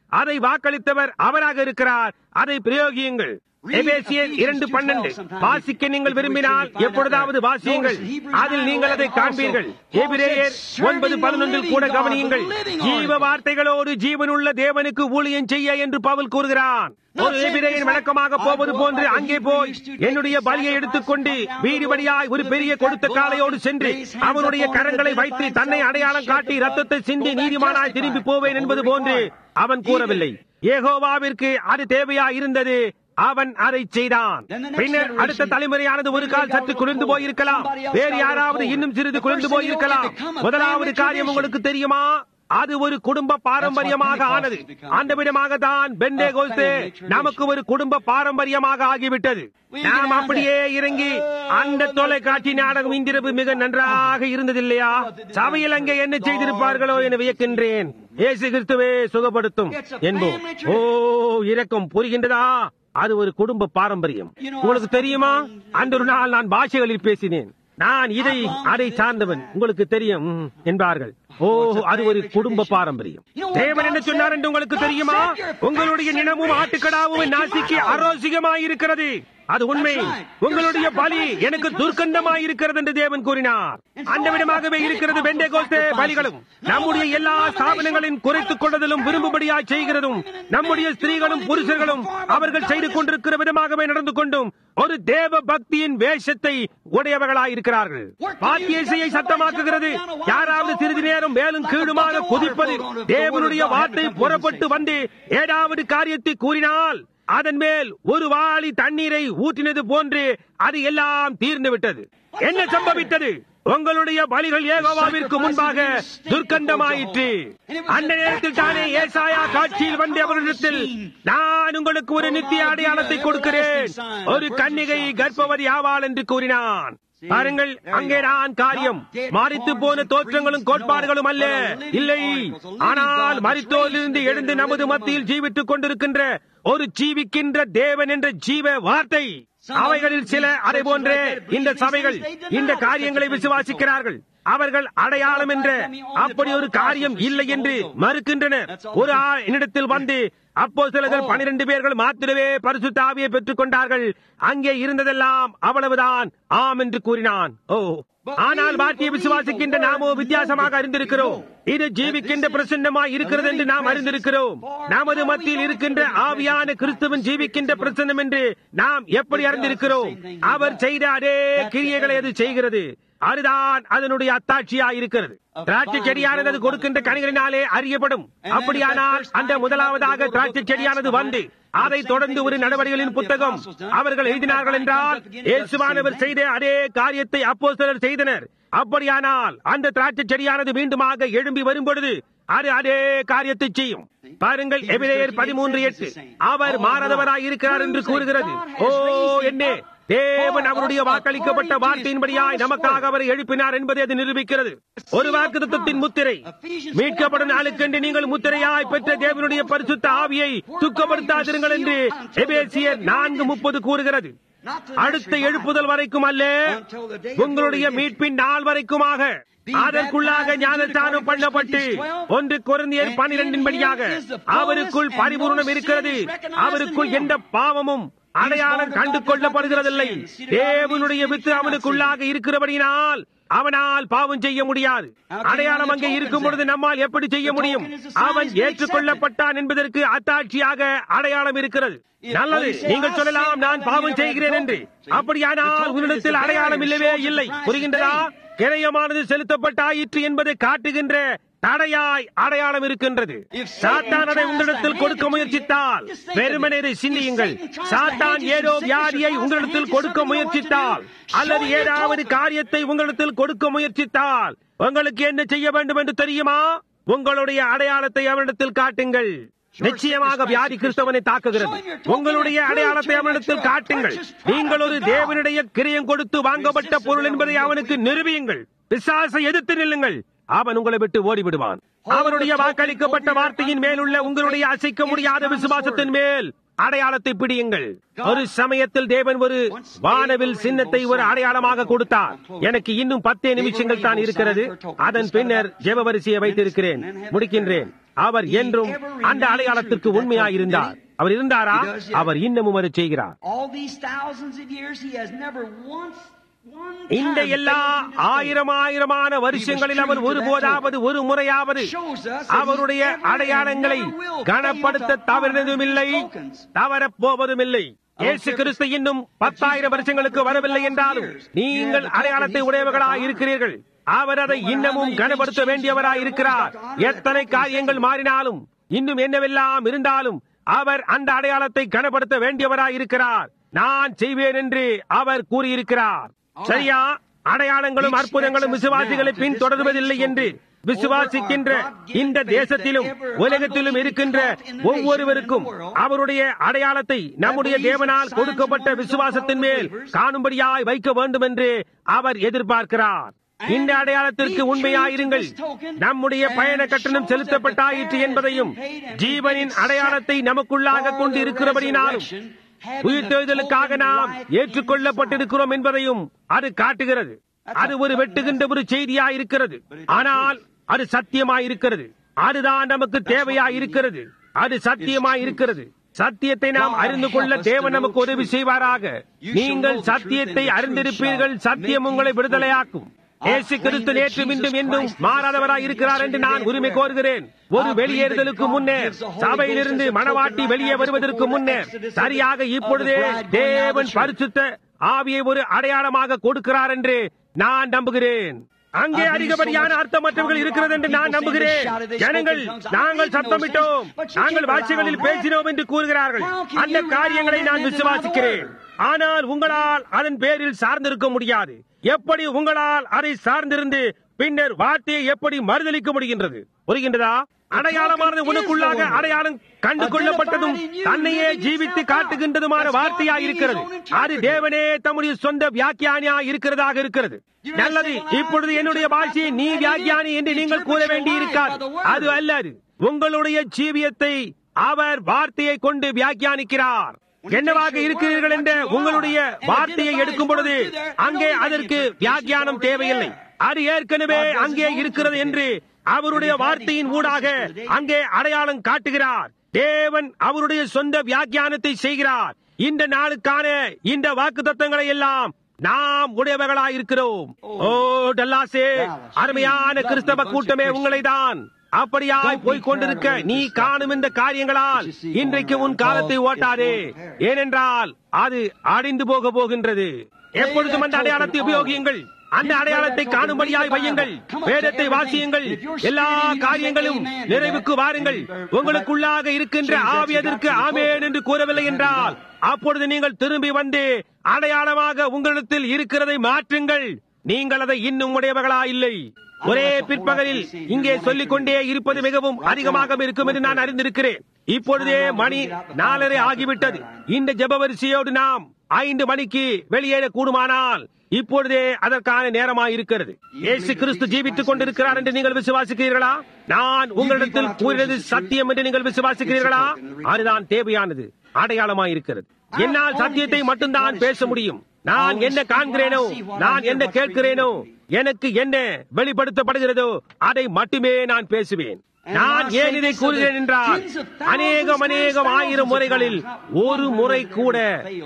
அதை வாக்களித்தவர் அவராக இருக்கிறார். அதை பிரயோகியுங்கள். எபேசியர் 2:12 வாசிக்க நீங்கள் விரும்பினால் எப்பொழுதாவது வாசியுங்கள். அதில் நீங்கள் அதை காண்பீர்கள். எபிரேயர் 9:11 கூட கவனியுங்கள். ஜீவ வார்த்தைகளோடு ஜீவனுள்ள தேவனுக்கு ஊழியம் செய்ய என்று பவுல் கூறுகிறான். ஒரு எபிரேயர் வழக்கமாக போவது போன்று அங்கே போய் என்னுடைய பலியை எடுத்துக்கொண்டு வீடுபடியாய் ஒரு பெரிய கொடுத்த காளையோடு சென்று அவனுடைய கரங்களை வைத்து தன்னை அடையாளம் காட்டி ரத்தத்தை சிந்தி நீதிமானாய் திரும்பி போவேன் என்பது போன்று அவன் கூறவில்லை. யெகோவாவிற்கு அது தேவையா இருந்தது. அவன் அதை செய்தான். பின்னர் அடுத்த தலைமுறையானது ஒரு கால் சற்று குளிர்ந்து போயிருக்கலாம். வேறு யாராவது இன்னும் சிறிது குளிர்ந்து போயிருக்கலாம். முதலாவது காரியம் உங்களுக்கு தெரியுமா? அது ஒரு குடும்ப பாரம்பரியமாக ஆனது. அந்த விதமாக தான் பெந்தேகோஸ்தே நமக்கு ஒரு குடும்ப பாரம்பரியமாக ஆகிவிட்டது. நாம் அப்படியே இறங்கி அந்த தொலைக்காட்சி நாடகம் இன்றிரவு மிக நன்றாக இருந்ததில்லையா? சபையில் அங்கே என்ன செய்திருப்பார்களோ என வியக்கின்றேன். இயேசு கிறிஸ்துவே சுகப்படுத்தும் என்போம். ஓ, இரக்கம் புரிகின்றதா? அது ஒரு குடும்ப பாரம்பரியம். உங்களுக்கு தெரியுமா, அன்று ஒரு நாள் நான் பாஷைகளில் பேசினேன். நான் இதை அதை சார்ந்தவன், உங்களுக்கு தெரியும் என்பார்கள். ஓ, அது ஒரு குடும்ப பாரம்பரியம். தேவன் என்ன சொன்னார் என்று உங்களுக்கு தெரியுமா? உங்களுடைய நினமும் ஆட்டுக்கடாவும் நாசிக்கு அரோசிகமாயிருக்கிறது. அது உண்மை. உங்களுடைய பலி எனக்கு துர்க்கண்டமாய் இருக்கிறது என்று தேவன் கூறினார். அந்த விதமாகவே இருக்கிறது பெந்தேகோஸ்தே பலிகளும். நம்முடைய எல்லா ஸ்தாபனங்களின் குறைத்துக் கொள்வதிலும் விரும்பும்படியாய் செய்கிறதும், நம்முடைய ஸ்திரீகளும் புருஷர்களும் அவர்கள் செய்து கொண்டிருக்கிற விதமாகவே நடந்து கொண்டும் ஒரு தேவ பக்தியின் வேஷத்தை உடையவர்களாய் இருக்கிறார்கள். வாத்திய இசையை சத்தமாக்குகிறது. யாராவது சிறிது நேரம் மேலும் கீழுமாக குதிப்பது, தேவனுடைய வார்த்தை புறப்பட்டு வந்து ஏதாவது காரியத்தை கூறினால் அதன் மேல் ஒரு வாளி தண்ணீரை ஊற்றினது போன்று அது எல்லாம் தீர்ந்து விட்டது. என்ன சம்பவித்தது? உங்களுடைய பலிகள் யெகோவாவிற்கு முன்பாக துர்க்கண்டமாயிற்று. அந்த நேரத்தில் தானே ஏசாயா காட்சியில் வந்து அவரிடத்தில், நான் உங்களுக்கு ஒரு நித்திய அடையாளத்தை கொடுக்கிறேன், ஒரு கன்னிகை கர்ப்பவதி ஆவாள் என்று கூறினான். பாருங்கள், அங்கேதான் காரியம். மரித்து போன தோற்றங்களும் கோட்பாடுகளும் அல்ல, இல்லை. ஆனால் மரித்தோரிலிருந்து எழுந்து நமது மத்தியில் ஜீவித்துக் கொண்டிருக்கின்ற ஒரு ஜீவிக்கின்ற தேவன் என்ற ஜீவ வார்த்தை. அவைகளில் சில அதை போன்றே இந்த சபைகள் இந்த காரியங்களை விசுவாசிக்கிறார்கள். அவர்கள் அடையாளம் என்ற அப்படி ஒரு காரியம் இல்லை என்று மறுக்கின்றனர். ஒரு என்னிடத்தில் வந்து அப்போஸ்தலர்கள் 12 பேர்கள் மாத்திரமே பரிசுத்த ஆவியை பெற்றுக் கொண்டார்கள், அங்கே இருந்ததெல்லாம் அவ்வளவுதான் ஆம் என்று கூறினான். ஓ, ஆனால் வார்த்தையை விசுவாசிக்கின்ற நாமோ வித்தியாசமாக அறிந்திருக்கிறோம். இது ஜீவிக்கின்ற பிரசன்னமாய் இருக்கிறது என்று நாம் அறிந்திருக்கிறோம். நமது மத்தியில் இருக்கின்ற ஆவியான கிறிஸ்துவின் ஜீவிக்கின்ற பிரசன்னம் என்று நாம் எப்படி அறிந்திருக்கிறோம்? அவர் செய்த அதே கிரியைகளை அது செய்கிறது. அதுதான் அதனுடைய அத்தாட்சியா இருக்கிறது. திராட்சை செடியானது அது கொடுக்கின்ற கனிகளினாலே அறியப்படும். அப்படியானால் அந்த முதலாவதாக திராட்சை செடியானது வந்து அதை தொடர்ந்து ஒரு நடவடிக்கைகளின் புத்தகம் அவர்கள் எழுதினார்கள் என்றால், இயேசுவானவர் செய்த அதே காரியத்தை அப்போஸ்தலர் செய்தனர். அப்படியானால் அந்த திராட்சை செடியானது மீண்டுமாக எழும்பி வரும் பொழுது அது அதே காரியத்தை செய்யும். பாருங்கள், எபிரேயர் 13:8 அவர் மாறாதவராய் இருக்கிறார் என்று கூறுகிறது. ஓ, என்ன தேவன் அவருடைய வாக்களிக்கப்பட்ட வார்த்தையின்படியாய் நமக்காக அவரை எழுப்பினார் என்பதை அது நிரூபிக்கிறது. ஒரு வாக்குத்தத்தத்தின் முத்திரை மீட்கப்படும் நாளுக்கென்று நீங்கள் முத்திரையாய் பெற்ற தேவனுடைய பரிசுத்த ஆவியை துக்கப்படுத்தாதிருங்கள் என்று எபேசியர் 4:30 கூறுகிறது. அடுத்த எழுப்புதல் வரைக்கும் அல்ல, உங்களுடைய மீட்பின் நாள் வரைக்குமாக. அதற்குள்ளாக ஞானஸ்நானம் பண்ணப்பட்டு 1 கொரிந்தியர் 12 படியாக அவருக்குள் பரிபூரணம் இருக்கிறது. அவருக்குள் எந்த பாவமும் அடையாளம் கண்டு கொள்ளப்படுகிறதில்லை. தேவனுடைய வித்து அவனுக்குள்ளாக இருக்கிறபடியினால் அவனால் பாவம் செய்ய முடியாது. அடையாளம் அங்கே இருக்கும் பொழுது நம்மால் எப்படி செய்ய முடியும்? அவன் ஏற்றுக்கொள்ளப்பட்டான் என்பதற்கு அத்தாட்சியாக அடையாளம் இருக்கிறது. நல்லது, நீங்கள் சொல்லலாம், நான் பாவம் செய்கிறேன் என்று. அப்படியானால் உன்னிடத்தில் அடையாளம் இல்லவே இல்லை. புரிகின்றதா? கிரயமானது செலுத்தப்பட்டாயிற்று என்பதை காட்டுகின்ற தடையாய் அடையாளம் இருக்கின்றது. சாத்தான் அதை உங்களிடத்தில் கொடுக்க முயற்சித்தால் வெறுமனே சிந்தியுங்கள். சாத்தான் ஏதோ வியாதியை உங்களிடத்தில் கொடுக்க முயற்சித்தால் அல்லது ஏதாவது காரியத்தை உங்களிடத்தில் கொடுக்க முயற்சித்தால் உங்களுக்கு என்ன செய்ய வேண்டும் என்று தெரியுமா? உங்களுடைய அடையாளத்தை அவனிடத்தில் காட்டுங்கள். நிச்சயமாக வியாதி கிறிஸ்தவனை தாக்குகிறது. உங்களுடைய அடையாளத்தை அவனிடத்தில் காட்டுங்கள். நீங்கள் ஒரு தேவனுடைய கிரியம் கொடுத்து வாங்கப்பட்ட பொருள் என்பதை அவனுக்கு நிரூபியுங்கள். பிசாசை எதிர்த்து நில்லுங்கள், அவன் உங்களை விட்டு ஓடிவிடுவான். அவனுடைய வாக்களிக்கப்பட்ட வார்த்தையின் மேலுள்ள உங்களுடைய அசைக்க முடியாத விசுவாசத்தின் மேல் அடையாளத்தை பிடியுங்கள். ஒரு சமயத்தில் தேவன் ஒரு வானவில் சின்னத்தை ஒரு அடையாளமாக கொடுத்தார். எனக்கு இன்னும் 10 நிமிஷங்கள் தான் இருக்கிறது. அதன் பின்னர் ஜெப வரிசையை வைத்திருக்கிறேன், முடிக்கின்றேன். அவர் என்றும் அந்த அடையாளத்திற்கு உண்மையாயிருந்தார். அவர் இருந்தாரா? அவர் இன்னமும் அதை செய்கிறார். இந்த எல்லா ஆயிரமான வருஷங்களில் அவர் ஒருபோதாவது ஒரு முறையாவது அவருடைய அடையாளங்களை கனப்படுத்த தவறினதுமில்லை, தவறப்போவதுமில்லை. இயேசு கிறிஸ்து இன்னும் 10,000 வருஷங்களுக்கு வரவில்லை என்றாலும் நீங்கள் அடையாளத்தை உடையவர்களாய் இருக்கிறீர்கள். அவர் அதை இன்னமும் கனப்படுத்த வேண்டியவராய் இருக்கிறார். எத்தனை காரியங்கள் மாறினாலும், இன்னும் என்னவெல்லாம் இருந்தாலும் அவர் அந்த அடையாளத்தை கனப்படுத்த வேண்டியவராய் இருக்கிறார். நான் செய்வேன் என்று அவர் கூறியிருக்கிறார். சரியா? அடையாளங்களும் அற்புதங்களும் விசுவாசிகளை பின்தொடர்வதில்லை என்று விசுவாசிக்கின்ற இந்த தேசத்திலும் உலகத்திலும் இருக்கின்ற ஒவ்வொருவருக்கும் அவருடைய அடையாளத்தை நம்முடைய தேவனால் கொடுக்கப்பட்ட விசுவாசத்தின் மேல் காணும்படியாய் வைக்க வேண்டும் என்று அவர் எதிர்பார்க்கிறார். இந்த அடையாளத்திற்கு உண்மையாயிருங்கள். நம்முடைய பயண கட்டணம் செலுத்தப்பட்டாயிற்று என்பதையும், ஜீவனின் அடையாளத்தை நமக்குள்ளாக கொண்டு இருக்கிறபடினாலும் உயிர்த்தெழுதலுக்காக நாம் ஏற்றுக்கொள்ளப்பட்டிருக்கிறோம் என்பதையும் அது காட்டுகிறது. அது ஒரு வெட்டுகின்ற ஒரு செய்தியாயிருக்கிறது, ஆனால் அது சத்தியமாயிருக்கிறது. அதுதான் நமக்கு தேவையாயிருக்கிறது. அது சத்தியமாயிருக்கிறது. சத்தியத்தை நாம் அறிந்து கொள்ள தேவன் நமக்கு உதவி செய்வாராக. நீங்கள் சத்தியத்தை அறிந்திருப்பீர்கள், சத்தியம் உங்களை விடுதலையாக்கும். இயேசு கிறிஸ்து நேற்று மீண்டும் என்றும் மாறாதவராய் இருக்கிறார் என்று நான் உரிமை கோருகிறேன். ஒரு வெளியேறுதலுக்கு முன்னர், சபையிலிருந்து மணவாட்டி வெளியே வருவதற்கு முன்னர், சரியாக இப்பொழுதே தேவன் பரிசுத்த ஆவியை ஒரு அடையாளமாக கொடுக்கிறார் என்று நான் நம்புகிறேன். அங்கே அதிகப்படியான அர்த்தமற்றவர்கள் இருக்கிறது என்று நான் நம்புகிறேன். ஜனங்கள் நாங்கள் சத்தமிட்டோம், நாங்கள் வார்த்தைகளில் பேசினோம் என்று கூறுகிறார்கள். அந்த காரியங்களை நான் விசுவாசிக்கிறேன். ஆனால் உங்களால் அதன் பேரில் சார்ந்திருக்க முடியாது. எப்படி உங்களால் அதை சார்ந்திருந்து பின்னர் வார்த்தையை எப்படி மறுதளிக்க முடிகின்றது? புரிகின்றதா? அடையாளமானது உனக்குள்ளாக அடையாளம் கண்டு கொள்ளப்பட்டதும் தன்னையே ஜீவித்து காட்டுகின்றதுமான வார்த்தையாக இருக்கிறது. அது தேவனே தம்முடைய சொந்த வியாக்கியானியா இருக்கிறதாக இருக்கிறது. நல்லது. இப்பொழுது என்னுடைய பாஷையை நீ வியாக்கியானி என்று நீங்கள் கூற வேண்டி இருக்காது. அது அல்லது உங்களுடைய ஜீவியத்தை அவர் வார்த்தையை கொண்டு வியாக்கியானிக்கிறார். என்னவாக இருக்கிறீர்கள் என்ற உங்களுடைய வார்த்தையை எடுக்கும் பொழுது அங்கே அதற்கு வியாக்கியானம் தேவையில்லை. அது ஏற்கனவே அங்கே இருக்கிறது என்று அவருடைய வார்த்தையின் ஊடாக அங்கே அடையாளம் காட்டுகிறார். தேவன் அவருடைய சொந்த வியாக்கியானத்தை செய்கிறார். இந்த நாளுக்கான இந்த வாக்குத்தத்தங்களை எல்லாம் நாம் உடையவர்களாயிருக்கிறோம். ஓ டல்லாஸே, அருமையான கிறிஸ்தவ கூட்டமே, உங்களை தான் அப்படியாய் போய்க் கொண்டிருக்க நீ காணும் இந்த காரியங்களால் இன்றைக்கு உன் காலத்தை ஓட்டாதே. ஏனென்றால் அது அழிந்து போக போகின்றது. எப்பொழுதும் அந்த அடையாளத்தை உபயோகியுங்கள். அந்த அடையாளத்தை காணும்படியாய் வையுங்கள். வேதத்தை வாசியுங்கள். எல்லா காரியங்களும் நிறைவுக்கு வாருங்கள். உங்களுக்குள்ளாக இருக்கின்ற ஆவி அதற்கு ஆமேன் என்று கூறவில்லை என்றால் அப்பொழுது நீங்கள் திரும்பி வந்து அடையாளமாக உங்களிடத்தில் இருக்கிறதை மாற்றுங்கள். நீங்கள் அதை இன்னும் உடையவர்களா இல்லை. ஒரே பிற்பகலில் இங்கே சொல்லிக் கொண்டே இருப்பது மிகவும் அதிகமாக இருக்கும் என்று நான் அறிந்திருக்கிறேன். இப்பொழுதே மணி 4:30 ஆகிவிட்டது. இந்த ஜெப வரிசையோடு நாம் 5 மணிக்கு வெளியேற கூடுமானால் இப்பொழுதே அதற்கான நேரமாயிருக்கிறது. இயேசு கிறிஸ்து ஜீவித்துக் கொண்டிருக்கிறார் என்று நீங்கள் விசுவாசிக்கிறீர்களா? நான் உங்களிடத்தில் கூறியது சத்தியம் என்று நீங்கள் விசுவாசிக்கிறீர்களா? அதுதான் தேவையானது, அடையாளமாயிருக்கிறது. என்னால் சத்தியத்தை மட்டும்தான் பேச முடியும். நான் என்ன காண்கிறேனோ, நான் என்ன கேட்கிறேனோ, எனக்கு என்ன வெளிப்படுத்தப்படுகிறதோ அதை மட்டுமே நான் பேசுவேன். நான் ஏன் இதை கூறுகிறேன் என்றால் அநேகம் ஆயிரம் முறைகளில் ஒரு முறை கூட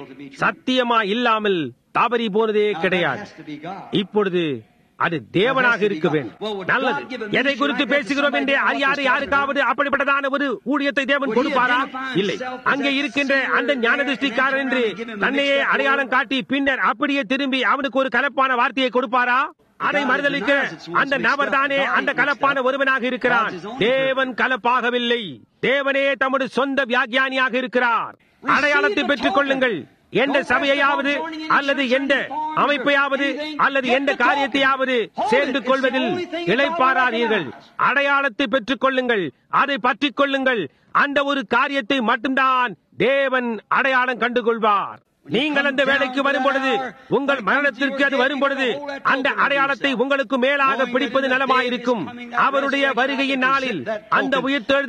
சத்தியமா இல்லாமல் தவறி போனதே கிடையாது. இப்பொழுது அது தேவனாக இருக்க வேண்டும். நல்லது. எதை குறித்து பேசுகிறோம் என்றே அறியாத யாருக்காவது அப்படிப்பட்டதான ஒரு ஊழியத்தை தேவன் கொடுப்பாரா? இல்லை. அங்கே இருக்கின்ற அந்த ஞான திருஷ்டிக்காரன் என்று தன்னையே அடையாளம் காட்டி பின்னர் அப்படியே திரும்பி அவனுக்கு ஒரு கலப்பான வார்த்தையை கொடுப்பாரா? அதை மறுதலிக்க அந்த நபர் தானே அந்த கலப்பான ஒருவனாக இருக்கிறான். தேவன் கலப்பாகவில்லை. தேவனே தம்முடைய சொந்த வியாக்கியானியாக இருக்கிறார். அடையாளத்தை பெற்றுக் கொள்ளுங்கள். எந்த சபையாவது அல்லது எந்த அமைப்பையாவது அல்லது எந்த காரியத்தையாவது சேர்ந்து கொள்வதில் இளைப்பாராதீர்கள். அடையாளத்தை பெற்றுக் கொள்ளுங்கள். அதை பற்றிக் கொள்ளுங்கள். அந்த ஒரு காரியத்தை மட்டும்தான் தேவன் அடையாளம் கண்டுகொள்வார். நீங்கள் அந்த வேலைக்கு வரும் பொழுது, உங்கள் மரணத்திற்கு அது வரும் பொழுது அந்த அடையாளத்தை உங்களுக்கு மேலாக பிடிப்பது நலமாயிருக்கும். அவருடைய வருகையின் நாளில், அந்த உயிர்த்தெழுதலில்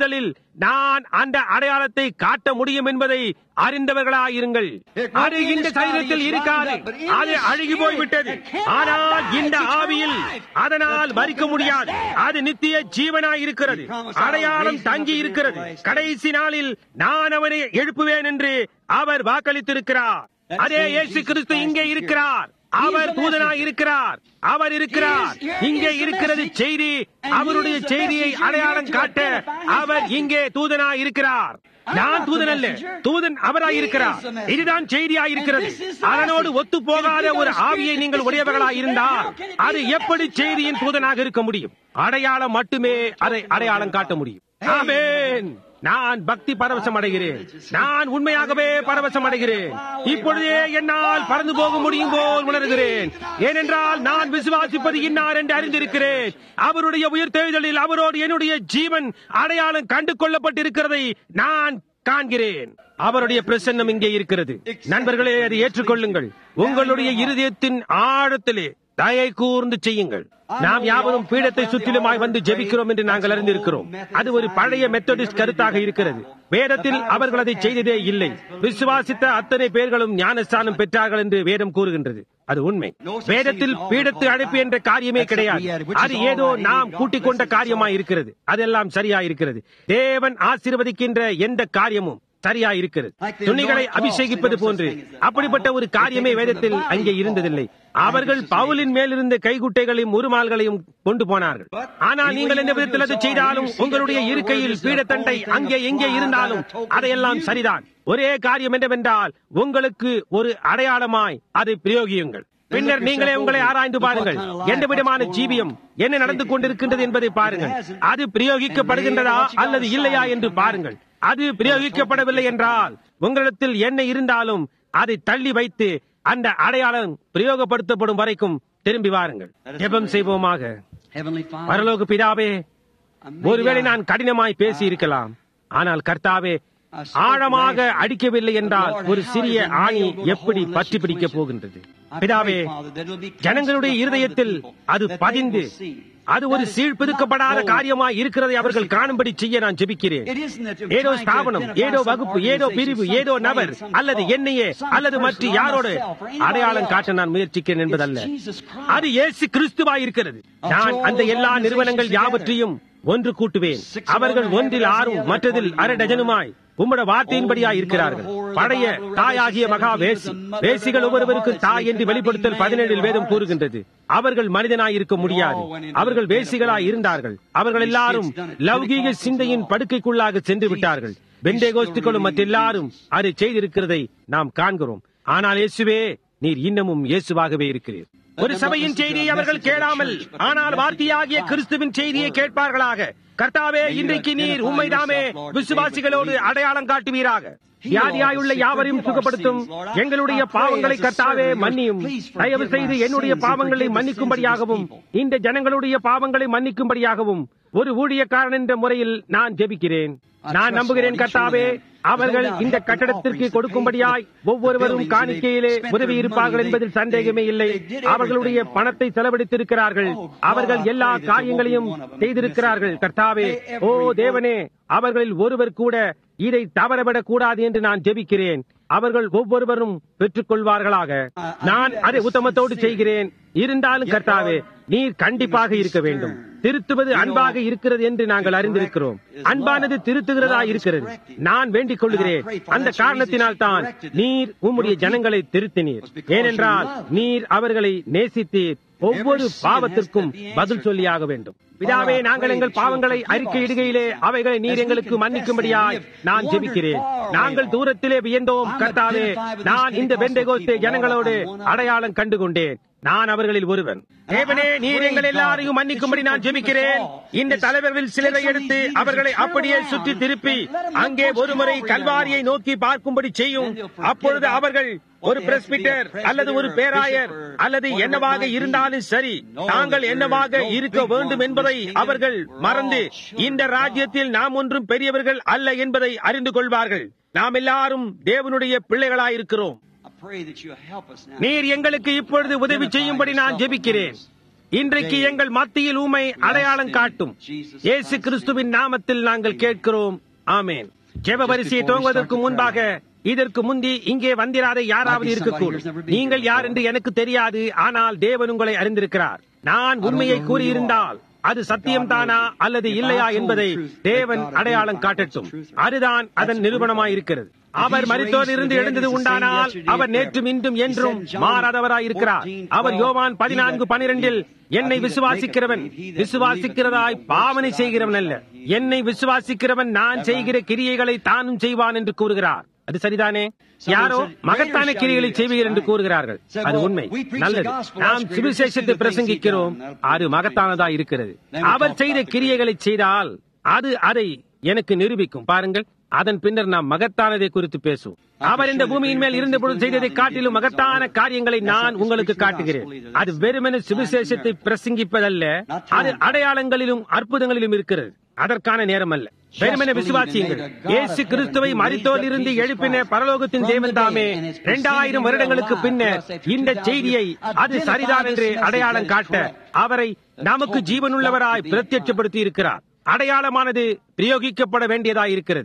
நான் அந்த அடையாளத்தை காட்ட முடியும் என்பதை அறிந்தவர்களாயிருங்கள். அது இந்த சரீரத்தில் இருக்காது, அது அழுகி போய்விட்டது. ஆனால் இந்த ஆவியில் அதனால் மறிக்க முடியாது. அது நித்திய ஜீவனாயிருக்கிறது. அடையாளம் தங்கி இருக்கிறது. கடைசி நாளில் நான் அவனை எழுப்புவேன் என்று அவர் வாக்களித்திருக்கிறார். அதே இயேசு கிறிஸ்து இங்கே இருக்கிறார். அவர் தூதனாய் இருக்கிறார். அவர் இருக்கிறார். இங்கே இருக்கிறது செய்தி. அவருடைய செய்தியை அடையாளம் காட்ட அவர் இங்கே தூதனாய் இருக்கிறார். நான் தூதன் அல்ல, தூதன் அவராயிருக்கிறார். இதுதான் செய்தியாயிருக்கிறது. அதனோடு ஒத்து போகாத ஒரு ஆவியை நீங்கள் உடையவர்களாய் இருந்தால் அது எப்படி செய்தியின் தூதனாக இருக்க முடியும்? அடையாளம் மட்டுமே அதை அடையாளம் காட்ட முடியும். ஆமென். நான் பக்தி பரவசம் அடைகிறேன். நான் உண்மையாகவே பரவசம் அடைகிறேன். இப்பொழுதே என்னால் பறந்து போக முடியும் போல் உணர்கிறேன். ஏனென்றால் நான் விசுவாசிப்பது இன்னார் என்று அறிந்திருக்கிறேன். அவருடைய உயிர்த்தெழுதலில் அவரோடு என்னுடைய ஜீவன் அடையாளம் கண்டு கொள்ளப்பட்டிருக்கிறதை நான் காண்கிறேன். அவருடைய பிரசன்னம் இங்கே இருக்கிறது. நண்பர்களே, அதை ஏற்றுக்கொள்ளுங்கள். உங்களுடைய இருதயத்தின் ஆழத்திலே தயை கூர்ந்து செய்யுங்கள். நாம் யாவரும் பீடத்தை சுற்றிலுமாய் வந்து ஜெபிக்கிறோம் என்று நாங்கள் அறிந்திருக்கிறோம். அது ஒரு பழைய மெத்தடிஸ்ட் கருத்தாக இருக்கிறது. வேதத்தில் அவர்கள் அதை செய்ததே இல்லை. விசுவாசித்த அத்தனை பேர்களும் ஞானஸ்தானம் பெற்றார்கள் என்று வேதம் கூறுகின்றது. அது உண்மை. வேதத்தில் பீடத்து அழைப்பு என்ற காரியமே கிடையாது. அது ஏதோ நாம் கூட்டிக் கொண்ட காரியமாய் இருக்கிறது. அதெல்லாம் சரியாயிருக்கிறது. தேவன் ஆசீர்வதிக்கின்ற எந்த காரியமும் சரியா இருக்கிறது. துணிகளை அபிஷேகிப்பது போன்று அப்படிப்பட்ட ஒரு காரியமே வேதத்தில் அங்கே இருந்ததில்லை. அவர்கள் பவுலின் மேலிருந்த கைகுட்டைகளையும் உருமால்களையும் கொண்டு போனார்கள். ஆனால் நீங்கள் எந்த விதத்தில் அதை செய்தாலும் உங்களுடைய இருக்கையில் பீடத்தண்டை அங்கே எங்கே இருந்தாலும் அதையெல்லாம் சரிதான். ஒரே காரியம் என்னவென்றால் உங்களுக்கு ஒரு அடையாளமாய் அதை பிரயோகியுங்கள். பின்னர் நீங்களே உங்களை ஆராய்ந்து பாருங்கள். எந்த விதமான ஜீவியம் என்ன நடந்து கொண்டிருக்கின்றது என்பதை பாருங்கள். அது பிரயோகிக்கப்படுகின்றதா அல்லது இல்லையா என்று பாருங்கள். அது பிரயோகிக்கப்படவில்லை என்றால் உங்களிடத்தில் என்ன இருந்தாலும் அதை தள்ளி வைத்து அந்த அடையாளம் பிரயோகப்படுத்தப்படும் வரைக்கும் திரும்பி வாருங்கள். ஜெபம் செய்வோமாக. பரலோக பிதாவே, ஒருவேளை நான் கடினமாய் பேசி இருக்கலாம். ஆனால் கர்த்தாவே, ஆழமாக அடிக்கவில்லை என்றால் ஒரு சிறிய ஆணி எப்படி பற்றி பிடிக்கப் போகின்றது? பிதாவே, ஜனங்களுடைய இருதயத்தில் அது பதிந்து அது ஒரு சீழ்பிதுக்கப்படாத காரியமாய் இருக்கிறதை அவர்கள் காணும்படி செய்ய நான் ஜெபிக்கிறேன். ஏதோ ஸ்தாபனம், ஏதோ வகுப்பு, ஏதோ பிரிவு, ஏதோ நபர் அல்லது என்னையே அல்லது மற்ற யாரோடு அடையாளம் காட்ட நான் முயற்சிக்கிறேன் என்பதல்ல. அது இயேசு கிறிஸ்துவாய் இருக்கிறது. நான் அந்த எல்லா நிறுவனங்கள் யாவற்றையும் ஒன்று கூட்டுவேன். அவர்கள் ஒன்றில் 6 மற்றதில் அரை டஜனுமாய் உம்முடைய வார்த்தையின்படியாய் இருக்கிறார்கள். பழைய தாயாகிய மகா வேசிகள் ஒவ்வொருவருக்கு தாய் என்று வெளிப்படுத்தல் 17 வேதம் கூறுகின்றது. அவர்கள் மனிதனாய் இருக்க முடியாது. அவர்கள் வேசிகளாய் இருந்தார்கள். அவர்கள் எல்லாரும் லௌகீக சிந்தையின் படுக்கைக்குள்ளாக சென்று விட்டார்கள். பெந்தேகோஸ்துக்களும் மற்றெல்லாரும் அதை செய்திருக்கிறதை நாம் காண்கிறோம். ஆனால் இயேசுவே, நீர் இன்னமும் இயேசுவாகவே இருக்கிறீர். ஒரு சபையின் செய்தியை அவர்கள் கேளாமல் ஆனால் வார்த்தையாகிய கிறிஸ்துவின் செய்தியை கேட்பார்களாக. கர்த்தாவே, இன்றைக்கு நீர் உம்மைதாமே விசுவாசிகளோடு அடையாளம் காட்டுவீராக. வியாதியாயுள்ள யாவரையும் சுகப்படுத்தும். எங்களுடைய பாவங்களை கர்த்தாவே மன்னியும். தயவு செய்து என்னுடைய பாவங்களை மன்னிக்கும்படியாகவும் இந்த ஜனங்களுடைய பாவங்களை மன்னிக்கும்படியாகவும் ஒரு ஊழியக்காரன் என்ற முறையில் நான் ஜெபிக்கிறேன். நான் நம்புகிறேன் கர்த்தாவே, அவர்கள் இந்த கட்டடத்திற்கு கொடுக்கும்படியாய் ஒவ்வொருவரும் காணிக்கையிலே உதவி இருப்பார்கள் என்பதில் சந்தேகமே இல்லை. அவர்களுடைய பணத்தை செலவழித்திருக்கிறார்கள். அவர்கள் எல்லா காரியங்களையும் செய்திருக்கிறார்கள். கர்த்தாவே, ஓ தேவனே, அவர்களில் ஒருவர் கூட இதை தவறவிடக் கூடாது என்று நான் ஜெபிக்கிறேன். அவர்கள் ஒவ்வொருவரும் பெற்றுக் கொள்வார்களாக. நான் அதை உத்தமத்தோடு செய்கிறேன். இருந்தாலும் கர்த்தாவே, நீர் கண்டிப்பாக இருக்க வேண்டும். திருத்துவது அன்பாக இருக்கிறது என்று நாங்கள் அறிந்திருக்கிறோம். அன்பானது திருத்துகிறதா இருக்கிறது. நான் வேண்டிக் கொள்கிறேன். அந்த காரணத்தினால் தான் நீர் உம்முடைய ஜனங்களை திருத்தினீர். ஏனென்றால் நீர் அவர்களை நேசித்தீர். ஒவ்வொரு பாவத்திற்கும் பதில் சொல்லியாக வேண்டும். பிதாவே, நாங்கள் எங்கள் பாவங்களை அறிக்கையிடுகையிலே அவைகளை நீர் எங்களுக்கு மன்னிக்கும்படியாய் நான் ஜெபிக்கிறேன். நாங்கள் தூரத்திலே வியந்தோம் கர்த்தாவே. நான் இந்த பெந்தேகோஸ்தே ஜனங்களோடு அடையாளம் கண்டுகொண்டேன். நான் அவர்களில் ஒருவன். தேவனே, நீர் எங்கள் எல்லாரையும் மன்னிக்கும்படி நான் ஜெபிக்கிறேன். இந்த தலைவர்களில் சிலரை எடுத்து அவர்களை அப்படியே சுற்றி திருப்பி அங்கே ஒருமுறை கல்வாரியை நோக்கி பார்க்கும்படி செய்யும். அப்பொழுது அவர்கள் ஒரு பிரஸ்பிட்டர் அல்லது ஒரு பேராயர் அல்லது என்னவாக இருந்தாலும் சரி, தாங்கள் என்னவாக இருக்க வேண்டும் என்பதை அவர்கள் மறந்து இந்த ராஜ்யத்தில் நாம் ஒன்றும் பெரியவர்கள் அல்ல என்பதை அறிந்து கொள்வார்கள். நாம் எல்லாரும் தேவனுடைய பிள்ளைகளாயிருக்கிறோம். நீர் எங்களுக்கு இப்பொழுது உதவி செய்யும்படி நான் ஜெபிக்கிறேன். இன்றைக்கு எங்கள் மத்தியில் உம்மை அடையாளம் காட்டும். இயேசு கிறிஸ்துவின் நாமத்தில் நாங்கள் கேட்கிறோம். ஆமென். ஜெப வரிசையை துவங்குவதற்கு முன்பாக இதற்கு முந்தி இங்கே வந்திராத யாராவது இருக்கக்கூடும். நீங்கள் யார் என்று எனக்கு தெரியாது, ஆனால் தேவன் உங்களை அறிந்திருக்கிறார். நான் உண்மையை கூறியிருந்தால் அது சத்தியம்தானா அல்லது இல்லையா என்பதை தேவன் அடையாளம் காட்டட்டும். அதுதான் அதன் நிரூபணமாயிருக்கிறது. அவர் மரித்தோரிலிருந்து எழுந்தது உண்டானால் அவர் நேற்றும் இன்றும் என்றும் மாறாதவராயிருக்கிறார். அவர் யோவான் 14:12 என்னை விசுவாசிக்கிறவன் விசுவாசிக்கிறதாய் பாவனை செய்கிறவன் அல்ல, என்னை விசுவாசிக்கிறவன் நான் செய்கிற கிரியைகளை தானும் செய்வான் என்று கூறுகிறார். அது சரிதானே? யாரோ மகத்தான கிரியைகளை செய்வீர்கள் என்று கூறுகிறார்கள். அது உண்மை, நல்லது. நாம் சுவிசேஷத்தை பிரசங்கிக்கிறோம், அது மகத்தானதா இருக்கிறது. அவர் செய்த கிரியைகளை செய்தால் அது அதை எனக்கு நிரூபிக்கும். பாருங்கள், அதன் பின்னர் நாம் மகத்தானதை குறித்து பேசுவோம். அவர் இந்த பூமியின் மேல் இருந்த பொழுது செய்ததை காட்டிலும் மகத்தான காரியங்களை நான் உங்களுக்கு காட்டுகிறேன். அது வெறுமனே சுவிசேஷத்தை பிரசங்கிப்பதல்ல, அது அடையாளங்களிலும் அற்புதங்களிலும் இருக்கிறது. அதற்கான நேரம் அல்ல. வெறுமனே விசுவாசியுங்கள். இயேசு கிறிஸ்துவை மரித்தோரில் இருந்து எழுப்பின பரலோகத்தின் தேவன் தாமே 2000 வருடங்களுக்கு பின்னர் இந்த செய்தியை அது சரிதான் என்று அடையாளம் காட்ட அவரை நமக்கு ஜீவனுள்ளவராய் பிரத்யட்சப்படுத்தி இருக்கிறார். அடையாளமானது பிரயோகிக்கப்பட வேண்டியதாய் இருக்கிறது.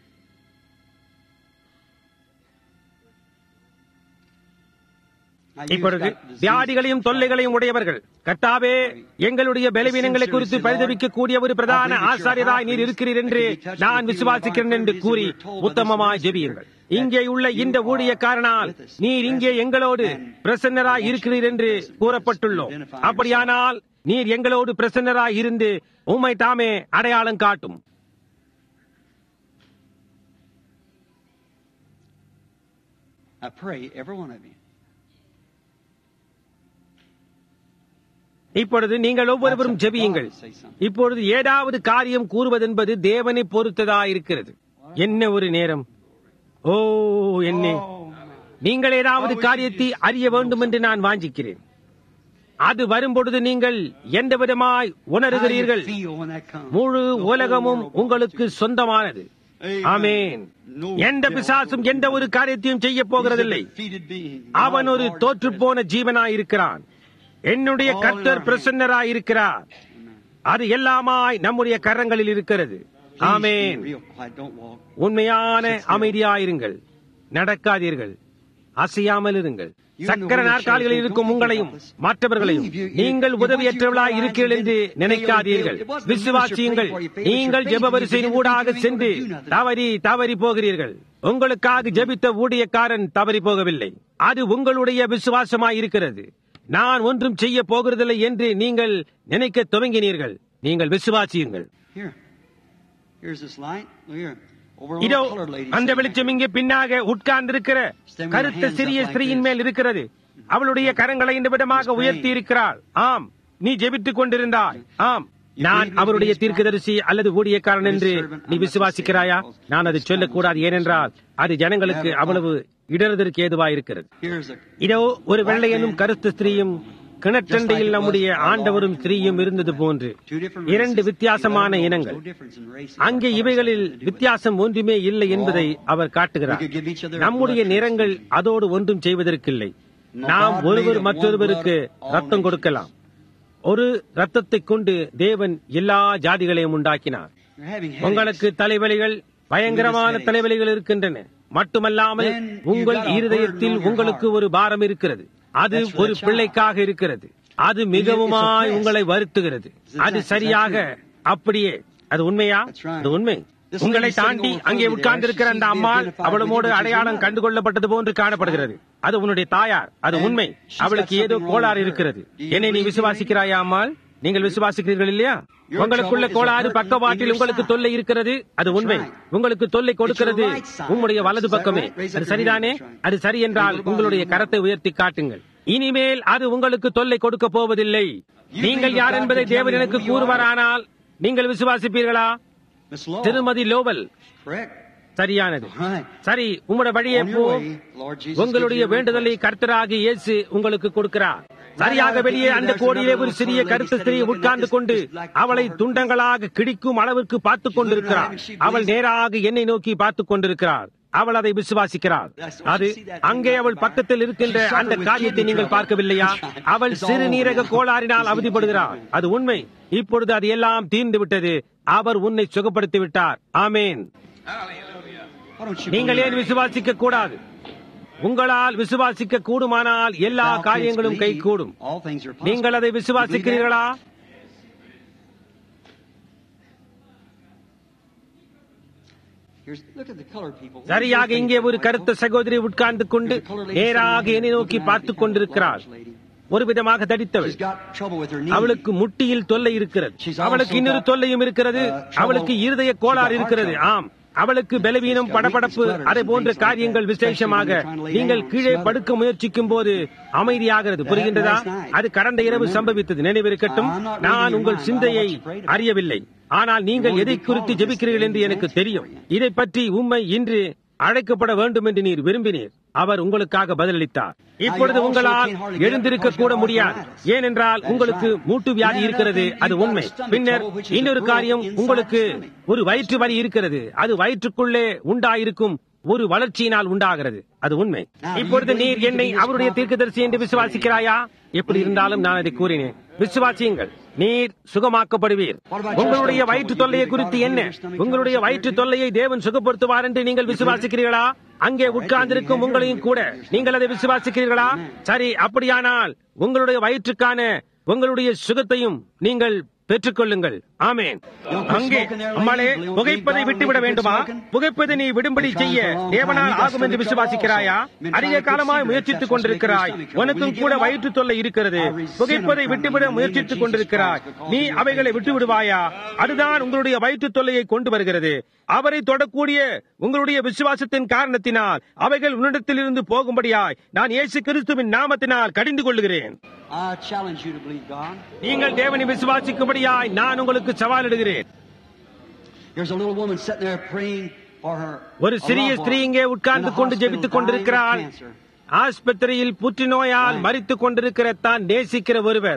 இப்பொழுது வியாதிகளையும் தொல்லைகளையும் உடையவர்கள், கர்த்தாவே எங்களுடைய பலவீனங்களை குறித்து பரிதபிக்கக்கூடிய ஒரு பிரதான ஆசாரியராய் நீர் இருக்கிறீர் என்று நான் விசுவாசிக்கிறேன் என்று கூறி உத்தமமாய் ஜெபியுங்கள். இங்கே உள்ள இந்த ஊழியக்காரனால் நீர் இங்கே எங்களோடு பிரசன்னராய் இருக்கிறீர் என்று கூறப்பட்டுள்ளோம். அப்படியானால் நீர் எங்களோடு பிரசன்னராய் இருந்து உம்மை தாமே அடையாளம் காட்டும். I pray every one of you. இப்பொழுது நீங்கள் ஒவ்வொருவரும் ஜெபியுங்கள். இப்பொழுது ஏதாவது காரியம் கூறுவதென்பது தேவனை பொறுத்ததாயிருக்கிறது. என்ன ஒரு நேரம்! ஓ என்னே, நீங்கள் ஏதாவது காரியத்தை அறிய வேண்டும் என்று நான் வாஞ்சிக்கிறேன். அது வரும்பொழுது நீங்கள் எந்த விதமாய் உணர்கிறீர்கள்? முழு உலகமும் உங்களுக்கு சொந்தமானது. ஆமென். எந்த பிசாசும் எந்த ஒரு காரியத்தையும் செய்ய போகிறதில்லை. அவன் ஒரு தோற்றுப்போன ஜீவனாயிருக்கிறான். என்னுடைய கர்த்தர் பிரசன்னராயிருக்கிறார். அது எல்லாமாய் நம்முடைய கரங்களில் இருக்கிறது. ஆமென். உண்மையான அமைதியாயிருங்கள், நடக்காதீர்கள், அசையாமல் இருங்கள். சக்கர நாற்காலிகளில் இருக்கும் உங்களையும் மற்றவர்களையும் நீங்கள் உதவியற்றவர்களாய் இருக்கிறீர்கள் என்று நினைக்காதீர்கள். விசுவாசியுங்கள். நீங்கள் ஜெப வரிசையின் ஊடாக சென்று தவறி போகிறீர்கள். உங்களுக்காக ஜெபித்த ஊழியக்காரன் தவறி போகவில்லை. அது உங்களுடைய விசுவாசமாய் இருக்கிறது. நான் ஒன்றும் செய்ய போகிறதில்லை என்று நீங்கள் நினைக்க துவங்கினீர்கள். நீங்கள் விசுவாசியுங்கள். இதோ அந்த வெளிச்சம் இங்கே பின்னாக உட்கார்ந்திருக்கிற கருத்த சிறிய ஸ்திரீயின் மேல் இருக்கிறது. அவளுடைய கரங்களை இந்த விதமாக உயர்த்தி இருக்கிறாள். ஆம், நீ ஜெபித்துக் கொண்டிருந்தாய். ஆம், நான் அவருடைய தீர்க்கதரிசி அல்லது ஊழியக்காரன் என்று நீ விசுவாசிக்கிறாயா? நான் அதை சொல்லக்கூடாது, ஏனென்றால் அது ஜனங்களுக்கு அவ்வளவு இடறுதற்கு ஏதுவாயிருக்கிறது. இதோ ஒரு வெள்ளையனும் கருத்த ஸ்திரீயும் கிணற்றண்டையில் நம்முடைய ஆண்டவரும் ஸ்திரீயும் இருந்தது போன்று 2 வித்தியாசமான இனங்கள். அங்கே இவைகளில் வித்தியாசம் ஒன்றுமே இல்லை என்பதை அவர் காட்டுகிறார். நம்முடைய நிறங்கள் அதோடு ஒன்றும் செய்வதற்கில்லை. நாம் ஒருவர் மற்றொருவருக்கு ரத்தம் கொடுக்கலாம். ஒரு ரத்தத்தை கொண்டு தேவன் எல்லா ஜாதிகளையும் உண்டாக்கினார். உங்களுக்கு தலைவலிகள், பயங்கரமான தலைவலிகள் இருக்கின்றன. மட்டுமல்லாமல் உங்கள் இருதயத்தில் உங்களுக்கு ஒரு பாரம் இருக்கிறது. அது ஒரு பிள்ளைக்காக இருக்கிறது. அது மிகவுமாய் உங்களை வருத்துகிறது. அது சரியாக அப்படியே. அது உண்மையா? அது உண்மை. உங்களை தாண்டி அங்கே உட்கார்ந்திருக்கிற அந்த அம்மாள் அவளோடு அடையாளம் கண்டுகொள்ளப்பட்டது போன்று காணப்படுகிறது. அது உன்னுடைய தாயார். அது உண்மை. அவளுக்கு ஏதோ கோளாறு இருக்கிறது. என்னை நீ விசுவாசிக்கிறாயா அம்மாள்? நீங்கள் விசுவாசிக்கிறீர்கள் இல்லையா? உங்களுக்குள்ள கோளாறு பக்கவாட்டில் உங்களுக்கு தொல்லை இருக்கிறது. அது உண்மை. உங்களுக்கு தொல்லை கொடுக்கிறது உங்களுடைய வலது பக்கமே. அது சரிதானே? அது சரி என்றால் உங்களுடைய கரத்தை உயர்த்தி காட்டுங்கள். இனிமேல் அது உங்களுக்கு தொல்லை கொடுக்க போவதில்லை. நீங்கள் யார் என்பதை தேவன் எனக்கு கூறுவாரானால் நீங்கள் விசுவாசிப்பீர்களா? திருமதி லோவல், சரியானது. சரி, உங்களுடைய வழியே போ. உங்களுடைய வேண்டுதலை கர்த்தராகிய இயேசு உங்களுக்கு கொடுக்கிறார். சரியாக வெளியே அந்த கோடியிலே ஒரு சிறிய கருத்து ஸ்திரீ உட்கார்ந்து கொண்டு அவளை துண்டங்களாக கிடிக்கும் அளவிற்கு பார்த்துக் கொண்டிருக்கிறார். அவள் நேராக என்னை நோக்கி பார்த்துக் கொண்டிருக்கிறார். அவள் அதை விசுவாசிக்கிறாள். அது அங்கே அவள் பக்கத்தில் இருக்கின்ற அந்த காரியத்தை நீங்கள் பார்க்கவில்லையா? அவள் சிறுநீரக கோளாறினால் அவதிப்படுகிறாள். அது உண்மை. இப்பொழுது அது எல்லாம் தீர்ந்து விட்டது. அவர் உன்னை சுகப்படுத்தி விட்டார். ஆமேன். நீங்கள் ஏன் விசுவாசிக்க கூடாது? உங்களால் விசுவாசிக்க கூடுமானால் எல்லா காரியங்களும் கைகூடும். நீங்கள் அதை விசுவாசிக்கிறீர்களா? சரியாக இங்கே ஒரு கருத்த சகோதரி உட்கார்ந்து கொண்டு நேராக என்னை நோக்கி பார்த்துக் கொண்டிருக்கிறாள். ஒரு விதமாக தடித்தவள். அவளுக்கு முட்டியில் தொல்லை இருக்கிறது. அவளுக்கு இன்னொரு தொல்லையும் இருக்கிறது. அவளுக்கு இருதய கோளாறு இருக்கிறது. ஆம், அவளுக்கு பலவீனம், படபடப்பு, அதை போன்ற காரியங்கள். விசேஷமாக நீங்கள் கீழே படுக்க முயற்சிக்கும் போது அமைதியாகிறது. புரிகின்றதா? அது கடந்த இரவு சம்பவித்தது. நினைவிருக்கட்டும், நான் உங்கள் சிந்தையை அறியவில்லை, ஆனால் நீங்கள் எதை குறித்து ஜெபிக்கிறீர்கள் என்று எனக்கு தெரியும். இதை பற்றி உம்மை இன்று அழைக்கப்பட வேண்டும் என்று நீர் விரும்பினீர். அவர் உங்களுக்காக பதிலளித்தார். இப்பொழுது உங்களால் எழுந்திருக்க கூட முடியாது. ஏனென்றால் உங்களுக்கு மூட்டு வியாதி இருக்கிறது. அது உண்மை. பின்னர் இன்னொரு காரியம், உங்களுக்கு ஒரு வயிற்று வலி இருக்கிறது. அது வயிற்றுக்குள்ளே உண்டாயிருக்கும் ஒரு வளர்ச்சியினால் உண்டாகிறது. அது உண்மை. இப்பொழுது நீர் என்னை அவருடைய தீர்க்கதரிசி என்று விசுவாசிக்கிறாயா? எப்படி இருந்தாலும் நான் அதை கூறினேன். விசுவாசியுங்கள், நீர் சுகமாக்கப்படுவீர். உங்களுடைய வயிற்று தொல்லையை குறித்து என்ன? உங்களுடைய வயிற்று தொல்லையை தேவன் சுகப்படுத்துவார் என்று நீங்கள் விசுவாசிக்கிறீர்களா? அங்கே உட்கார்ந்திருக்கும் உங்களையும் கூட நீங்கள் அதை விசுவாசிக்கிறீர்களா? சரி, அப்படியானால் உங்களுடைய வயிற்றுக்கான உங்களுடைய சுகத்தையும் நீங்கள் பெற்றுக் கொள்ளுங்கள். ஆமேன். அங்கே அம்மாளே, புகைப்பதை விட்டுவிட வேண்டுமா? புகைப்பதை நீ விடும்படி செய்ய தேவனால் ஆகும் என்று விசுவாசிக்கிறாயா? அதிக காலமாய் முயற்சித்துக் கொண்டிருக்கிறாய். உனக்கும் கூட வயிற்று தொல்லை இருக்கிறது. புகைப்பதை விட்டுவிட முயற்சித்துக் கொண்டிருக்கிறாய். நீ அவைகளை விட்டு விடுவாயா? அதுதான் உங்களுடைய வயிற்று தொல்லையை கொண்டு வருகிறது. அவரை தொடக்கூடிய உங்களுடைய விசுவாசத்தின் காரணத்தினால் அவைகள் உன்னிடத்தில் இருந்து போகும்படியாய் நான் இயேசு கிறிஸ்துவின் நாமத்தினால் கடிந்து கொள்ளுகிறேன். நீங்கள் தேவனை விசுவாசிக்கும்படியாய் நான் உங்களுக்கு சவாலிடுகிறேன். ஒரு சிறிய ஸ்திரீ இங்கே உட்கார்ந்து கொண்டு ஜெபித்துக் கொண்டிருக்கிறாள். ஆஸ்பத்திரியில் புற்றுநோயால் மரித்துக் கொண்டிருக்கிற தான் நேசிக்கிற ஒருவர்.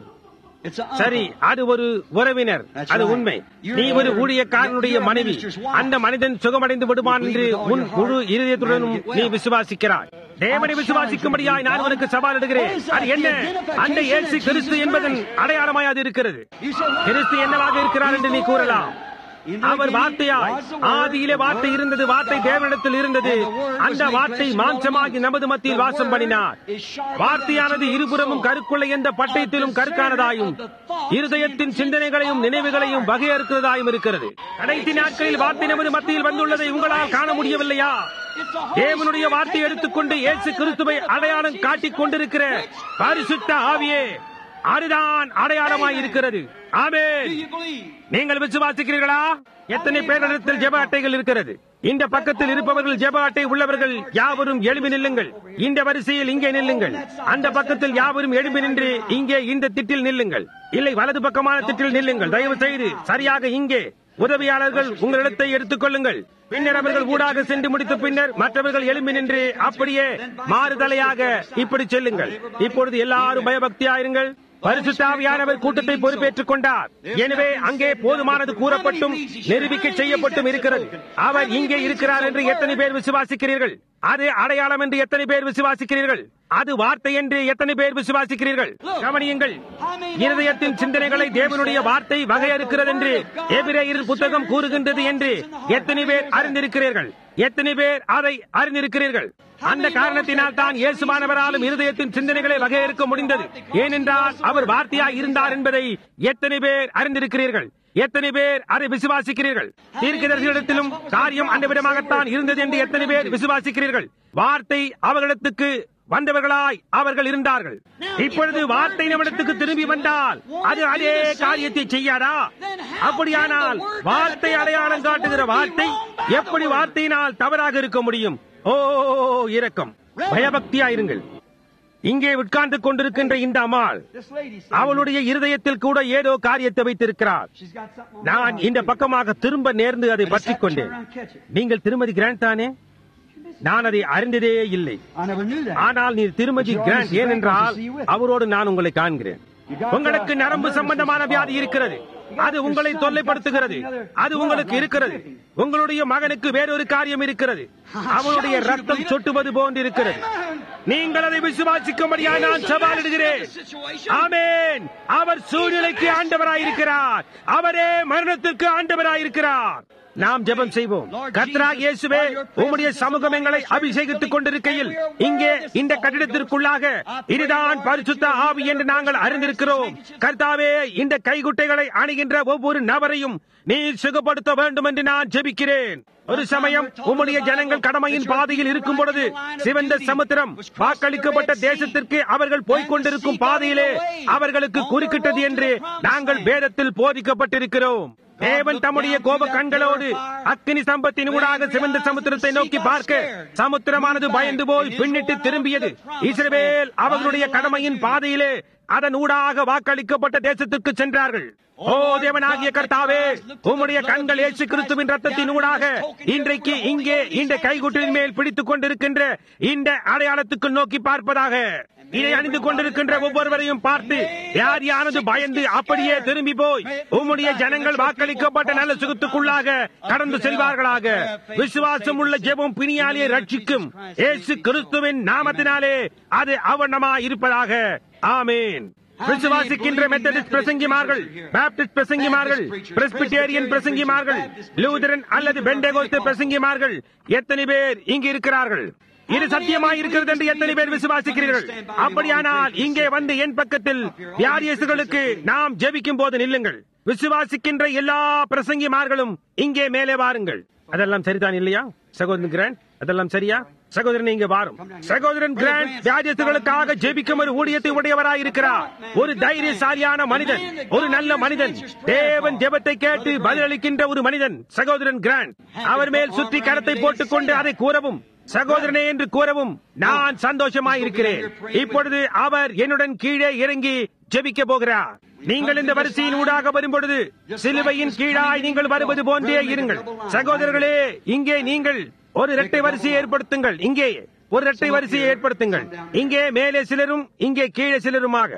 சரி, அது ஒரு உறவினர். அது உண்மை. நீ ஒரு ஊழியக்காரனுடைய மனைவி. அந்த மனிதன் சுகமடைந்து விடுவான் என்று உன் முழு இருதயத்துடனும் நீ விசுவாசிக்கிறாய். தேவனை விசுவாசிக்கும்படியாய் நான் உனக்கு சவாலிடுகிறேன். அது என்ன? அந்த இயேசு கிறிஸ்து என்பதன் அடையாளமாய் அது இருக்கிறது. கிறிஸ்து என்னவாக இருக்கிறார் என்று நீ கூறலாம். அவர் வார்த்தையாய், ஆதியிலே வார்த்தை இருந்தது, வார்த்தை தேவனிடத்தில் இருந்தது, அந்த வார்த்தை மாம்சமாகி நமது மத்தியில் வாசம் பண்ணினார். வார்த்தையானது இருபுறமும் கருக்குள்ள எந்த பட்டயத்திலும் கருக்கானதாயும் இருதயத்தின் சிந்தனைகளையும் நினைவுகளையும் வகையறுக்கிறதாயும் இருக்கிறது. கடைசி நாட்களில் வார்த்தை நமது மத்தியில் வந்துள்ளதை உங்களால் காண முடியவில்லையா? தேவனுடைய வார்த்தை எடுத்துக்கொண்டு இயேசு கிறிஸ்துவை அடையாளம் காட்டிக் கொண்டிருக்கிற பரிசுத்த ஆவியே, அதுதான் அடையாளமாய் இருக்கிறது. ஆமென். நீங்கள் விசுவாசிக்கிறீர்களா? எத்தனை பேரிடத்தில் ஜெப அட்டைகள் இருக்கிறது? இந்த பக்கத்தில் இருப்பவர்கள் ஜெப அட்டை உள்ளவர்கள் யாவரும் எழும்பி நில்லுங்கள். இந்த வரிசையில் இங்கே நில்லுங்கள். அந்த பக்கத்தில் யாவரும் எழும்பி நின்று இங்கே இந்த திட்டில் நில்லுங்கள். இல்லை, வலது பக்கமான திட்டில் நில்லுங்கள். தயவு செய்து சரியாக இங்கே உதவியாளர்கள் உங்களிடத்தை எடுத்துக் கொள்ளுங்கள். பின்னர் அவர்கள் ஊடாக சென்று முடித்த பின்னர் மற்றவர்கள் எழும்பி நின்று அப்படியே மாறுதலையாக இப்படி செல்லுங்கள். இப்பொழுது எல்லாரும் பயபக்தியாயிருங்கள். பரிசுத்த ஆவியானவர் கூட்டத்தை பொறுப்பேற்றுக் கொண்டார். எனவே அங்கே போதுமானது கூறப்பட்டும் நிரூபிக்க செய்யப்பட்டும் இருக்கிறது. அவர் இங்கே இருக்கிறார் என்று எத்தனை பேர் விசுவாசிக்கிறீர்கள்? அது அடையாளம் என்று எத்தனை பேர் விசுவாசிக்கிறீர்கள்? அது வார்த்தை என்று எத்தனை பேர் விசுவாசிக்கிறீர்கள்? கவனியுங்கள், இருதயத்தின் சிந்தனைகளை தேவனுடைய வார்த்தை வகையறுக்கிறது என்று எபிரேயர் புத்தகம் கூறுகின்றது என்று எத்தனை பேர் அறிந்திருக்கிறீர்கள்? எத்தனை பேர் அதை அறிந்திருக்கிறீர்கள்? அந்த காரணத்தினால் தான் இயேசுவானவராலும் இருதயத்தின் சிந்தனைகளை வகையறுக்க முடிந்தது. ஏனென்றால் அவர் வார்த்தையாய் இருந்தார் என்பதை எத்தனை பேர் அறிந்திருக்கிறீர்கள்? எத்தனை பேர் அதை விசுவாசிக்கிறீர்கள்? தீர்க்கதரிசிகளிடத்திலும் காரியம் அந்த விதமாகத்தான் இருந்தது என்று எத்தனை பேர் விசுவாசிக்கிறீர்கள்? வார்த்தை அவர்களிடத்துக்கு வந்தவர்களாய் அவர்கள் இருந்தார்கள். இப்பொழுது வார்த்தை நம்மிடத்துக்கு திரும்பி வந்தால் அது அதே காரியத்தை செய்யாதா? அப்படியானால் வார்த்தை அடையாளம் காட்டுகிற வார்த்தை எப்படி வார்த்தையினால் தவறாக இருக்க முடியும்? ஓ இரக்கம், பயபக்தியாயிருங்கள். இங்கே உட்கார்ந்து கொண்டிருக்கின்ற இந்த அம்மாள் அவளுடைய இருதயத்தில் கூட ஏதோ காரியத்தை வைத்திருக்கிறார். நான் இந்த பக்கமாக திரும்ப நேர்ந்து அதை பற்றிக் கொண்டேன். நீங்கள் திருமதி கிராண்ட் தானே? நான் அதை அறிந்ததே இல்லை. ஆனால் நீ திருமதி கிராண்ட், ஏனென்றால் அவரோடு நான் உங்களை காண்கிறேன். உங்களுக்கு நரம்பு சம்பந்தமான வியாதி இருக்கிறது. அது உங்களை தொல்லைப்படுத்துகிறது. அது உங்களுக்கு இருக்கிறது. உங்களுடைய மகனுக்கு வேறொரு காரியம் இருக்கிறது. அவனுடைய ரத்தம் சொட்டுவது போன்றிருக்கிறது. நீங்கள் அதை விசுவாசிக்கும்படியாக நான் சவாலிடுகிறேன். ஆமென். அவர் சூழ்நிலைக்கு ஆண்டவராயிருக்கிறார். அவரே மரணத்திற்கு ஆண்டவராயிருக்கிறார். நாம் ஜெபம் செய்வோம். கர்த்தராகிய இயேசுவே, உம்முடைய சமூகம் எங்களை அபிஷேகித்துக் கொண்டிருக்கையில் இங்கே இந்த கட்டிடத்திற்குள்ளாக இதுதான் பரிசுத்த ஆவி என்று நாங்கள் அறிந்திருக்கிறோம். கர்த்தாவே, இந்த கைகுட்டைகளை அணிகின்ற ஒவ்வொரு நபரையும் நீர் சுகப்படுத்த வேண்டும் என்று நான் ஜெபிக்கிறேன். ஒரு சமயம் உம்முடைய ஜனங்கள் கடமையின் பாதையில் இருக்கும் பொழுது சிவந்த சமுத்திரம் வாக்களிக்கப்பட்ட தேசத்திற்கு அவர்கள் போய்கொண்டிருக்கும் பாதையிலே அவர்களுக்கு குறுக்கிட்டது என்று நாங்கள் வேதத்தில் போதிக்கப்பட்டிருக்கிறோம். தேவன் தம்முடைய கோப கண்களோடு அக்கினி சம்பத்தின் ஊடாக சிவந்த சமுத்திரத்தை நோக்கி பார்க்க சமுத்திரமானது பயந்து போய் பின்னிட்டு திரும்பியது. இஸ்ரவேல் அவர்களுடைய கடமையின் பாதையிலே அதன் ஊடாக வாக்களிக்கப்பட்ட தேசத்திற்கு சென்றார்கள். ஓ தேவனாகிய கர்த்தாவே, உம்முடைய கண்கள் இயேசு கிறிஸ்துவின் ரத்தத்தின் ஊடாக இன்றைக்கு இங்கே இந்த கைகுட்டின் மேல் பிடித்துக் கொண்டிருக்கின்ற இந்த அடையாளத்துக்கு நோக்கி பார்ப்பதாக. இதை அணிந்து கொண்டிருக்கின்ற ஒவ்வொருவரையும் பார்த்து வியாதியானது பயந்து அப்படியே திரும்பி போய் உம்முடைய ஜனங்கள் வாக்களிக்கப்பட்ட நல்ல சுகத்துக்குள்ளாக கடந்து செல்வார்களாக. விசுவாசம் உள்ள ஜெபம் பிணியாளியை ரட்சிக்கும். இயேசு கிறிஸ்துவின் நாமத்தினாலே அது அவனமாய் இருப்பதாக. ஆமென். விசுவாசிக்கின்ற மெத்தடிஸ்ட் பிரசங்கிமார்கள், பாப்டிஸ்ட் பிரசங்கிமார்கள், பிரெஸ்பிட்டேரியன் பிரசங்கிமார்கள், லூதரன் அல்லது பெண்டெகோஸ்தே பிரசங்கிமார்கள் எத்தனை பேர் இங்கு இருக்கிறார்கள்? இது சத்தியமாயிருக்கிறது என்று எத்தனை பேர் விசுவாசிக்கிறீர்கள்? அப்படியானால் இங்கே வந்து என் பக்கத்தில் வியாதியஸ்தர்களுக்கு நாம் ஜெபிக்கும் போது நில்லுங்கள். விசுவாசிக்கின்ற எல்லா பிரசங்கிமார்களும் இங்கே மேலே வாருங்கள். அதெல்லாம் சரிதான் இல்லையா சகோதரன் கிராண்ட்? அதெல்லாம் சரியா? சகோதரன் இங்கே வாரும். சகோதரன் கிராண்ட் வியாதியஸ்தர்களுக்காக ஜெபிக்கும் ஒரு ஊழியத்தை உடையவராயிருக்கிறார். ஒரு தைரியசாலியான மனிதன், ஒரு நல்ல மனிதன், தேவன் ஜெபத்தை கேட்டு பதிலளிக்கின்ற ஒரு மனிதன் சகோதரன் கிராண்ட். அவர் மேல் சுற்றி கரத்தை போட்டுக் கொண்டு அதை கூறவும், சகோதரனே என்று கூறவும் நான் சந்தோஷமாயிருக்கிறேன். இப்பொழுது அவர் என்னுடன் கீழே இறங்கி ஜெபிக்க போகிறார். நீங்கள் இந்த வரிசையின் ஊடாக வரும்பொழுது சிலுவையின் கீழாய் நீங்கள் வருவது போன்றே இருங்கள். சகோதரர்களே, இங்கே நீங்கள் ஒரு இரட்டை வரிசையை ஏற்படுத்துங்கள். இங்கே ஒரு இரட்டை வரிசையை ஏற்படுத்துங்கள். இங்கே மேலே சிலரும் இங்கே கீழே சிலருமாக.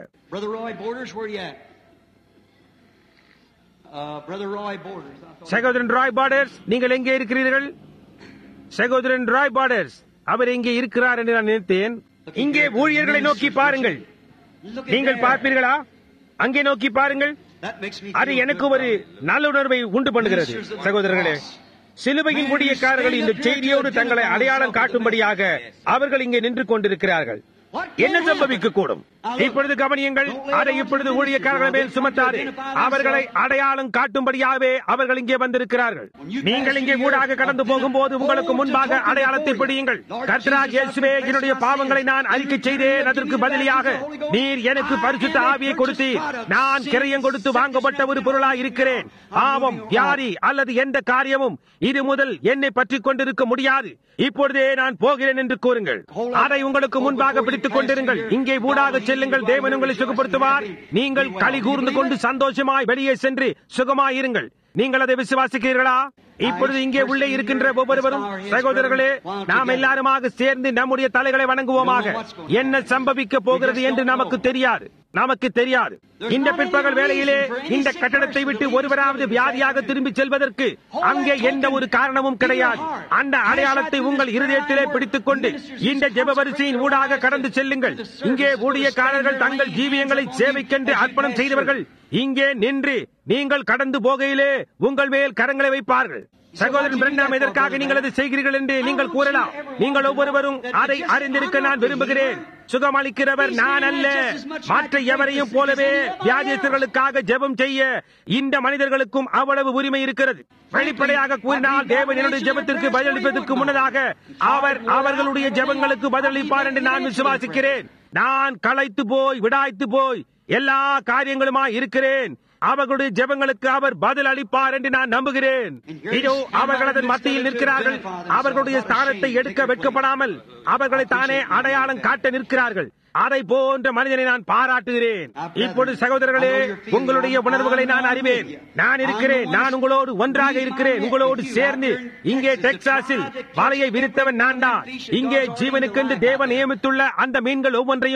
சகோதரன் ராய் பார்டர்ஸ், நீங்கள் எங்கே இருக்கிறீர்கள்? சகோதரன் ராய் பார்டர்ஸ், அவர் இங்கே இருக்கிறார் என்று நான் நினைத்தேன். இங்கே ஊழியர்களை நோக்கி பாருங்கள். நீங்கள் பார்ப்பீர்களா? அங்கே நோக்கி பாருங்கள். அது எனக்கு ஒரு நல்லுணர்வை உண்டு பண்ணுகிறது. சகோதரர்களே, சிலுவையின் ஊழியக்காரர்கள் இந்த செய்தியோடு தங்களை அடையாளம் காட்டும்படியாக அவர்கள் இங்கே நின்று கொண்டிருக்கிறார்கள். என்ன சம்பவிக்க கூடும்? இப்பொழுது கவனியுங்கள். அதை இப்பொழுது ஊழியக்காரர்கள் மேல் சுமத்தாது அவர்களை அடையாளம் காட்டும்படியாகவே அவர்கள் இங்கே வந்திருக்கிறார்கள். நீங்கள் இங்கே ஊடாக கடந்து போகும்போது உங்களுக்கு முன்பாக அடையாளத்தை பிடியுங்கள். கர்த்தராகிய இயேசுவே, என்னுடைய பாவங்களை நான் அறிக்கை செய்தேன். அதற்கு பதிலாக நீர் எனக்கு பரிசுத்த ஆவியை கொடுத்து நான் கிரயம் கொடுத்து வாங்கப்பட்ட ஒரு பொருளாய் இருக்கிறேன். பாவம், வியாதி அல்லது எந்த காரியமும் இது முதல் என்னை பற்றிக் கொண்டிருக்க முடியாது. இப்பொழுதே நான் போகிறேன் என்று கூறுங்கள். அதை உங்களுக்கு முன்பாக பிடித்துக் கொண்டிருங்கள். இங்கே ஊடாக செல்லுங்கள். தேவன் உங்களை சுகப்படுத்துவார். நீங்கள் களி கூர்ந்து கொண்டு சந்தோஷமாய் வெளியே சென்று சுகமாயிருங்கள். நீங்கள் அதை விசுவாசிக்கிறீர்களா? இப்பொழுது இங்கே உள்ளே இருக்கின்ற ஒவ்வொருவரும் சகோதரர்களே, நாம் எல்லாருமாக சேர்ந்து நம்முடைய தலைகளை வணங்குவோமாக. என்ன சம்பவிக்க போகிறது என்று நமக்கு தெரியாது. இந்த பிற்பகல் வேளையிலே இந்த கட்டடத்தை விட்டு ஒருவராவது வியாதியாக திரும்பி செல்வதற்கு அங்கே எந்த ஒரு காரணமும் கிடையாது. அந்த அடையாளத்தை உங்கள் இருதயத்திலே பிடித்துக் கொண்டு இந்த ஜெப வரிசையின் ஊடாக கடந்து செல்லுங்கள். இங்கே ஊழியக்காரர்கள் தங்கள் ஜீவியங்களை சேவைக்கென்று அர்ப்பணம் செய்தவர்கள் இங்கே நின்று நீங்கள் கடந்து போகையிலே உங்கள் மேல் கரங்களை வைப்பார்கள். சகோதரன் பிரண்ணாம், எதற்காக நீங்கள் அதை செய்கிறீர்கள் என்று நீங்கள் கூறலாம். நீங்கள் ஒவ்வொருவரும் அதை அறிந்திருக்க நான் விரும்புகிறேன். சுகமளிக்கிறவர் நான் அல்ல. மற்ற எவரையும் போலவே வியாதியஸ்தர்களுக்காக ஜெபம் செய்ய இந்த மனிதர்களுக்கும் அவ்வளவு உரிமை இருக்கிறது. வெளிப்படையாக கூறினால் தேவன் என்னுடைய ஜெபத்திற்கு பதிலளிப்பதற்கு முன்னதாக அவர் அவர்களுடைய ஜெபங்களுக்கு பதிலளிப்பார் என்று நான் விசுவாசிக்கிறேன். நான் களைத்து போய் விடாய்த்து போய் எல்லா காரியங்களுமாய் இருக்கிறேன். அவர்களுடைய ஜெபங்களுக்கு அவர் பதில் அளிப்பார் என்று நான் நம்புகிறேன். இதோ அவர்கள் அதன் மத்தியில் நிற்கிறார்கள். அவர்களுடைய ஸ்தானத்தை எடுக்க வெட்கப்படாமல் அவர்களை தானே அடையாளம் காட்ட நிற்கிறார்கள். அதை போன்ற மனிதனை நான் பாராட்டுகிறேன். இப்பொழுது சகோதரர்களே, உங்களுடைய உணர்வுகளை நான் அறிவேன். நான் இருக்கிறேன். நான் உங்களோடு ஒன்றாக இருக்கிறேன். உங்களோடு சேர்ந்து இங்கே டெக்சாஸில் வலையை விரித்தவன் நான் தான். இங்கே ஜீவனுக்கென்று தேவன் நியமித்துள்ள அந்த மீன்கள் ஒவ்வொன்றையும்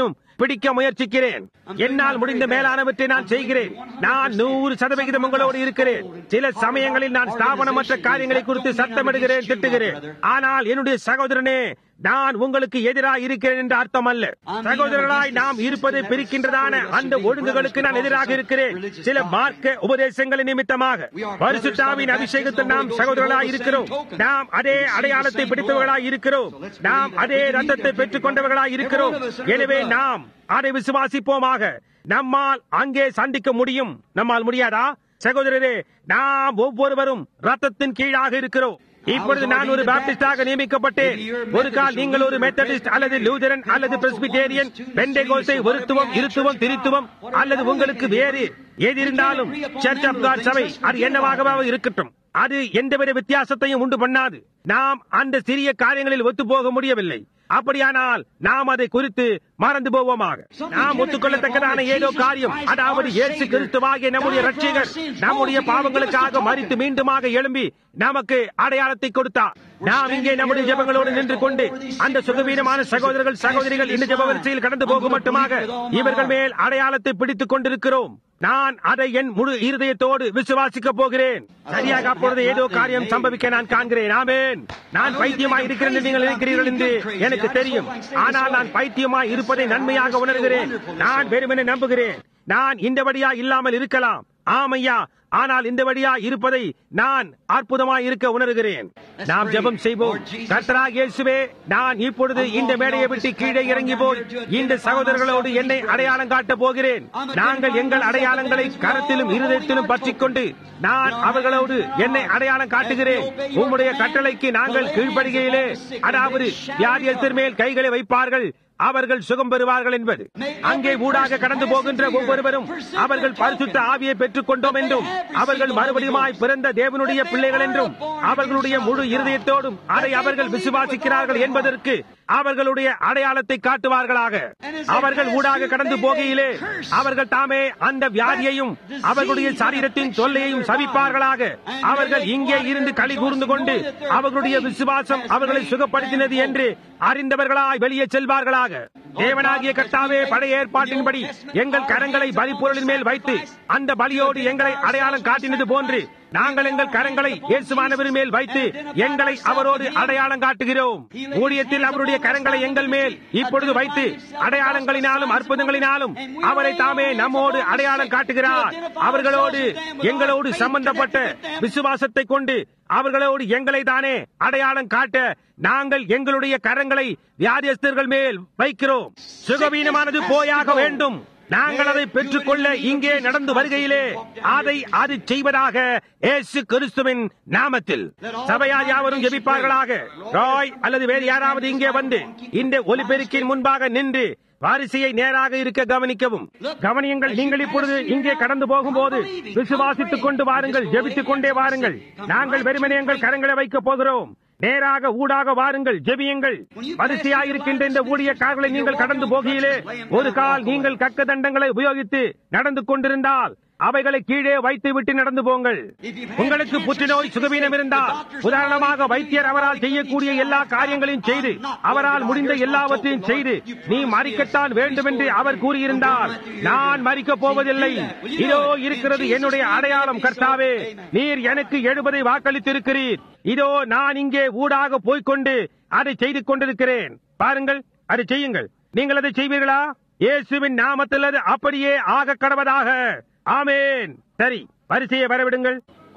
பிடிக்க முயற்சிக்கிறேன். என்னால் முடிந்த மேலானவற்றை நான் செய்கிறேன். நான் 100% உங்களோடு இருக்கிறேன். சில சமயங்களில் நான் ஸ்தாபனமற்ற காரியங்களை குறித்து சத்தமிடுகிறேன், திட்டுகிறேன். ஆனால் என்னுடைய சகோதரனே, நான் உங்களுக்கு எதிராக இருக்கிறேன் என்று அர்த்தம் அல்ல. சகோதரர்களாய் நாம் இருப்பதை பிரிக்கின்றதான அந்த ஒழுங்குகளுக்கு நான் எதிராக இருக்கிறேன். சில மார்க்க உபதேசங்களின் நிமித்தமாக பரிசுத்தாவின் அபிஷேகத்தில் நாம் சகோதரர்களாய் இருக்கிறோம். நாம் அதே அடையாளத்தை பிடித்தவர்களாய் இருக்கிறோம். நாம் அதே ரத்தத்தை பெற்றுக் கொண்டவர்களாய் இருக்கிறோம். எனவே நாம் அதை விசுவாசிப்போமாக. நம்மால் அங்கே சந்திக்க முடியும். நம்மால் முடியாதா சகோதரரே? நாம் ஒவ்வொருவரும் ரத்தத்தின் கீழாக இருக்கிறோம். இப்பொழுது நான் ஒரு பாப்டிஸ்டாக நியமிக்கப்பட்டேன். ஒரு கால் நீங்கள் ஒரு மெத்தடிஸ்ட் அல்லது லூதரன் அல்லது பிரெஸ்பிடேரியன், பெண்டேகோஸ்தை, ஒருத்துவம், இருத்துவம், திரித்துவம் அல்லது உங்களுக்கு வேறு எது இருந்தாலும் சர்ச் ஆஃப் காட் சபை அது என்னவாக இருக்கட்டும், அது எந்தவித வித்தியாசத்தையும் உண்டு பண்ணாது. நாம் அந்த சிறிய காரியங்களில் ஒத்து போக முடியவில்லை. அப்படியானால் நாம் அதை குறித்து மறந்து போவோமாக. நாம் ஒத்துக்கொள்ளத்தக்கதான ஏதோ காரியம், அதாவது இயேசு கிறிஸ்துவாகிய நம்முடைய இரட்சகர் நம்முடைய பாவங்களுக்காக மரித்து மீண்டுமாக எழும்பி நமக்கு அடையாளத்தை கொடுத்தார். நாம் இங்கே நம்முடைய ஜெபங்களோடு நின்று கொண்டு அந்த சுகவீனமான சகோதரர்கள் சகோதரிகள் இந்த ஜெப வரிசையில் கடந்து போகும் மட்டுமாக இவர்கள் மேல் அடையாளத்தை பிடித்துக் கொண்டிருக்கிறோம். நான் அதை என் முழு இருதயத்தோடு விசுவாசிக்க போகிறேன். சரியாக அப்பொழுது ஏதோ காரியம் சம்பவிக்க நான் காண்கிறேன். ஆமென். நான் பைத்தியமாய் இருக்கிறேன் என்று நீங்கள் நினைக்கிறீர்கள் என்று எனக்கு தெரியும். ஆனால் நான் பைத்தியமாய் இருப்பதை நன்மையாக உணர்கிறேன். நான் வெறுமனே நம்புகிறேன். நான் இந்தபடியா இல்லாமல் இருக்கலாம். ஆமையா, ஆனால் இந்த வழியா இருப்பதை நான் அற்புதமாய் இருக்க உணர்கிறேன். நாம் ஜெபம் செய்வோம். கர்த்தராகிய இயேசுவே, நான் இப்பொழுது இந்த மேடையை விட்டு கீழே இறங்கி போய் இந்த சகோதரர்களோடு என்னை அடையாளம் காட்ட போகிறேன். நாங்கள் எங்கள் அடையாளங்களை கரத்திலும் இருதயத்திலும் பற்றிக்கொண்டு நான் அவர்களோடு என்னை அடையாளம் காட்டுகிறேன். உம்முடைய கட்டளைக்கு நாங்கள் கீழ்ப்படுகையிலே, அதாவது வியாதியஸ்தர் மேல் கைகளை வைப்பார்கள், அவர்கள் சுகம் பெறுவார்கள் என்பது. அங்கே ஊடாக கடந்து போகின்ற ஒவ்வொருவரும் அவர்கள் பரிசுத்த ஆவியை பெற்றுக் கொண்டோம் என்றும், அவர்கள் மறுபடியுமாய் பிறந்த தேவனுடைய பிள்ளைகள் என்றும், அவர்களுடைய முழு இருதயத்தோடும் அதை அவர்கள் விசுவாசிக்கிறார்கள் என்பதற்கு அவர்களுடைய அடையாளத்தை காட்டுவார்களாக. அவர்கள் ஊடாக கடந்து போகையிலே அவர்கள் தாமே அந்த வியாதியையும் அவர்களுடைய சரீரத்தின் தொல்லையையும் சவிப்பார்களாக. அவர்கள் இங்கே இருந்து களி கூர்ந்து கொண்டு அவர்களுடைய விசுவாசம் அவர்களை சுகப்படுத்தினது என்று அறிந்தவர்களாய் வெளியே செல்வார்களாக. தேவனாகிய கர்த்தாவே, பழைய ஏற்பாட்டின்படி எங்கள் கரங்களை பலிபொருளின் மேல் வைத்து அந்த பலியோடு எங்களை அடையாளம் காட்டினது போன்று நாங்கள் எங்கள் கரங்களை இயேசுவானவர் மேல் வைத்து எங்களை அவரோடு அடையாளம் காட்டுகிறோம். ஊழியத்தில் அவருடைய கரங்களை எங்கள் மேல் இப்பொழுது வைத்து அடையாளங்களினாலும் அற்புதங்களினாலும் அவரை தாமே நம்மோடு அடையாளம் காட்டுகிறார். அவர்களோடு எங்களோடு சம்பந்தப்பட்ட விசுவாசத்தை கொண்டு அவர்களோடு எங்களை தானே அடையாளம் காட்ட நாங்கள் எங்களுடைய கரங்களை வியாதியஸ்தர்கள் மேல் வைக்கிறோம். சுகவீனமானது போயாக வேண்டும். நாங்கள் அதை பெற்றுக்கொள்ள இங்கே நடந்து வருகையிலே அதை அது செய்வதாக இயேசு கிறிஸ்துவின் நாமத்தில். சபையார் யாவரும் ஜெபிப்பார்களாக. ராய் அல்லது வேறு யாராவது இங்கே வந்து இந்த ஒலிபெருக்கின் முன்பாக நின்று வாரிசையை நேராக இருக்க கவனிக்கவும். கவனியுங்கள். நீங்கள் இப்பொழுது இங்கே கடந்து போகும்போது விசுவாசித்துக் கொண்டு வாருங்கள், ஜெபித்துக் கொண்டே வாருங்கள். நாங்கள் வெறுமனே எங்கள் கரங்களை வைக்கப் போகிறோம். நேராக ஊடாக வாருங்கள், ஜெபியுங்கள். வரிசையாயிருக்கின்ற இந்த ஊழியக்காரர்களை நீங்கள் கடந்து போகையிலே ஒரு கால் நீங்கள் கக்க தண்டங்களை உபயோகித்து நடந்து கொண்டிருந்தால் அவைகளை கீழே வைத்து விட்டு நடந்து போங்கள். உங்களுக்கு புற்றுநோய் சுகவீனம் இருந்தால், உதாரணமாக வைத்தியர் அவரால் செய்யக்கூடிய எல்லா காரியங்களையும் செய்து அவரால் முடிந்த எல்லாவற்றையும் செய்து நீ மறிக்கத்தான் வேண்டும் என்று அவர் கூறியிருந்தால், நான் மறிக்கப் போவதில்லை, இதோ இருக்கிறது என்னுடைய அடையாளம் கர்த்தாவே, நீர் எனக்கு 70 வாக்களித்திருக்கிறீர், இதோ நான் இங்கே ஊடாக போய்கொண்டு அதை செய்து கொண்டிருக்கிறேன், பாருங்கள், அதை செய்யுங்கள். நீங்கள் அதை செய்வீர்களா? இயேசுவின் நாமத்தில் அது அப்படியே ஆக கடவதாக. ஆமென். சரி, வரிசையை வரவிடுங்கள்.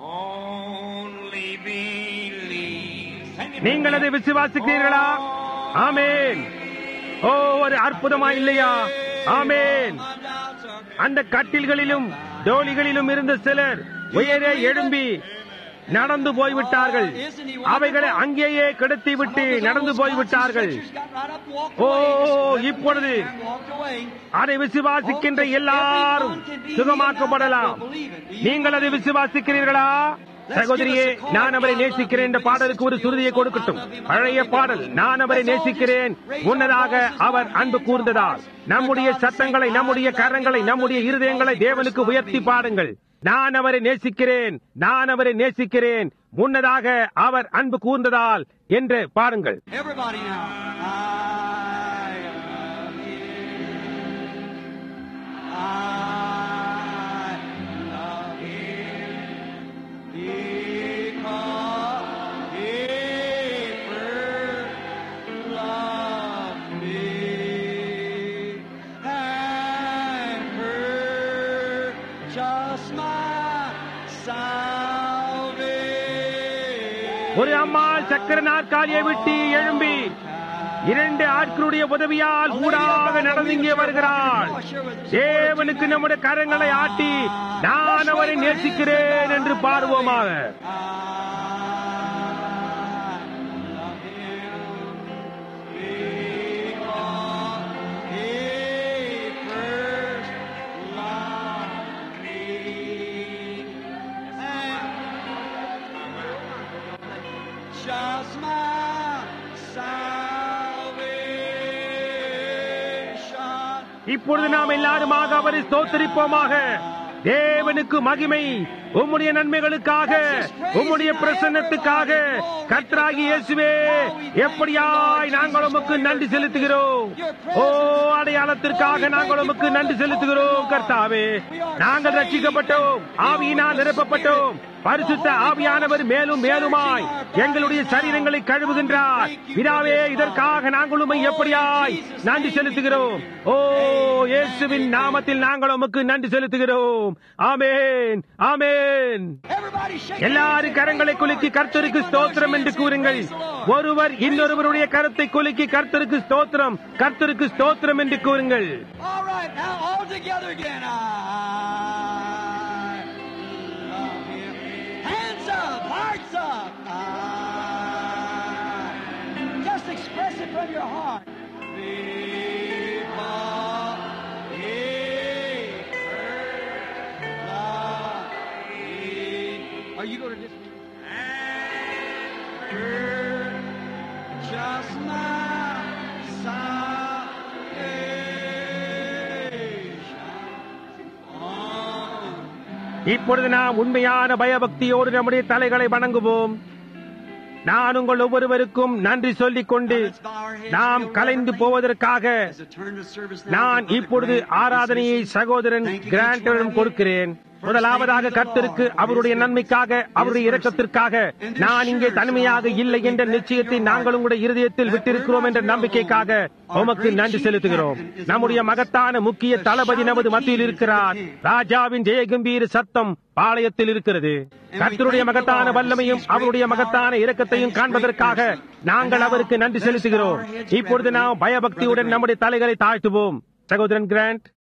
நீங்கள் அதை விசுவாசிக்கிறீர்களா? ஆமென். ஓ, ஒரு அற்புதமா இல்லையா? ஆமென். அந்த கட்டில்களிலும் தோளிகளிலும் இருந்த சிலர் உயரே எழும்பி நடந்து போய்விட்டார்கள். அவைகளை அங்கேயே கிடத்தி விட்டு நடந்து போய்விட்டார்கள். ஓ, இப்பொழுது அதை விசுவாசிக்கின்ற எல்லாரும் சுகமாக்கப்படலாம். நீங்கள் அதை விசுவாசிக்கிறீர்களா? சகோதரியே, நான் அவரை நேசிக்கிறேன் என்ற பாடலுக்கு ஒரு சுருதியை கொடுக்கட்டும். பழைய பாடல், நான் அவரை நேசிக்கிறேன், முன்னதாக அவர் அன்பு கூர்ந்ததால். நம்முடைய சத்தங்களை, நம்முடைய கரங்களை, நம்முடைய இருதயங்களை தேவனுக்கு உயர்த்தி பாடுங்கள். நான் அவரை நேசிக்கிறேன், நான் அவரை நேசிக்கிறேன், முன்னதாக அவர் அன்பு கூர்ந்ததால் என்று பாருங்கள். love Him because He first loved me and purchased my salvation. ஒரு அம்மாள் சக்கர நாற்காலியை விட்டு எழும்பி 2 ஆட்களுடைய உதவியால் ஊடாக நடந்து இங்கே வருகிறாள். தேவனுக்கு நம்முடைய கரங்களை ஆட்டி நான் அவரை நேசிக்கிறேன் என்று பாடுவோமாக. Just my salvation. இப்பொழுது நாம் எல்லாருமாக அவரை ஸ்தோத்திரிப்போமாக. தேவனுக்கு மகிமை. உம்முடைய நன்மைகளுக்காக, உம்முடைய பிரசன்னத்துக்காக கர்த்தராகிய இயேசுவே, எப்படியாய் நாங்கள் உமக்கு நன்றி செலுத்துகிறோம். ஓ, அடையாளத்திற்காக நாங்கள் உமக்கு நன்றி செலுத்துகிறோம் கர்த்தாவே. நாங்கள் ரட்சிக்கப்பட்டோம், ஆவியினால் நிரப்பப்பட்டோம். பரிசுத்த ஆவியானவர் மேலும் மேலுமாய் எங்களுடைய சரீரங்களை கழுவுகின்றார். பிதாவே, இதற்காக நாங்கள் உம்மை எப்படியாய் நன்றி செலுத்துகிறோம். ஓ, இயேசுவின் நாமத்தில் நாங்கள் உமக்கு நன்றி செலுத்துகிறோம். ஆமென், ஆமென். எல்லாரும் கரங்களை குலுக்கி கர்த்தருக்கு ஸ்தோத்திரம் என்று கூறுங்கள். ஒருவர் இன்னொருவருடைய கரத்தை குலுக்கி கர்த்தருக்கு ஸ்தோத்திரம், கர்த்தருக்கு ஸ்தோத்திரம் என்று கூறுங்கள். All right, now all together again. I love Him. Hands up, hearts up. Just express it from your heart. Because He first loved me. Are you going to just just my salvation. இப்பொழுது நாம் உண்மையான பயபக்தியோடு நம்முடைய தலைகளை வணங்குவோம். நான் உங்கள் ஒவ்வொருவருக்கும் நன்றி சொல்லிக் கொண்டு நாம் கலைந்து போவதற்காக நான் இப்பொழுது ஆராதனையை சகோதரன் கிராண்டிடம் கொடுக்கிறேன். முதலாவதாக கர்த்தருக்கு அவருடைய நன்மைக்காக, அவருடைய இரக்கத்திற்காக, நான் இங்கே தனிமையாக இல்லை என்ற நிச்சயத்தை நாங்கள் உங்களுடைய இருதயத்தில் விட்டிருக்கிறோம் என்ற நம்பிக்கைக்காக உமக்கு நன்றி செலுத்துகிறோம். நம்முடைய மகத்தான முக்கிய தளபதி நமது மத்தியில் இருக்கிறார். ராஜாவின் ஜெயகம்பீர சத்தம் பாளையத்தில் இருக்கிறது. கர்த்தருடைய மகத்தான வல்லமையும் அவருடைய மகத்தான இரக்கத்தையும் காண்பதற்காக நாங்கள் அவருக்கு நன்றி செலுத்துகிறோம். இப்பொழுது நாம் பயபக்தியுடன் நம்முடைய தலைகளை தாழ்த்துவோம். சகோதரன் கிராண்ட்.